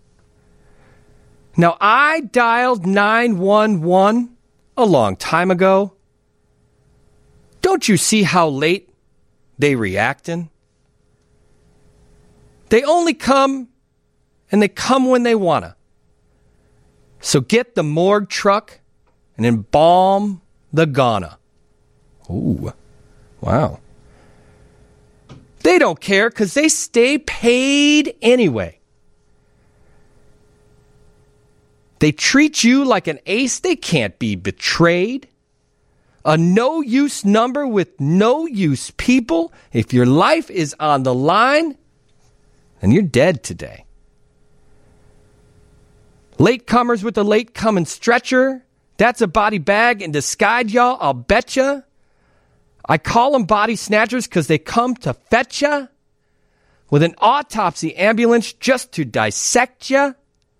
Now, I dialed 911 a long time ago. Don't you see how late they reactin'? They only come, and they come when they wanna. So get the morgue truck and embalm the goner. Ooh. Wow. They don't care because they stay paid anyway. They treat you like an ace. They can't be betrayed. A no-use number with no-use people. If your life is on the line, then you're dead today. Latecomers with the late-coming stretcher. That's a body bag in disguise, y'all. I'll betcha. I call them body snatchers because they come to fetch ya with an autopsy ambulance just to dissect ya.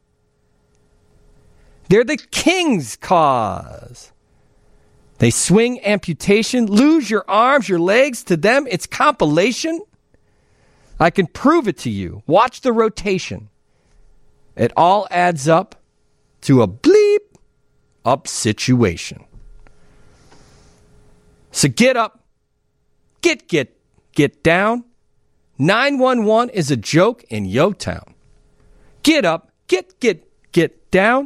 They're the king's cause. They swing amputation, lose your arms, your legs. To them, it's compilation. I can prove it to you. Watch the rotation. It all adds up to a bleep up situation. So get up, get down. 911 is a joke in yo town. Get up, get down.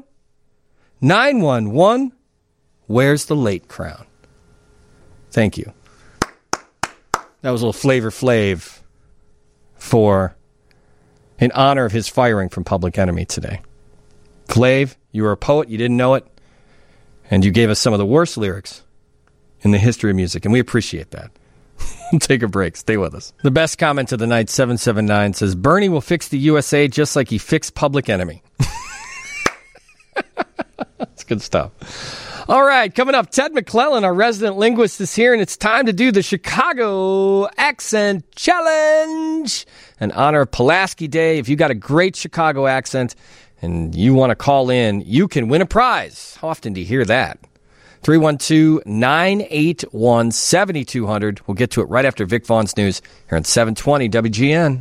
911, where's the late crown? Thank you. That was a little Flavor Flav in honor of his firing from Public Enemy today. Flav, you were a poet, you didn't know it, and you gave us some of the worst lyrics in the history of music, and we appreciate that. Take a break. Stay with us. The best comment of the night, 779, says, Bernie will fix the USA just like he fixed Public Enemy. That's good stuff. All right, coming up, Ted McClellan, our resident linguist, is here, and it's time to do the Chicago Accent Challenge in honor of Pulaski Day. If you got a great Chicago accent and you want to call in, you can win a prize. How often do you hear that? 312-981-7200. We'll get to it right after Vic Vaughn's news here on 720 WGN.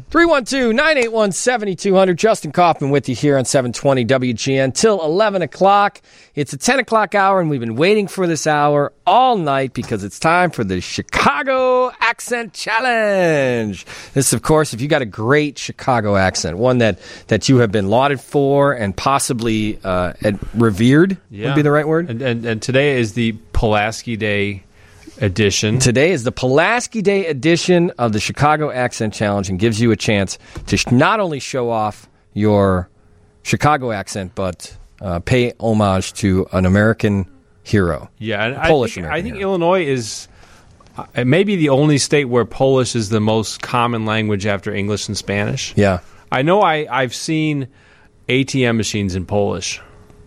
312-981-7200. Justin Kaufman with you here on 720 WGN till 11 o'clock. It's a 10 o'clock hour, and we've been waiting for this hour all night because it's time for the Chicago Accent Challenge. This, of course, if you got a great Chicago accent, one that you have been lauded for and possibly revered would be the right word. And today is the Pulaski Day edition. Today is the Pulaski Day edition of the Chicago Accent Challenge and gives you a chance to not only show off your Chicago accent, but pay homage to an American hero. Yeah, and Polish I think Illinois is maybe the only state where Polish is the most common language after English and Spanish. Yeah. I know I've seen ATM machines in Polish.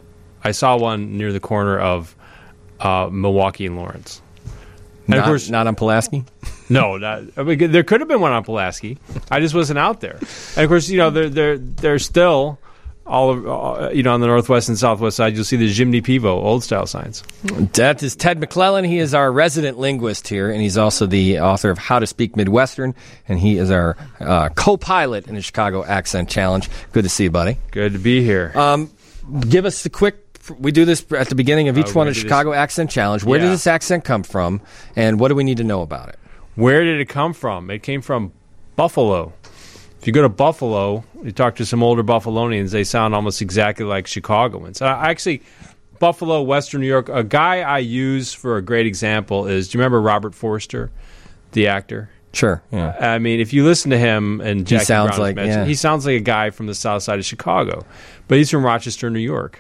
I saw one near the corner of Milwaukee and Lawrence. And of course, not on Pulaski? No, there could have been one on Pulaski. I just wasn't out there. And of course, they're still all on the northwest and southwest side. You'll see the Jimny Pivo old style signs. That is Ted McClellan. He is our resident linguist here, and he's also the author of How to Speak Midwestern, and he is our co-pilot in the Chicago Accent Challenge. Good to see you, buddy. Good to be here. Give us the quick. We do this at the beginning of each one of the Chicago Accent Challenge. Where did this accent come from, and what do we need to know about it? Where did it come from? It came from Buffalo. If you go to Buffalo, you talk to some older Buffalonians, they sound almost exactly like Chicagoans. Actually, Buffalo, Western New York, a guy I use for a great example is, do you remember Robert Forster, the actor? Sure. Yeah. I mean, if you listen to him and Jackie sounds Brown like he sounds like a guy from the south side of Chicago, but he's from Rochester, New York.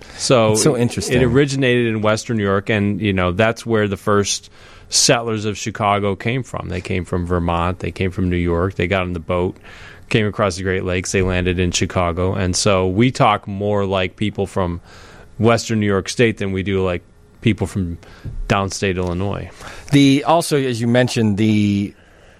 So that's so interesting. It originated in Western New York, and that's where the first settlers of Chicago came from. They came from Vermont. They came from New York. They got on the boat, came across the Great Lakes. They landed in Chicago, and so we talk more like people from Western New York State than we do like people from downstate Illinois. Also, as you mentioned, the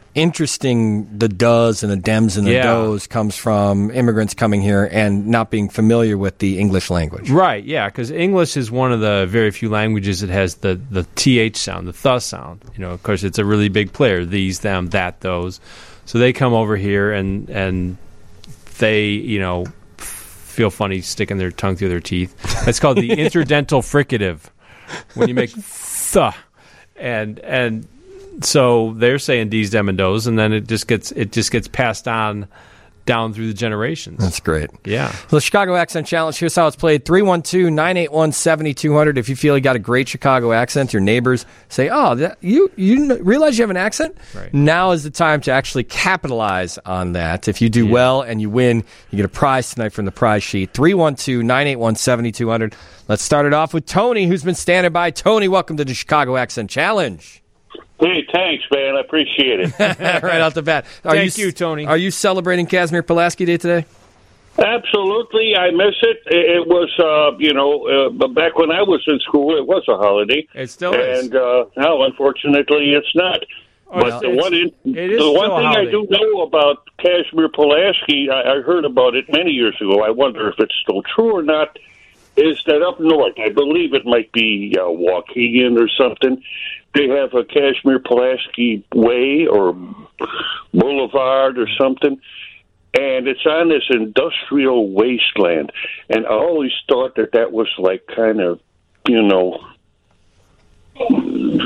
does and the dems and the does comes from immigrants coming here and not being familiar with the English language. Right, yeah, because English is one of the very few languages that has the TH sound, the th sound. Of course, it's a really big player, these, them, that, those. So they come over here and they, feel funny sticking their tongue through their teeth. That's called the interdental fricative, when you make th. And so they're saying D's, them, and does, and then it just gets passed on down through the generations. That's great. Yeah. The Chicago Accent Challenge, here's how it's played. 312-981-7200. If you feel you got a great Chicago accent, your neighbors say, you realize you have an accent? Right. Now is the time to actually capitalize on that. If you do well and you win, you get a prize tonight from the prize sheet. 312-981-7200. Let's start it off with Tony, who's been standing by. Tony, welcome to the Chicago Accent Challenge. Hey, thanks, man. I appreciate it. Right out the bat. Thank you, Tony. Are you celebrating Casimir Pulaski Day today? Absolutely. I miss it. It was, back when I was in school, it was a holiday. It still is. And now, unfortunately, it's not. But the one thing I do know about Casimir Pulaski, I heard about it many years ago. I wonder if it's still true or not, is that up north, I believe it might be Waukegan or something, they have a Casimir Pulaski Way or Boulevard or something, and it's on this industrial wasteland. And I always thought that was like kind of,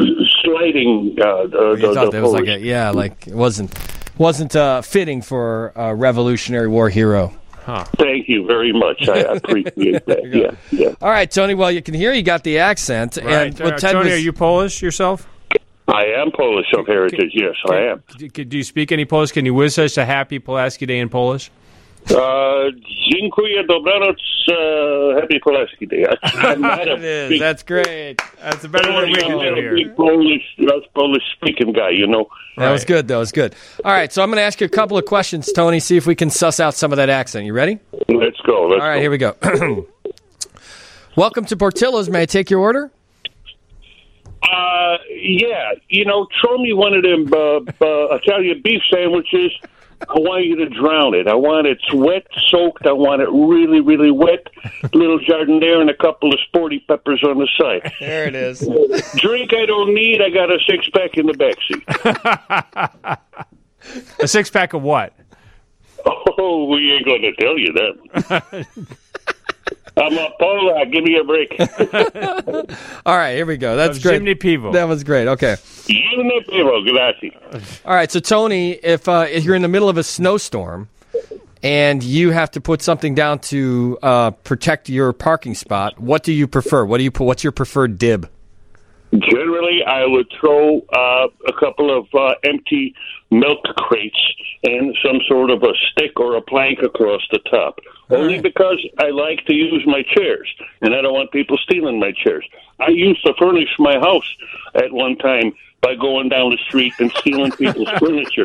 slighting you thought that was like it wasn't fitting for a Revolutionary War hero. Huh. Thank you very much. I appreciate that. Yeah. All right, Tony. Well, you can hear you got the accent. Right. And Tony, are you Polish yourself? I am Polish of heritage. Yes, I am. Do you speak any Polish? Can you wish us a happy Pulaski Day in Polish? Dziękuję, dobranoc, happy Pulaski Day. That's great. That's a better way we can do here. Polish speaking guy, you know. That was good, though. It was good. All right, so I'm going to ask you a couple of questions, Tony, see if we can suss out some of that accent. You ready? Let's go. All right, here we go. Welcome to Portillo's. May I take your order? Yeah. You know, throw me one of them Italian beef sandwiches. I want you to drown it. I want it wet, soaked. I want it really, really wet. A little jardiniere and a couple of sporty peppers on the side. There it is. Drink I don't need. I got a 6-pack in the backseat. A 6-pack of what? Oh, we ain't going to tell you that. I'm a Pola. Give me a break. All right, here we go. That's great. Jimmy Pivo. That was great. Okay. Jimmy Pivo, grazie. All right, so Tony, if you're in the middle of a snowstorm and you have to put something down to protect your parking spot, what do you prefer? What do you put? What's your preferred dib? Generally, I would throw a couple of empty milk crates and some sort of a stick or a plank across the top. Only because I like to use my chairs, and I don't want people stealing my chairs. I used to furnish my house at one time by going down the street and stealing people's furniture.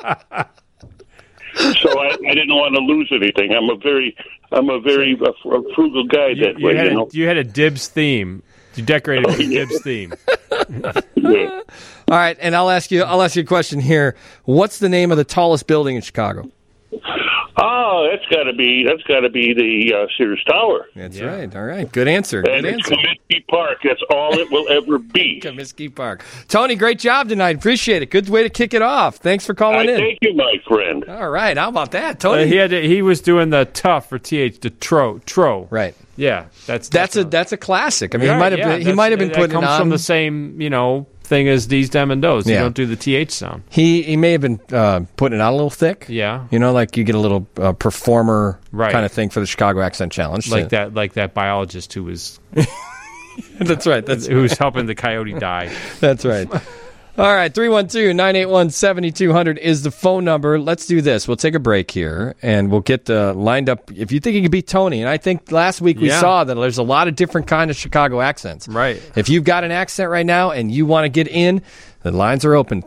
So I didn't want to lose anything. I'm a very frugal guy that way. You had a dibs theme. You decorated a dibs theme. Yeah. All right, and I'll ask you a question here. What's the name of the tallest building in Chicago? Oh, that's got to be the Sears Tower. That's right. All right, good answer. And it's Comiskey Park. That's all it will ever be. Comiskey Park. Tony, great job tonight. Appreciate it. Good way to kick it off. Thanks for calling in. Thank you, my friend. All right, how about that, Tony? He was doing the tough for TH, the tro. Right. Yeah, that's a classic. I mean, he might have been putting it on. Comes from the same thing as these, them, and those. You don't do the TH sound. He may have been putting it on a little thick. Yeah. Like you get a little performer kind of thing for the Chicago Accent Challenge. Like that biologist who was... That's right. Who's helping the coyote die. That's right. All right, 312-981-7200 is the phone number. Let's do this. We'll take a break here, and we'll get lined up. If you think you can beat Tony, and I think last week we saw that there's a lot of different kind of Chicago accents. Right. If you've got an accent right now and you want to get in, the lines are open.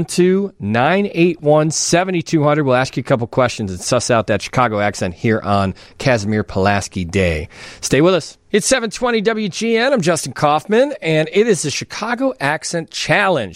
312-981-7200. We'll ask you a couple questions and suss out that Chicago accent here on Casimir Pulaski Day. Stay with us. It's 720 WGN. I'm Justin Kaufman, and it is the Chicago Accent Challenge.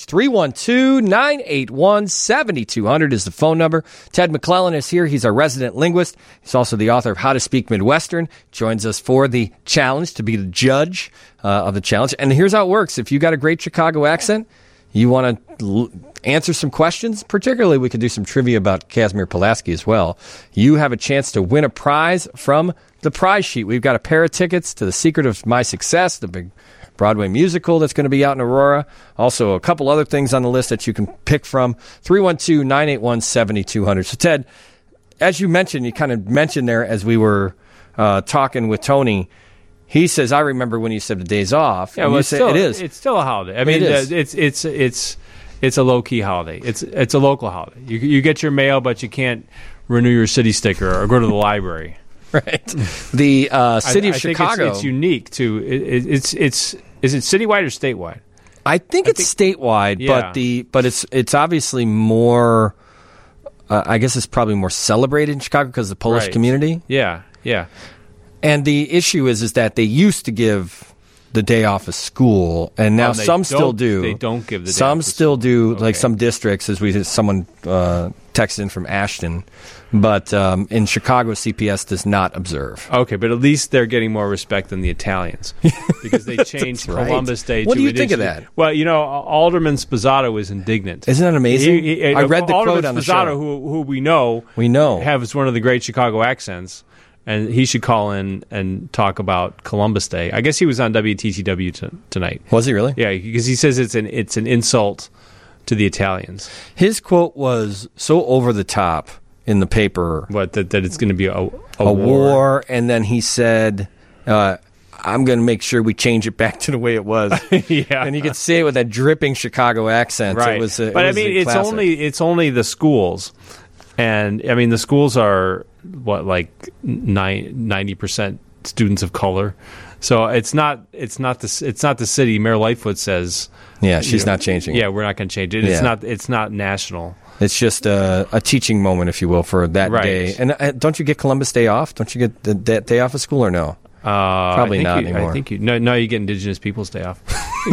312-981-7200 is the phone number. Ted McClellan is here. He's our resident linguist. He's also the author of How to Speak Midwestern. Joins us for the challenge to be the judge of the challenge. And here's how it works. If you got a great Chicago accent, you want to answer some questions, particularly we could do some trivia about Casimir Pulaski as well. You have a chance to win a prize from the prize sheet. We've got a pair of tickets to The Secret of My Success, the big Broadway musical that's going to be out in Aurora. Also, a couple other things on the list that you can pick from. 312-981-7200. So, Ted, as you mentioned, you kind of mentioned there as we were talking with Tony, he says, I remember when you said the day's off. Yeah, well, it is. It's still a holiday. I mean, it's a low-key holiday. It's a local holiday. You get your mail, but you can't renew your city sticker or go to the library. Right. The city of Chicago. Think it's unique too. Is it citywide or statewide? I think it's statewide, yeah. but it's obviously more. I guess it's probably more celebrated in Chicago because of the Polish community. Yeah. And the issue is that they used to give the day off of school, and now some still do. They don't give the day some off still of do, okay. Like some districts, someone texted in from Ashton, but in Chicago, CPS does not observe. Okay, but at least they're getting more respect than the Italians because they changed Columbus Day. What do you think of that? Well, Alderman Sposato is indignant. Isn't that amazing? I read the Alderman quote on the Sposato, show. who we know has one of the great Chicago accents. And he should call in and talk about Columbus Day. I guess he was on WTTW tonight. Was he really? Yeah, because he says it's an insult to the Italians. His quote was so over the top in the paper. What, that it's going to be a war. And then he said, I'm going to make sure we change it back to the way it was. Yeah. And you could say it with that dripping Chicago accent. Right. It's only the schools. And, I mean, the schools are, 90% students of color. So it's not the city. Mayor Lightfoot says, yeah, she's not changing it. Yeah, we're not going to change it. It's not national. It's just a teaching moment, if you will, for that day. And don't you get Columbus Day off? Don't you get that day off of school or no? Probably not anymore. I think you get Indigenous Peoples Day off.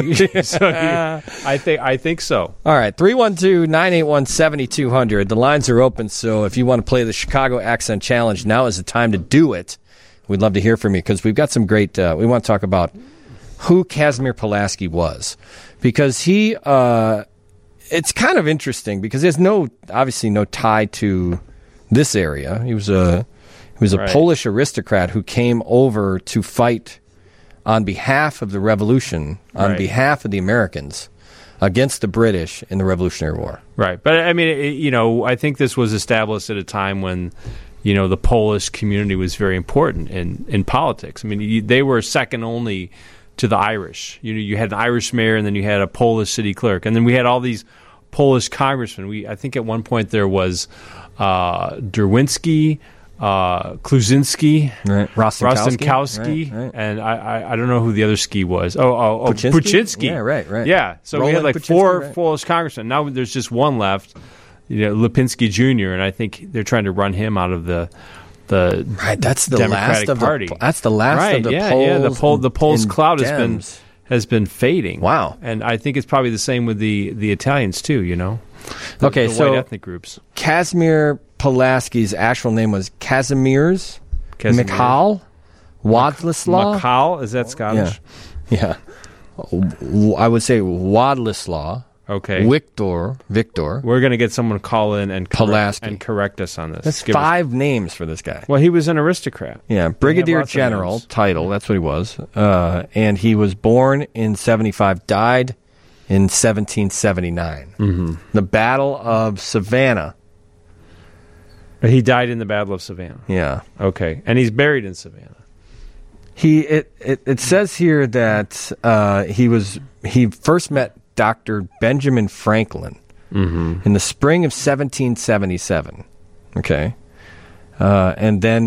I think so. All right, 312-981-7200. The lines are open, so if you want to play the Chicago Accent Challenge, now is the time to do it. We'd love to hear from you because we've got some great. We want to talk about who Casimir Pulaski was, because he. It's kind of interesting because there's obviously no tie to this area. He was a Polish aristocrat who came over to fight on behalf of the revolution, on behalf of the Americans, against the British in the Revolutionary War. Right. But, I mean, I think this was established at a time when, the Polish community was very important in politics. I mean, they were second only to the Irish. You had an Irish mayor, and then you had a Polish city clerk. And then we had all these Polish congressmen. I think at one point there was Derwinski, Kluzinski, Rostenkowski, right. And I don't know who the other ski was. Puczynski. Yeah, right. Yeah, so Roland we had like Puczynski, four Polish congressmen. Now there's just one left, Lipinski Jr., and I think they're trying to run him out of the That's the Democratic last of Party. That's the last of the polls. The polls cloud Dems. has been fading. Wow. And I think it's probably the same with the Italians too. The white ethnic groups. Casimir Pulaski's actual name was Kazimierz Michał Władysław. Michał, is that Scottish? Yeah. I would say Władysław. Okay. Victor. We're going to get someone to call in and Pulaski. correct us on this. That's 5 names for this guy. Well, he was an aristocrat. Yeah, Brigadier General title. That's what he was. And he was born in 75, died in 1779. Mm-hmm. The Battle of Savannah. He died in the Battle of Savannah. Yeah. Okay. And he's buried in Savannah. It says here that he first met Dr. Benjamin Franklin in the spring of 1777. Okay. And then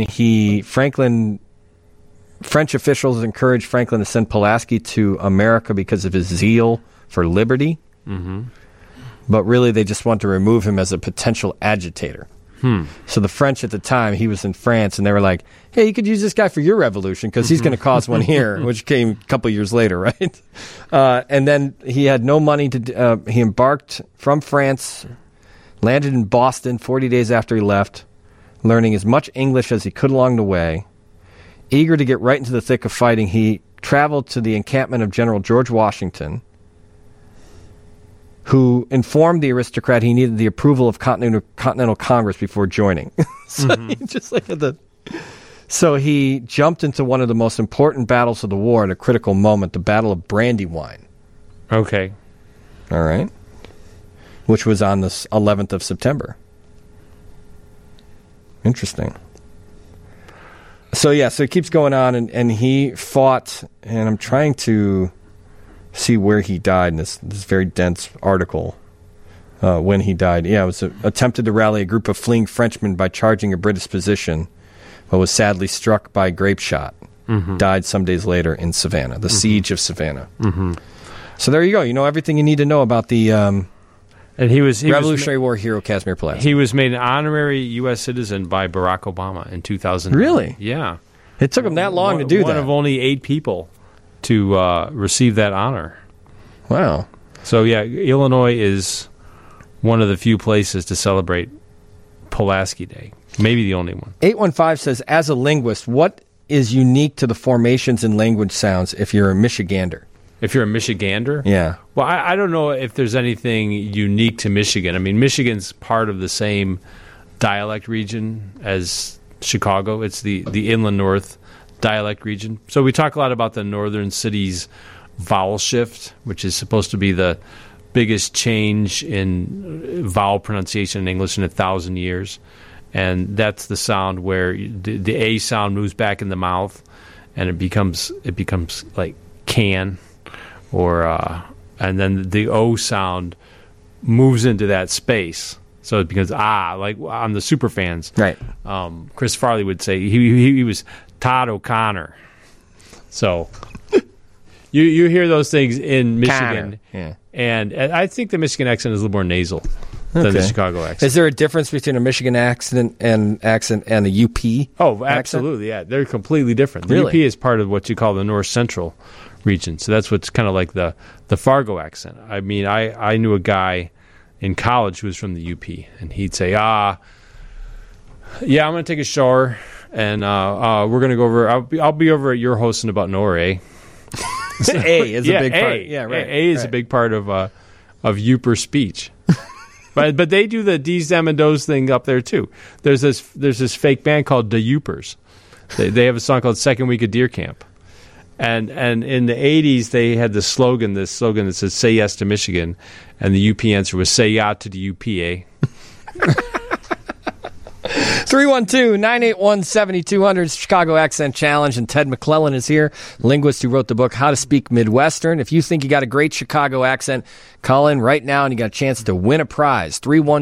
French officials encouraged Franklin to send Pulaski to America because of his zeal for liberty. Mm-hmm. But really, they just want to remove him as a potential agitator. So the French at the time, he was in France, and they were like, hey, you could use this guy for your revolution because he's going to cause one here, which came a couple years later, right? And then he had no money he embarked from France, landed in Boston 40 days after he left, learning as much English as he could along the way. Eager to get right into the thick of fighting, he traveled to the encampment of General George Washington, who informed the aristocrat he needed the approval of Continental Congress before joining. So he jumped into one of the most important battles of the war at a critical moment, the Battle of Brandywine. Okay. All right. Which was on the 11th of September. Interesting. So it keeps going on, and he fought, and I'm trying to see where he died in this very dense article when he died. Yeah, it was attempted to rally a group of fleeing Frenchmen by charging a British position, but was sadly struck by grape shot. Mm-hmm. Died some days later in Savannah, the siege of Savannah. Mm-hmm. So there you go. You know everything you need to know about the and he Revolutionary War hero Casimir Pulaski. He was made an honorary U.S. citizen by Barack Obama in 2000. Really? Yeah. It took him that long to do that. One of only 8 people to receive that honor. Wow. So, yeah, Illinois is one of the few places to celebrate Pulaski Day. Maybe the only one. 815 says, as a linguist, what is unique to the formations and language sounds if you're a Michigander? If you're a Michigander? Yeah. Well, I don't know if there's anything unique to Michigan. I mean, Michigan's part of the same dialect region as Chicago. It's the inland north dialect region. So we talk a lot about the northern cities' vowel shift, which is supposed to be the biggest change in vowel pronunciation in English in 1,000 years. And that's the sound where the A sound moves back in the mouth, and it becomes like can, or and then the O sound moves into that space. So it becomes like on the Superfans. Right. Chris Farley would say he was Todd O'Connor. So you hear those things in Michigan, and I think the Michigan accent is a little more nasal than the Chicago accent. Is there a difference between a Michigan accent and a UP? Oh, absolutely, yeah. They're completely different. The Really? UP is part of what you call the North Central region, so that's what's kind of like the Fargo accent. I mean, I knew a guy in college who was from the UP, and he'd say, I'm going to take a shower, and we're going to go over. I'll be over at your house in about an hour, eh? A is a big part. Yeah, right. A is a big part of Uper speech. But they do the D's, them, and does thing up there too. There's this fake band called the Upers. They have a song called Second Week of Deer Camp, and in the 80s they had this slogan that says "Say yes to Michigan," and the UP answer was "Say ya to the UPA." 312-981-7200, Chicago Accent Challenge, and Ted McClellan is here, linguist who wrote the book How to Speak Midwestern. If you think you got a great Chicago accent, call in right now and you got a chance to win a prize.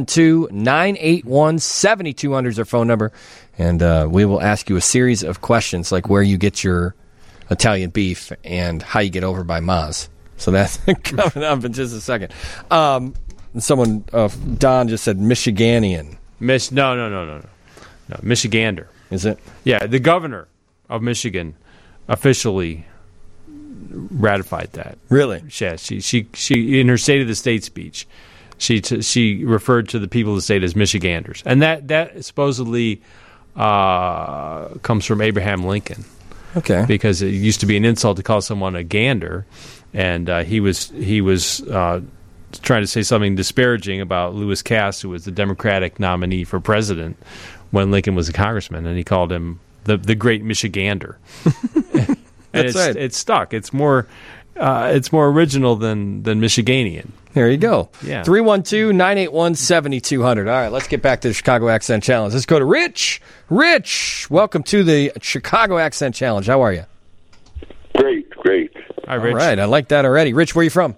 312-981-7200 is our phone number, and we will ask you a series of questions like where you get your Italian beef and how you get over by Maz. So that's coming up in just a second. Someone, Don just said Michiganian. No, Michigander. Is it? Yeah, the governor of Michigan officially ratified that. Really? Yeah, she in her State of the State speech, she referred to the people of the state as Michiganders, and that supposedly comes from Abraham Lincoln. Okay. Because it used to be an insult to call someone a gander, and he was trying to say something disparaging about Lewis Cass, who was the Democratic nominee for president when Lincoln was a congressman, and he called him the Great Michigander. And right. It's stuck. It's more original than Michiganian. There you go. Yeah. 312-981-7200. All right, let's get back to the Chicago Accent Challenge. Let's go to Rich. Rich, welcome to the Chicago Accent Challenge. How are you? Great. Hi, Rich. All right, I like that already. Rich, where are you from?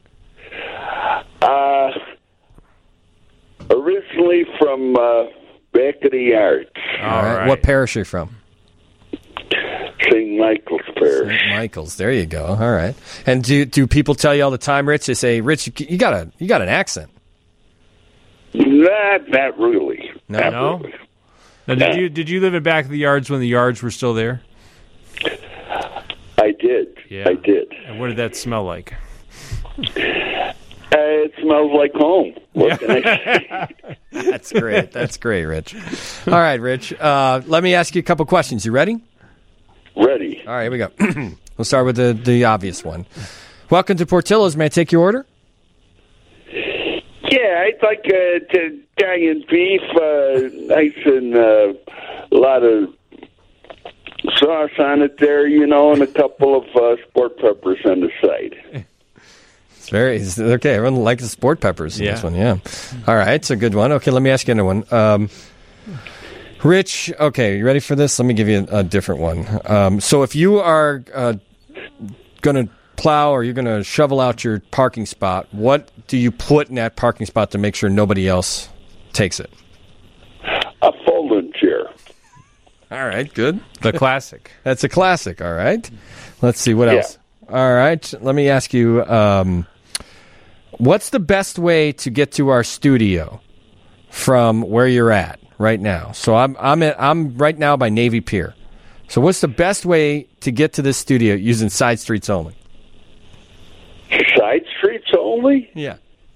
Originally from back of the yards. All right. What parish are you from? St. Michael's Parish. St. Michael's. There you go. All right. And do people tell you all the time, Rich? They say, Rich, you got an accent. Not really. No. Really. Now, did you live in back of the yards when the yards were still there? I did. Yeah. I did. And what did that smell like? It smells like home. What can I say? That's great. That's great, Rich. All right, Rich. Let me ask you a couple questions. You ready? Ready. All right, here we go. We'll start with the obvious one. Welcome to Portillo's. May I take your order? Yeah, I'd like Italian beef, nice and a lot of sauce on it there, and a couple of sport peppers on the side. It's okay. Everyone likes the sport peppers in this one, yeah. All right, it's a good one. Okay, let me ask you another one. Rich, okay, you ready for this? Let me give you a different one. So if you are going to plow or you're going to shovel out your parking spot, what do you put in that parking spot to make sure nobody else takes it? A folding chair. All right, good. The classic. That's a classic, all right. Let's see, what else? All right, let me ask you, what's the best way to get to our studio from where you're at right now? So I'm right now by Navy Pier. So what's the best way to get to this studio using side streets only? Side streets only? Yeah.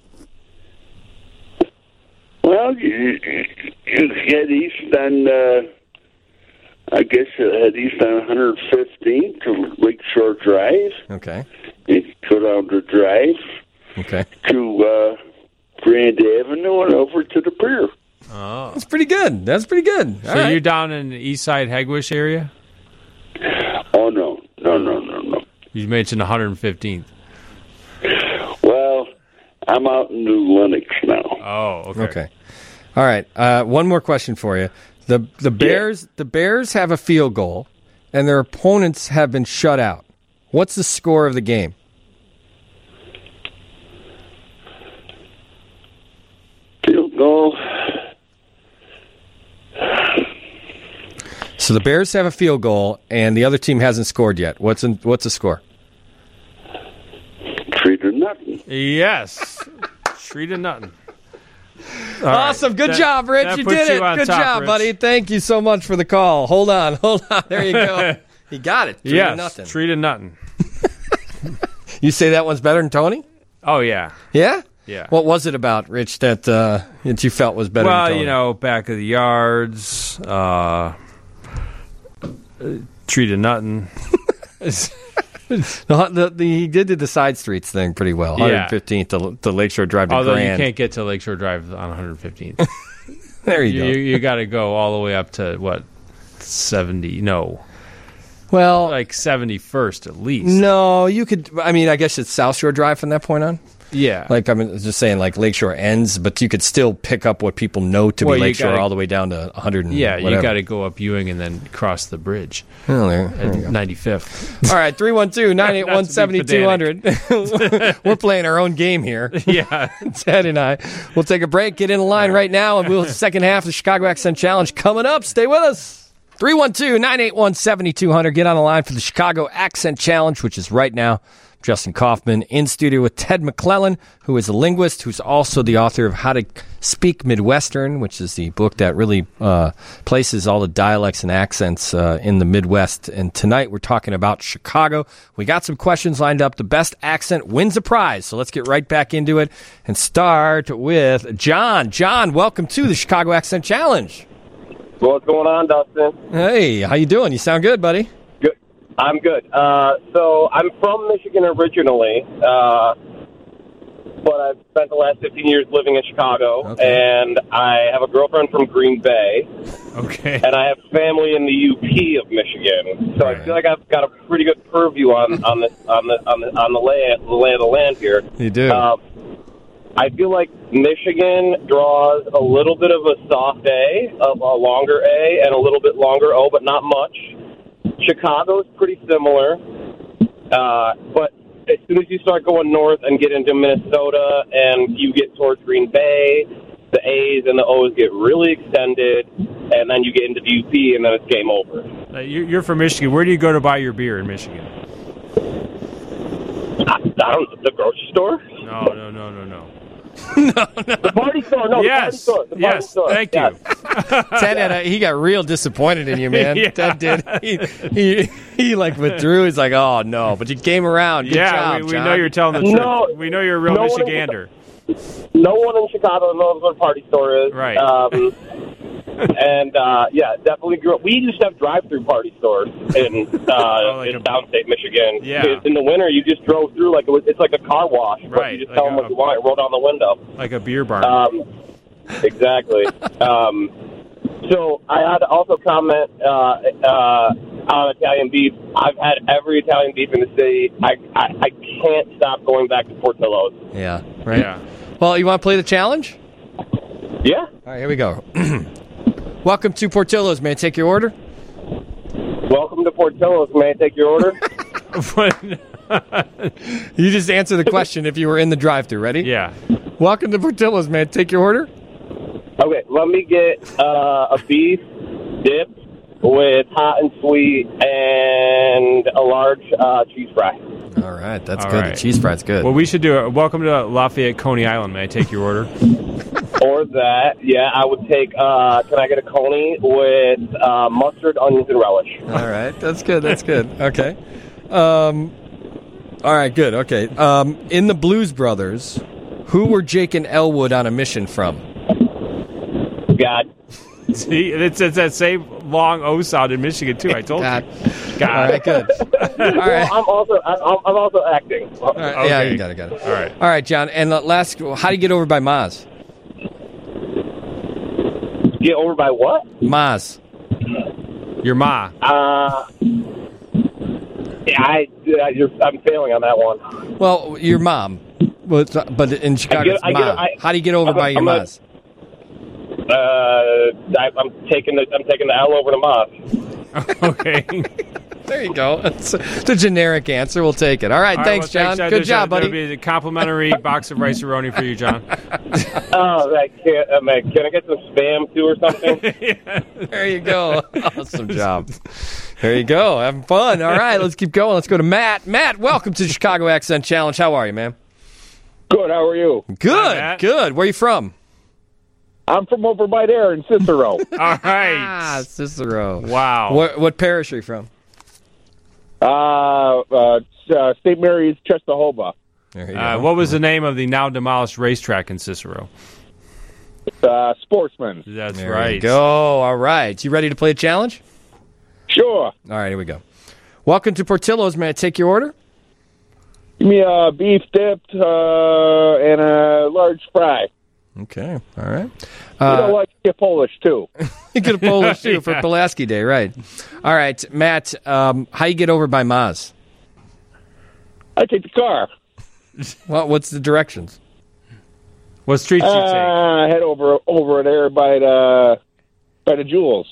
Well, you head east on, I guess you head east on 115 to Lakeshore Drive. Okay. You go down the drive. Okay. To Grand Avenue and over to the pier. Oh. That's pretty good. That's pretty good. So you're down in the East Side Hegewisch area? Oh, no. You mentioned 115th. Well, I'm out in New Lenox now. Oh, Okay. All right. One more question for you. The Bears have a field goal, and their opponents have been shut out. What's the score of the game? Field goal. So the Bears have a field goal, and the other team hasn't scored yet. What's the score? 3-0. Yes. 3-0. Awesome. Good job, Rich. You did it. Good job, Rich. buddy. Thank you so much for the call. Hold on. There you go. He got it. 3-0. 3-0. You say that one's better than Tony? Oh, yeah. Yeah? Yeah. What was it about, Rich, that you felt was better than Tony? Well, back of the yards, 3-0. He did the side streets thing pretty well. 115th to Lakeshore Drive to Although Grand. you can't get to Lakeshore Drive on 115th. There you go. You got to go all the way up to, 70? No. Well, like 71st at least. No, you could. I mean, I guess it's South Shore Drive from that point on. Yeah. Like, I'm just saying, like, Lakeshore ends, but you could still pick up what people know to be Lakeshore all the way down to 100 and whatever. You got to go up Ewing and then cross the bridge. Oh, there at you go. 95th. All right, 312-981-7200. We're playing our own game here. Yeah. Ted and I. We'll take a break, get in the line right now, and we'll second half of the Chicago Accent Challenge coming up. Stay with us. 312-981-7200. Get on the line for the Chicago Accent Challenge, which is right now. Justin Kaufman in studio with Ted McClellan, who is a linguist, who's also the author of How to Speak Midwestern, which is the book that really places all the dialects and accents in the Midwest. And tonight we're talking about Chicago. We got some questions lined up. The best accent wins a prize. So let's get right back into it and start with John. John, welcome to the Chicago Accent Challenge. What's going on, Dustin? Hey, how you doing? You sound good, buddy. Good. I'm good. So I'm from Michigan originally, but I've spent the last 15 years living in Chicago, and I have a girlfriend from Green Bay. Okay. And I have family in the UP of Michigan, so I feel like I've got a pretty good purview on the lay of the land here. You do. I feel like Michigan draws a little bit of a soft A, a longer A, and a little bit longer O, but not much. Chicago's pretty similar, but as soon as you start going north and get into Minnesota and you get towards Green Bay, the A's and the O's get really extended, and then you get into the UP, and then it's game over. You're from Michigan. Where do you go to buy your beer in Michigan? I don't know, the grocery store? No. The party store. No, yes. The party store. The party store. Thank you. Ted, he got real disappointed in you, man. Yeah. Ted did. He like withdrew. He's like, oh no, but you came around. Good job, we John. know you're telling the truth. No, we know you're a real Michigander. No one in Chicago knows what a party store is. Right. Definitely grew up. We used to have drive-through party stores in downstate Michigan. Yeah. In the winter, you just drove through it's like a car wash. But Right. you just tell them what you want and roll down the window. Like a beer barn. Exactly. So I had to also comment on Italian beef. I've had every Italian beef in the city. I can't stop going back to Portillo's. Yeah. Right. Yeah. Well, you want to play the challenge? Yeah. All right, here we go. Welcome to Portillo's. May I take your order? Welcome to Portillo's. May I take your order? You just answer the question if you were in the drive-thru. Ready? Yeah. Welcome to Portillo's. May I take your order? Okay, let me get a beef dip with hot and sweet and a large cheese fry. All right, that's All good. right. The cheese fry's good. Well, we should do it. Welcome to Lafayette, Coney Island. May I take your order? Or that, yeah, I would take, can I get a coney with mustard, onions, and relish? All right, that's good. That's good. Okay. All right, good. Okay. In the Blues Brothers, who were Jake and Elwood on a mission from? God. See, it's that same long O sound in Michigan too. I told you. God. All right, good. All right. Well, I'm also acting. All right. Okay. Yeah, you got it. All right. All right, John. And last, how do you get over by Maz? Get over by what? Maz. Your ma. I'm failing on that one. Well, your mom. But in Chicago, it's Ma. How do you get over by your Maz? I'm taking the L over to Ma. Okay. There you go. It's a generic answer. We'll take it. All right. Thanks, John. Good job, buddy. There'll be a complimentary box of rice-a-roni for you, John. Oh, can I get some Spam, too, or something? Yeah. There you go. Awesome job. There you go. Having fun. All right. Let's keep going. Let's go to Matt. Matt, welcome to the Chicago Accent Challenge. How are you, man? Good. How are you? Good. Hi, good. Where are you from? I'm from over by there in Cicero. All right. Cicero. Wow. What parish are you from? St. Mary's, Chesahoba. There you go. What was the name of the now demolished racetrack in Cicero? Sportsman. That's there right. You go. All right. You ready to play a challenge? Sure. All right. Here we go. Welcome to Portillo's. May I take your order? Give me a beef dipped and a large fry. Okay. All right. You don't like to get Polish, too. You get a Polish, too, for Pulaski Day, right. All right, Matt, how you get over by Maz? I take the car. Well, what's the directions? What streets do you take? I head over there by the Jewels.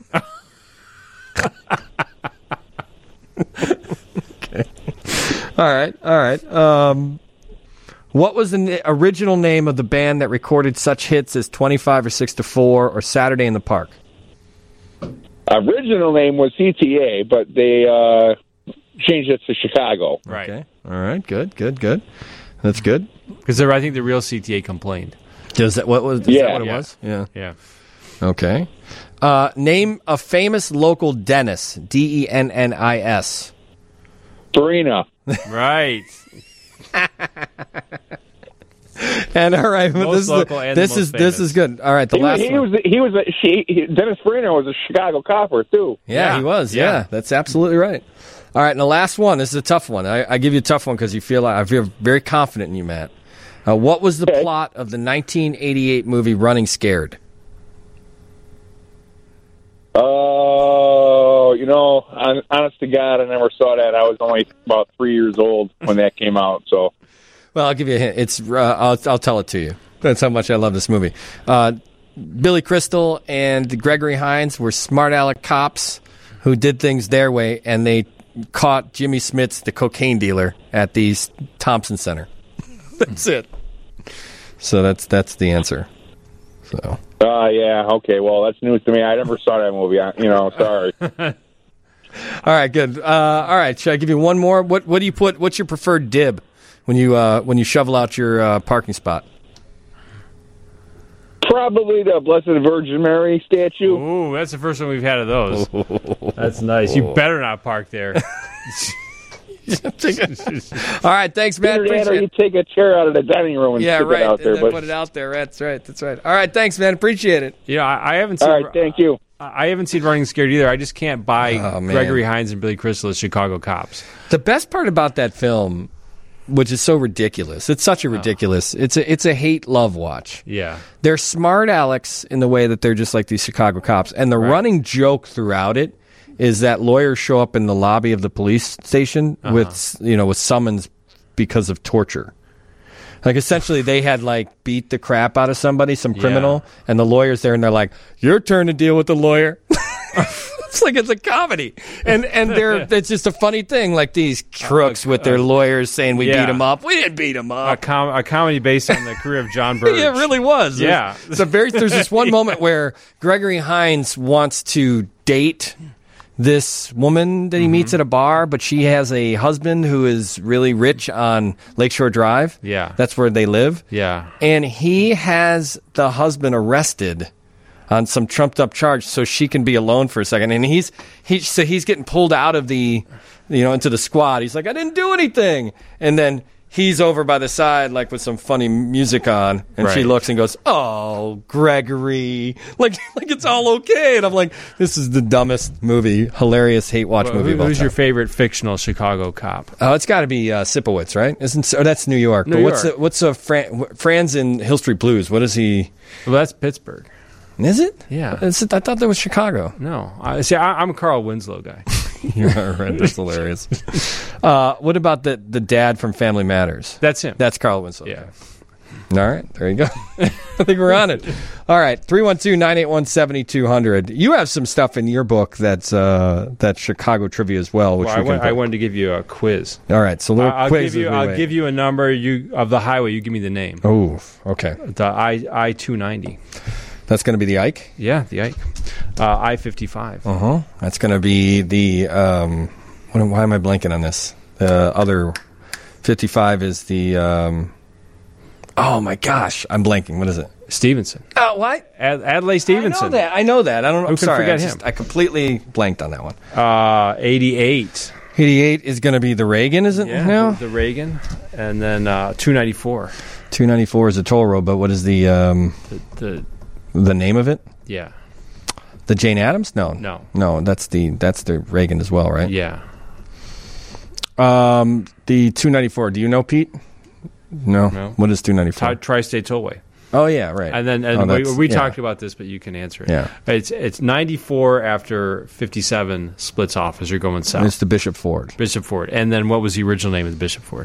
Okay. All right. What was the original name of the band that recorded such hits as 25 or 6 to 4 or Saturday in the Park? Original name was CTA, but they changed it to Chicago. Right. Okay. All right. Good. That's good. Because I think the real CTA complained. Is that what it was? Yeah. Okay. Name a famous local dentist. Dennis. Farina. Right. And all right, this is good. All right, the last one. Dennis Farina was a Chicago copper too. Yeah, he was. Yeah, that's absolutely right. All right, and the last one. This is a tough one. I give you a tough one because I feel very confident in you, Matt. What was the plot of the 1988 movie Running Scared? Honest to God, I never saw that. I was only about 3 years old when that came out. So, well, I'll give you a hint. It's I'll tell it to you. That's how much I love this movie. Billy Crystal and Gregory Hines were smart aleck cops who did things their way, and they caught Jimmy Smits, the cocaine dealer, at the Thompson Center. That's it. So that's the answer. So. Yeah, okay. Well, that's news to me. I never saw that movie. Sorry. All right, good. All right, should I give you one more? What do you put? What's your preferred dib when you shovel out your parking spot? Probably the Blessed Virgin Mary statue. Ooh, that's the first one we've had of those. That's nice. You better not park there. All right, thanks, man. You take a chair out of the dining room and stick it out there. And then put it out there. That's right. All right, thanks, man. Appreciate it. Yeah, I haven't seen. All right, thank you. I haven't seen Running Scared either. I just can't buy Gregory Hines and Billy Crystal as Chicago cops. The best part about that film, which is so ridiculous, it's such a ridiculous. It's a hate-love watch. Yeah, they're smart alecks in the way that they're just like these Chicago cops, and the running joke throughout it is that lawyers show up in the lobby of the police station with summons because of torture. Like, essentially, they had, beat the crap out of somebody, some criminal, and the lawyer's there, and they're like, your turn to deal with the lawyer. It's like it's a comedy. And it's just a funny thing, like these crooks with their lawyers saying we beat him up. We didn't beat him up. A comedy based on the career of John Burge. Yeah, it really was. Yeah. There's this one moment where Gregory Hines wants to date this woman that he meets at a bar, but she has a husband who is really rich on Lakeshore Drive. Yeah. That's where they live. Yeah. And he has the husband arrested on some trumped up charge so she can be alone for a second. And he's getting pulled out of the, into the squad. He's like, I didn't do anything. And then he's over by the side, with some funny music on, and she looks and goes, "Oh, Gregory!" Like it's all okay. And I'm like, "This is the dumbest movie, hilarious hate watch movie." Who's your favorite fictional Chicago cop? Oh, it's got to be Sipowicz, right? That's New York. But what's Franz in Hill Street Blues? What is he? Well, that's Pittsburgh. Is it? Yeah. I thought that was Chicago. No. I'm a Carl Winslow guy. You're right. That's hilarious. What about the dad from Family Matters? That's him. That's Carl Winslow. Yeah. All right. There you go. I think we're on it. All right. 312-981-7200. You have some stuff in your book that's Chicago trivia as well. Which I wanted to give you a quiz. All right. So a little quiz. I'll give you a number of the highway. You give me the name. Oh, okay. The I-290. That's going to be the Ike? Yeah, the Ike. I-55. Uh-huh. That's going to be the, why am I blanking on this? The other 55 is the, oh my gosh, I'm blanking. What is it? Stevenson. Oh, what? Adlai Stevenson. I know that. I don't know. Who I'm sorry. forget him? I completely blanked on that one. 88. 88 is going to be the Reagan, is it? Yeah, now? the Reagan. And then 294. 294 is a toll road, but what is the name of it? Yeah. The Jane Addams? No. That's the Reagan as well, right? Yeah. The 294. Do you know, Pete? No. What is 294? Tri-State Tollway. Oh yeah, right. And then we talked about this, but you can answer it. Yeah. It's 94 after 57 splits off as you're going south. It's the Bishop Ford. Bishop Ford. And then what was the original name of the Bishop Ford?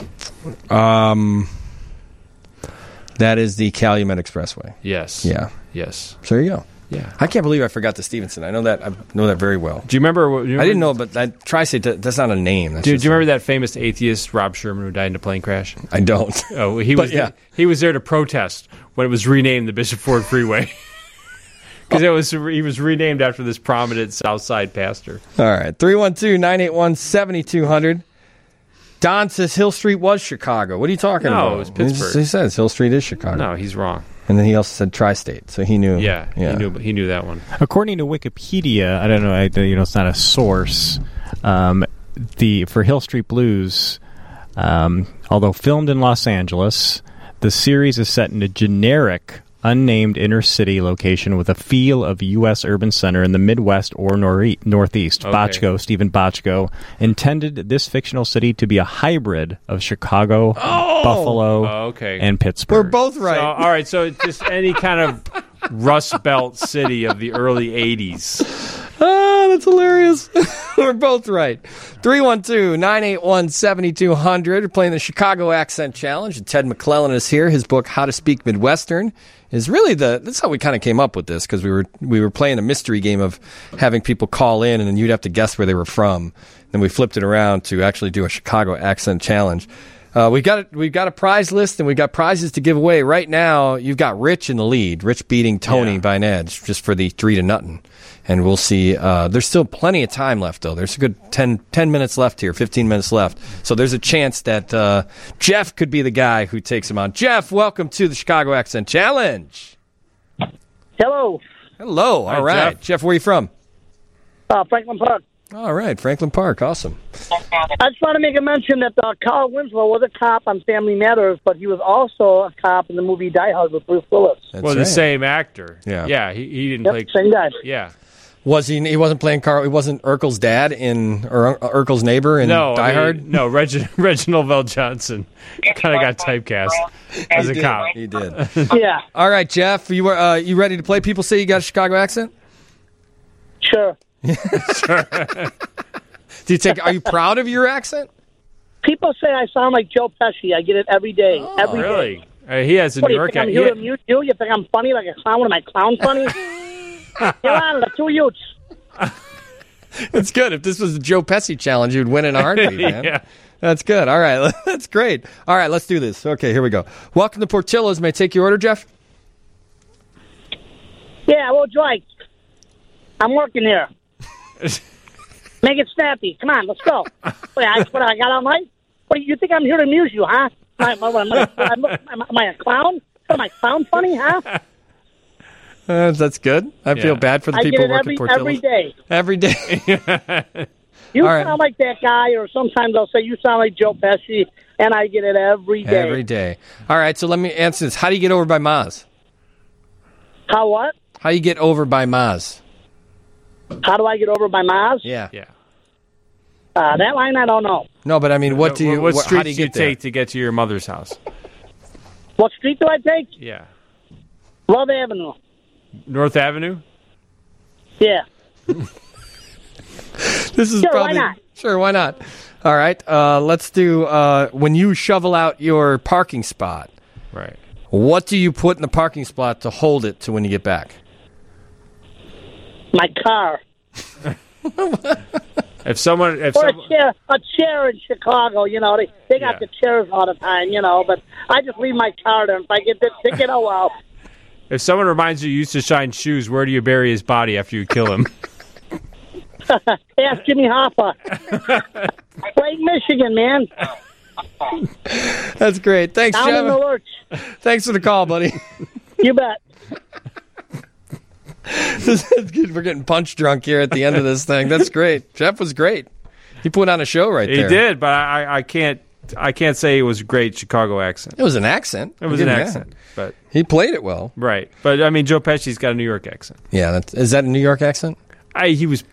That is the Calumet Expressway. Yes. Yeah. Yes. So there you go. Yeah. I can't believe I forgot the Stevenson. I know that very well. Do you remember? I didn't know, but that Tri-State, that's not a name. Do you remember that famous atheist Rob Sherman who died in a plane crash? I don't. Oh, he was there to protest when it was renamed the Bishop Ford Freeway. Because he was renamed after this prominent South Side pastor. All right. 312-981-7200. Don says Hill Street was Chicago. What are you talking about? No, it was Pittsburgh. He says Hill Street is Chicago. No, he's wrong. And then he also said Tri-State, so he knew. Yeah. He knew that one. According to Wikipedia, I don't know. It's not a source. For Hill Street Blues, although filmed in Los Angeles, the series is set in a generic, unnamed inner city location with a feel of U.S. urban center in the Midwest or Northeast. Okay. Stephen Bochco, intended this fictional city to be a hybrid of Chicago, Buffalo, and Pittsburgh. We're both right. So, all right, so it's just any kind of Rust Belt city of the early 80s. Ah, that's hilarious. We're both right. 312-981-7200. We're playing the Chicago Accent Challenge. And Ted McClellan is here. His book, How to Speak Midwestern, is really that's how we kind of came up with this, because we were playing a mystery game of having people call in, and then you'd have to guess where they were from. Then we flipped it around to actually do a Chicago Accent Challenge. We've got a prize list, and we've got prizes to give away. Right now, you've got Rich in the lead. Rich beating Tony by an edge just for the 3-0. And we'll see. There's still plenty of time left, though. There's a good 10 minutes left here, 15 minutes left. So there's a chance that Jeff could be the guy who takes him on. Jeff, welcome to the Chicago Accent Challenge. Hello. Hello. All right. Jeff, where are you from? Franklin Park. All right, Franklin Park. Awesome. I just want to make a mention that Carl Winslow was a cop on Family Matters, but he was also a cop in the movie Die Hard with Bruce Willis. The same actor. Yeah. Yeah, he didn't play... Same guy. Yeah. Was he wasn't playing Carl, he wasn't Urkel's dad or Urkel's neighbor in Die Hard? No, Reginald Vell Johnson kind of got typecast as a cop. He did. Yeah. All right, Jeff, you ready to play? People say you got a Chicago accent? Sure. Sure. Are you proud of your accent? People say I sound like Joe Pesci. I get it every day. Really? He has a New York accent. You think I'm funny like a clown? What am I, clown funny? You're on the two youths. It's good. If this was the Joe Pesci challenge, you'd win in a heartbeat, man. Yeah. That's good. All right. That's great. All right, let's do this. Okay, here we go. Welcome to Portillo's. May I take your order, Jeff? Yeah, well, Joy, I'm working here. Make it snappy. Come on, let's go. What I got all night? What do you think I'm here to amuse you, huh? Am I a clown? Am I clown funny, huh? That's good. I feel bad for the people working Portillo's. Every day. Every day. You sound like that guy, or sometimes I'll say you sound like Joe Pesci, and I get it every day. Every day. All right, so let me answer this. How do you get over by Maz? How what? How do you get over by Maz? How do I get over by Maz? Yeah. That line I don't know. No, but I mean, what street do you take to get to your mother's house? What street do I take? Yeah. Love Avenue. North Avenue? Yeah. This is Sure, probably why not? Sure, why not? All right, let's do when you shovel out your parking spot. Right. What do you put in the parking spot to hold it to when you get back? My car. If someone, A chair in Chicago, they got the chairs all the time, but I just leave my car there. If I get the ticket, oh well. if someone reminds you used to shine shoes, where do you bury his body after you kill him? Ask Jimmy Hoffa. Lake Michigan, man. That's great. Thanks, Down Jeff. in the lurch. Thanks for the call, buddy. You bet. We're getting punch drunk here at the end of this thing. That's great. Jeff was great. He put on a show right there. He did, but I can't say it was a great Chicago accent. It was an accent. It was an accent, but he played it well. Right, but I mean, Joe Pesci's got a New York accent. Yeah, is that a New York accent? He was.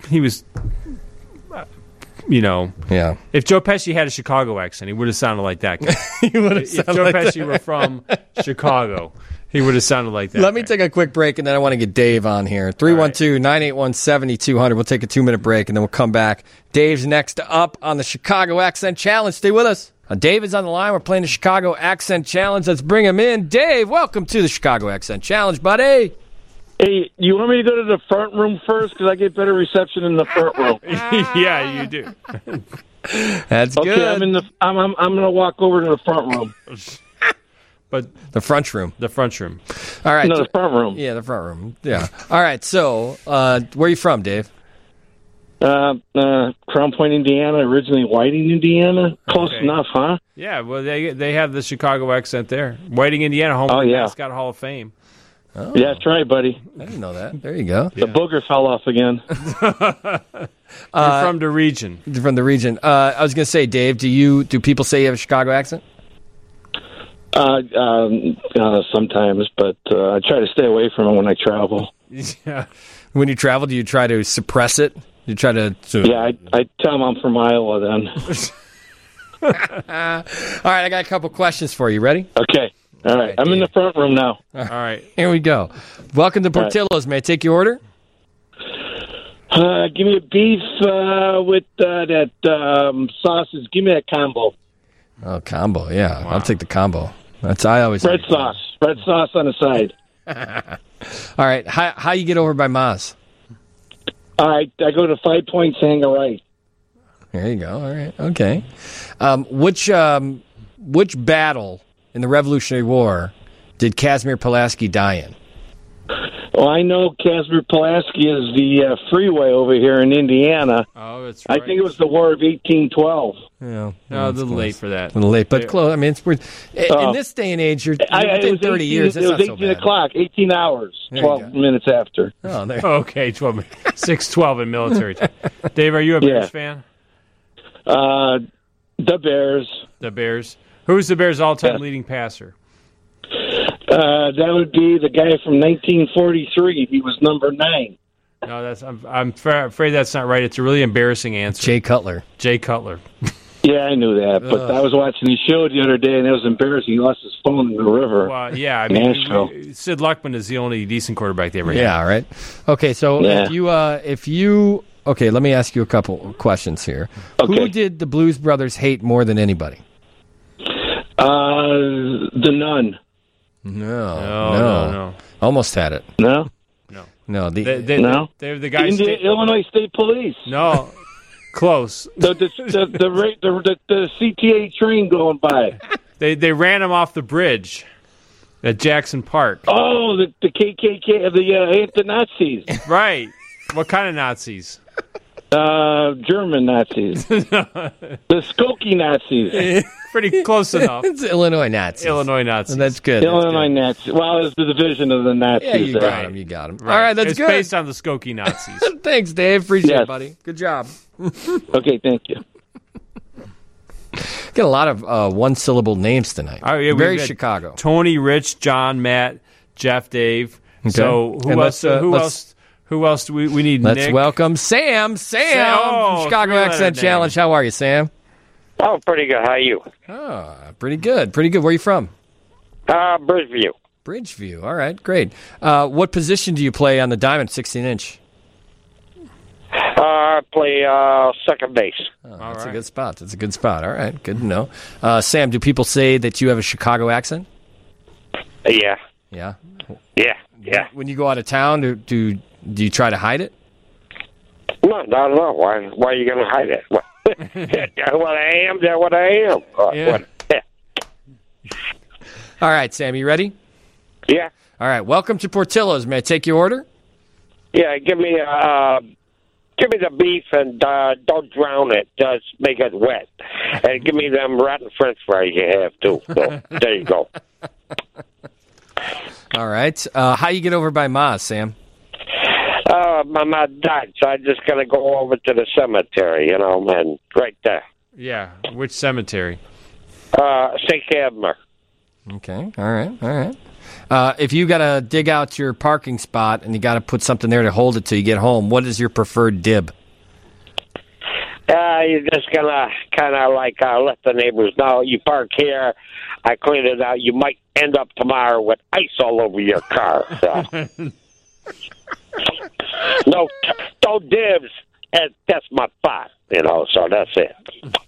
Yeah. If Joe Pesci had a Chicago accent, he would have sounded like that guy. If Joe like Pesci that. were from Chicago, he would have sounded like that. Let me take a quick break, and then I want to get Dave on here. 312-981-7200. We'll take a 2-minute break, and then we'll come back. Dave's next up on the Chicago Accent Challenge. Stay with us. Dave is on the line. We're playing the Chicago Accent Challenge. Let's bring him in. Dave, welcome to the Chicago Accent Challenge, buddy. Hey, you want me to go to the front room first? Because I get better reception in the front room. Yeah, you do. That's okay, good. I'm going to walk over to the front room. But the front room. The front room. All right. No, the front room. Yeah, the front room. Yeah. All right. So, where are you from, Dave? Crown Point, Indiana. Originally Whiting, Indiana. Close enough, huh? Yeah, well, they have the Chicago accent there. Whiting, Indiana, home of the Mascot Hall of Fame. Oh. Yeah, that's right, buddy. I didn't know that. There you go. The booger fell off again. You're from the region. From the region. I was going to say, Dave, do people say you have a Chicago accent? Sometimes, but I try to stay away from it when I travel. Yeah. When you travel, do you try to suppress it? You try to... Yeah, I tell them I'm from Iowa then. All right, I got a couple questions for you. Ready? Okay. All right. I'm in the front room now. All right. Here we go. Welcome to Portillo's. May I take your order? Give me a beef with that sausage. Give me that combo. Oh, combo. Yeah, wow. I'll take the combo. I always red sauce. Red sauce on the side. All right. How you get over by Maz? All right. I go to 5 Points, hang a right. There you go. All right. Okay. Which battle in the Revolutionary War did Casimir Pulaski die in? Well, I know Casimir Pulaski is the freeway over here in Indiana. Oh, that's right. I think it was the War of 1812. Yeah, a little late for that. A little late, but close. I mean, it's in this day and age, you're within 30 years. It was 18 o'clock, 18 hours, 12 minutes after. Oh, there. Okay, 12 minutes. 6:12 in military time. Dave, are you a Bears fan? The Bears. The Bears. Who's the Bears' all-time leading passer? That would be the guy from 1943. He was number 9. No, I'm afraid that's not right. It's a really embarrassing answer. Jay Cutler. Jay Cutler. Yeah, I knew that, but I was watching his show the other day, and it was embarrassing. He lost his phone in the river. Well, yeah, I mean, Sid Luckman is the only decent quarterback they ever had. Yeah, right. Okay, so if you okay, let me ask you a couple questions here. Okay. Who did the Blues Brothers hate more than anybody? The Nun. No. Almost had it. No. No. They're the guys. Illinois State Police. No. Close. The CTA train going by. They ran him off the bridge at Jackson Park. Oh, the KKK, the Nazis. Right. What kind of Nazis? German Nazis. The Skokie Nazis. Pretty close enough. It's Illinois Nazis. Illinois Nazis. That's good. Illinois Nazis. Well, it's the division of the Nazis. Yeah, you got him. You got him. Right. All right, that's it's good. It's based on the Skokie Nazis. Thanks, Dave. Appreciate it, buddy. Good job. Okay, thank you. Get a lot of one-syllable names tonight. Oh, yeah, very Chicago. Tony, Rich, John, Matt, Jeff, Dave. Okay. So who else do we need? Let's Nick. welcome Sam. Sam, Chicago Accent Challenge. How are you, Sam? Oh, pretty good. How are you? Oh, pretty good. Pretty good. Where are you from? Bridgeview. Bridgeview. All right, great. What position do you play on the diamond, 16-inch? I play second base. Oh, that's a good spot. That's a good spot. All right, good to know. Sam, do people say that you have a Chicago accent? Yeah. Yeah? Yeah. When you go out of town, do you try to hide it? No, not at all. Why are you going to hide it? What I am, that's what I am. All right, Sam, you ready? Yeah. All right, welcome to Portillo's. May I take your order? Yeah, give me the beef and don't drown it. Just make it wet. And give me them rotten French fries you have, too. So, there you go. All right. How you get over by Ma's, Sam? My mom died, so I'm just going to go over to the cemetery, and right there. Yeah. Which cemetery? St. Cadmer. Okay. All right. If you got to dig out your parking spot and you got to put something there to hold it till you get home, what is your preferred dib? You're just going to kind of like let the neighbors know you park here. I clean it out. You might end up tomorrow with ice all over your car. So. No dibs. That's my spot, so that's it.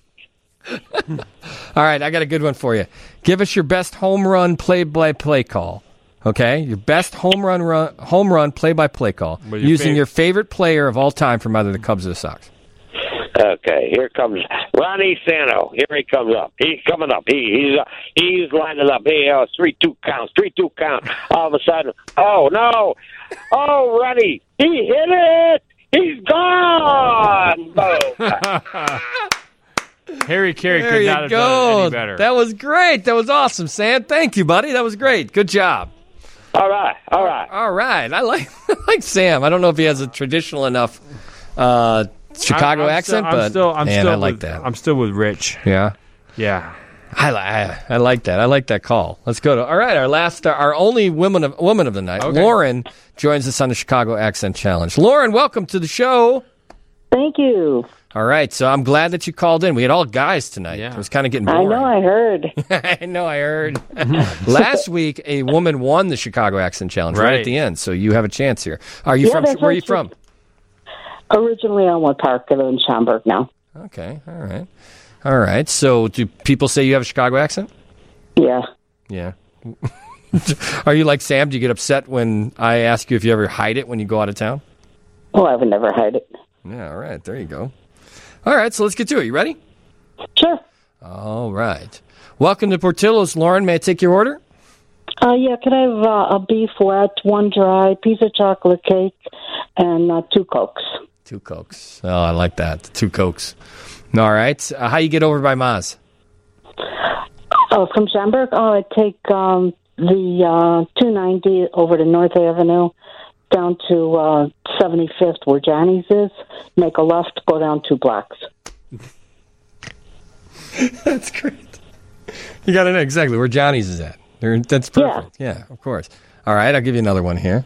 All right, I got a good one for you. Give us your best home run play-by-play call. Okay, your best home run play-by-play call using your favorite player of all time from either the Cubs or the Sox. Okay, here comes Ronnie Santo. Here he comes up. He's coming up. He's lining up. Hey, 3-2 counts. 3-2 count. All of a sudden, oh no! Oh, Ronnie, he hit it. He's gone. Boom. Harry Carey could not have done it any better. That was great. That was awesome, Sam. Thank you, buddy. That was great. Good job. All right. I like Sam. I don't know if he has a traditional enough Chicago accent, but I like that. I'm still with Rich. Yeah. I like that. I like that call. Let's go to our only woman of the night. Okay. Lauren joins us on the Chicago Accent Challenge. Lauren, welcome to the show. Thank you. All right, so I'm glad that you called in. We had all guys tonight. Yeah. It was kind of getting boring. I heard. I heard. Last week, a woman won the Chicago Accent Challenge right at the end, so you have a chance here. Where are you from? Originally, Elmwood Park. I live in Schaumburg now. Okay, all right. So do people say you have a Chicago accent? Yeah. Are you like Sam? Do you get upset when I ask you if you ever hide it when you go out of town? Oh, I would never hide it. Yeah, all right. There you go. All right, so let's get to it. You ready? Sure. All right. Welcome to Portillo's, Lauren. May I take your order? Yeah, could I have a beef wet, one dry, piece of chocolate cake, and 2 Cokes. 2 Cokes. Oh, I like that. 2 Cokes. All right. How you get over by Ma's? Oh, from Schaumburg? Oh, I take the 290 over to North Avenue, down to 75th where Johnny's is, make a left, go down 2 blocks. That's great. You got to know exactly where Johnny's is at. That's perfect. Yeah, of course. All right, I'll give you another one here.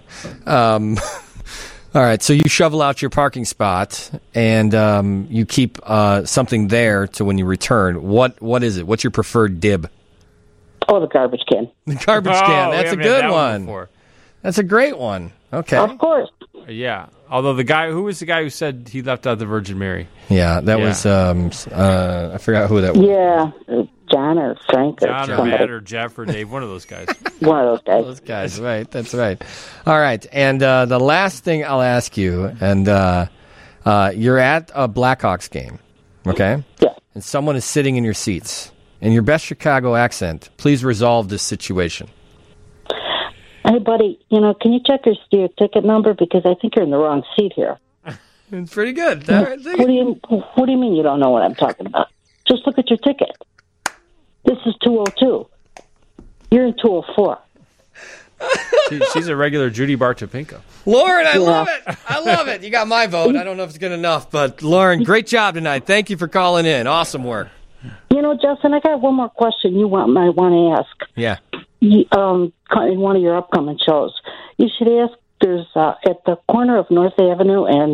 All right, so you shovel out your parking spot and you keep something there to when you return. What is it? What's your preferred dib? Oh, the garbage can. The garbage can. That's a good one. That's a great one. Okay. Of course. Yeah. Although who was the guy who said he left out the Virgin Mary? Yeah, that was, I forgot who that was. Yeah, John or Frank or John or Matt or Jeff or Dave, one of those guys. One of those guys. One of those guys, right. That's right. All right, and the last thing I'll ask you, and you're at a Blackhawks game, okay? Yeah. And someone is sitting in your seats. In your best Chicago accent, please resolve this situation. Hey, buddy, can you check your ticket number? Because I think you're in the wrong seat here. It's pretty good. What do you mean you don't know what I'm talking about? Just look at your ticket. This is 202. You're in 204. She's a regular Judy Bartopinko. Lauren, I love it. I love it. You got my vote. I don't know if it's good enough, but Lauren, great job tonight. Thank you for calling in. Awesome work. Justin, I got one more question you might want to ask. Yeah. In one of your upcoming shows, you should ask. There's at the corner of North Avenue and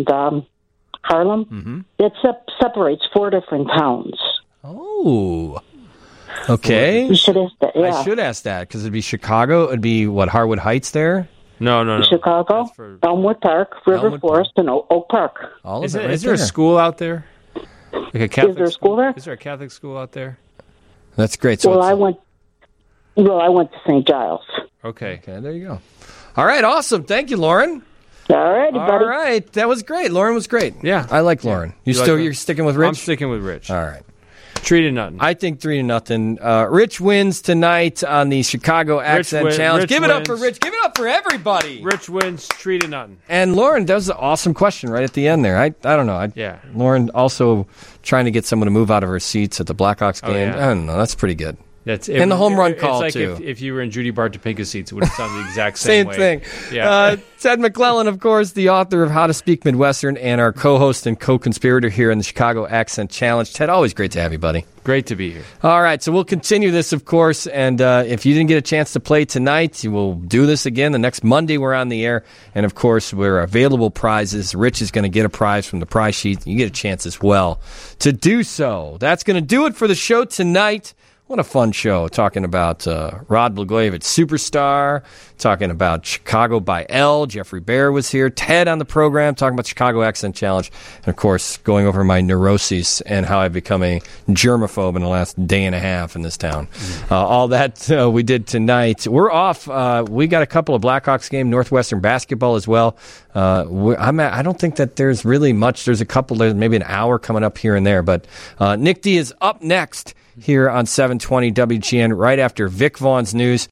Harlem. Mm-hmm. It separates 4 different towns. Oh. Okay. You should ask that. Yeah. I should ask that because it'd be Chicago. It'd be what, Harwood Heights there? No. Chicago, Elmwood Park, River Forest, and Oak Park. Is there a school out there? Like a Catholic Is there a school there? Is there a Catholic school out there? That's great. So I went to St. Giles. Okay, there you go. All right, awesome. Thank you, Lauren. All right, buddy. All right, that was great. Lauren was great. Yeah, I like Lauren. You're sticking with Rich? I'm sticking with Rich. All right. 3-0. I think 3-0. Rich wins tonight on the Chicago Accent Challenge. Rich Give it wins. up for Rich. Give it up for everybody. Rich wins 3-0. And Lauren, that was an awesome question right at the end there. I don't know. Yeah. Lauren also trying to get someone to move out of her seats at the Blackhawks game. Yeah. I don't know. That's pretty good. And the home run call, it's like too. If you were in Judy Bart Topinka's seats, it would have sounded the exact same way. Thing. Yeah. Ted McClellan, of course, the author of How to Speak Midwestern and our co-host and co-conspirator here in the Chicago Accent Challenge. Ted, always great to have you, buddy. Great to be here. All right, so we'll continue this, of course, and if you didn't get a chance to play tonight, we'll do this again. The next Monday, we're on the air, and, of course, we're available prizes. Rich is going to get a prize from the prize sheet. You get a chance as well to do so. That's going to do it for the show tonight. What a fun show, talking about Rod Blagojevich, Superstar, talking about Chicago by L. Jeffrey Bear was here. Ted on the program, talking about Chicago Accent Challenge. And, of course, going over my neuroses and how I've become a germaphobe in the last day and a half in this town. All that we did tonight. We're off. We got a couple of Blackhawks game, Northwestern basketball as well. I don't think that there's really much. There's a couple, there's maybe an hour coming up here and there. But Nick D is up next here on 720 WGN right after Vic Vaughn's news.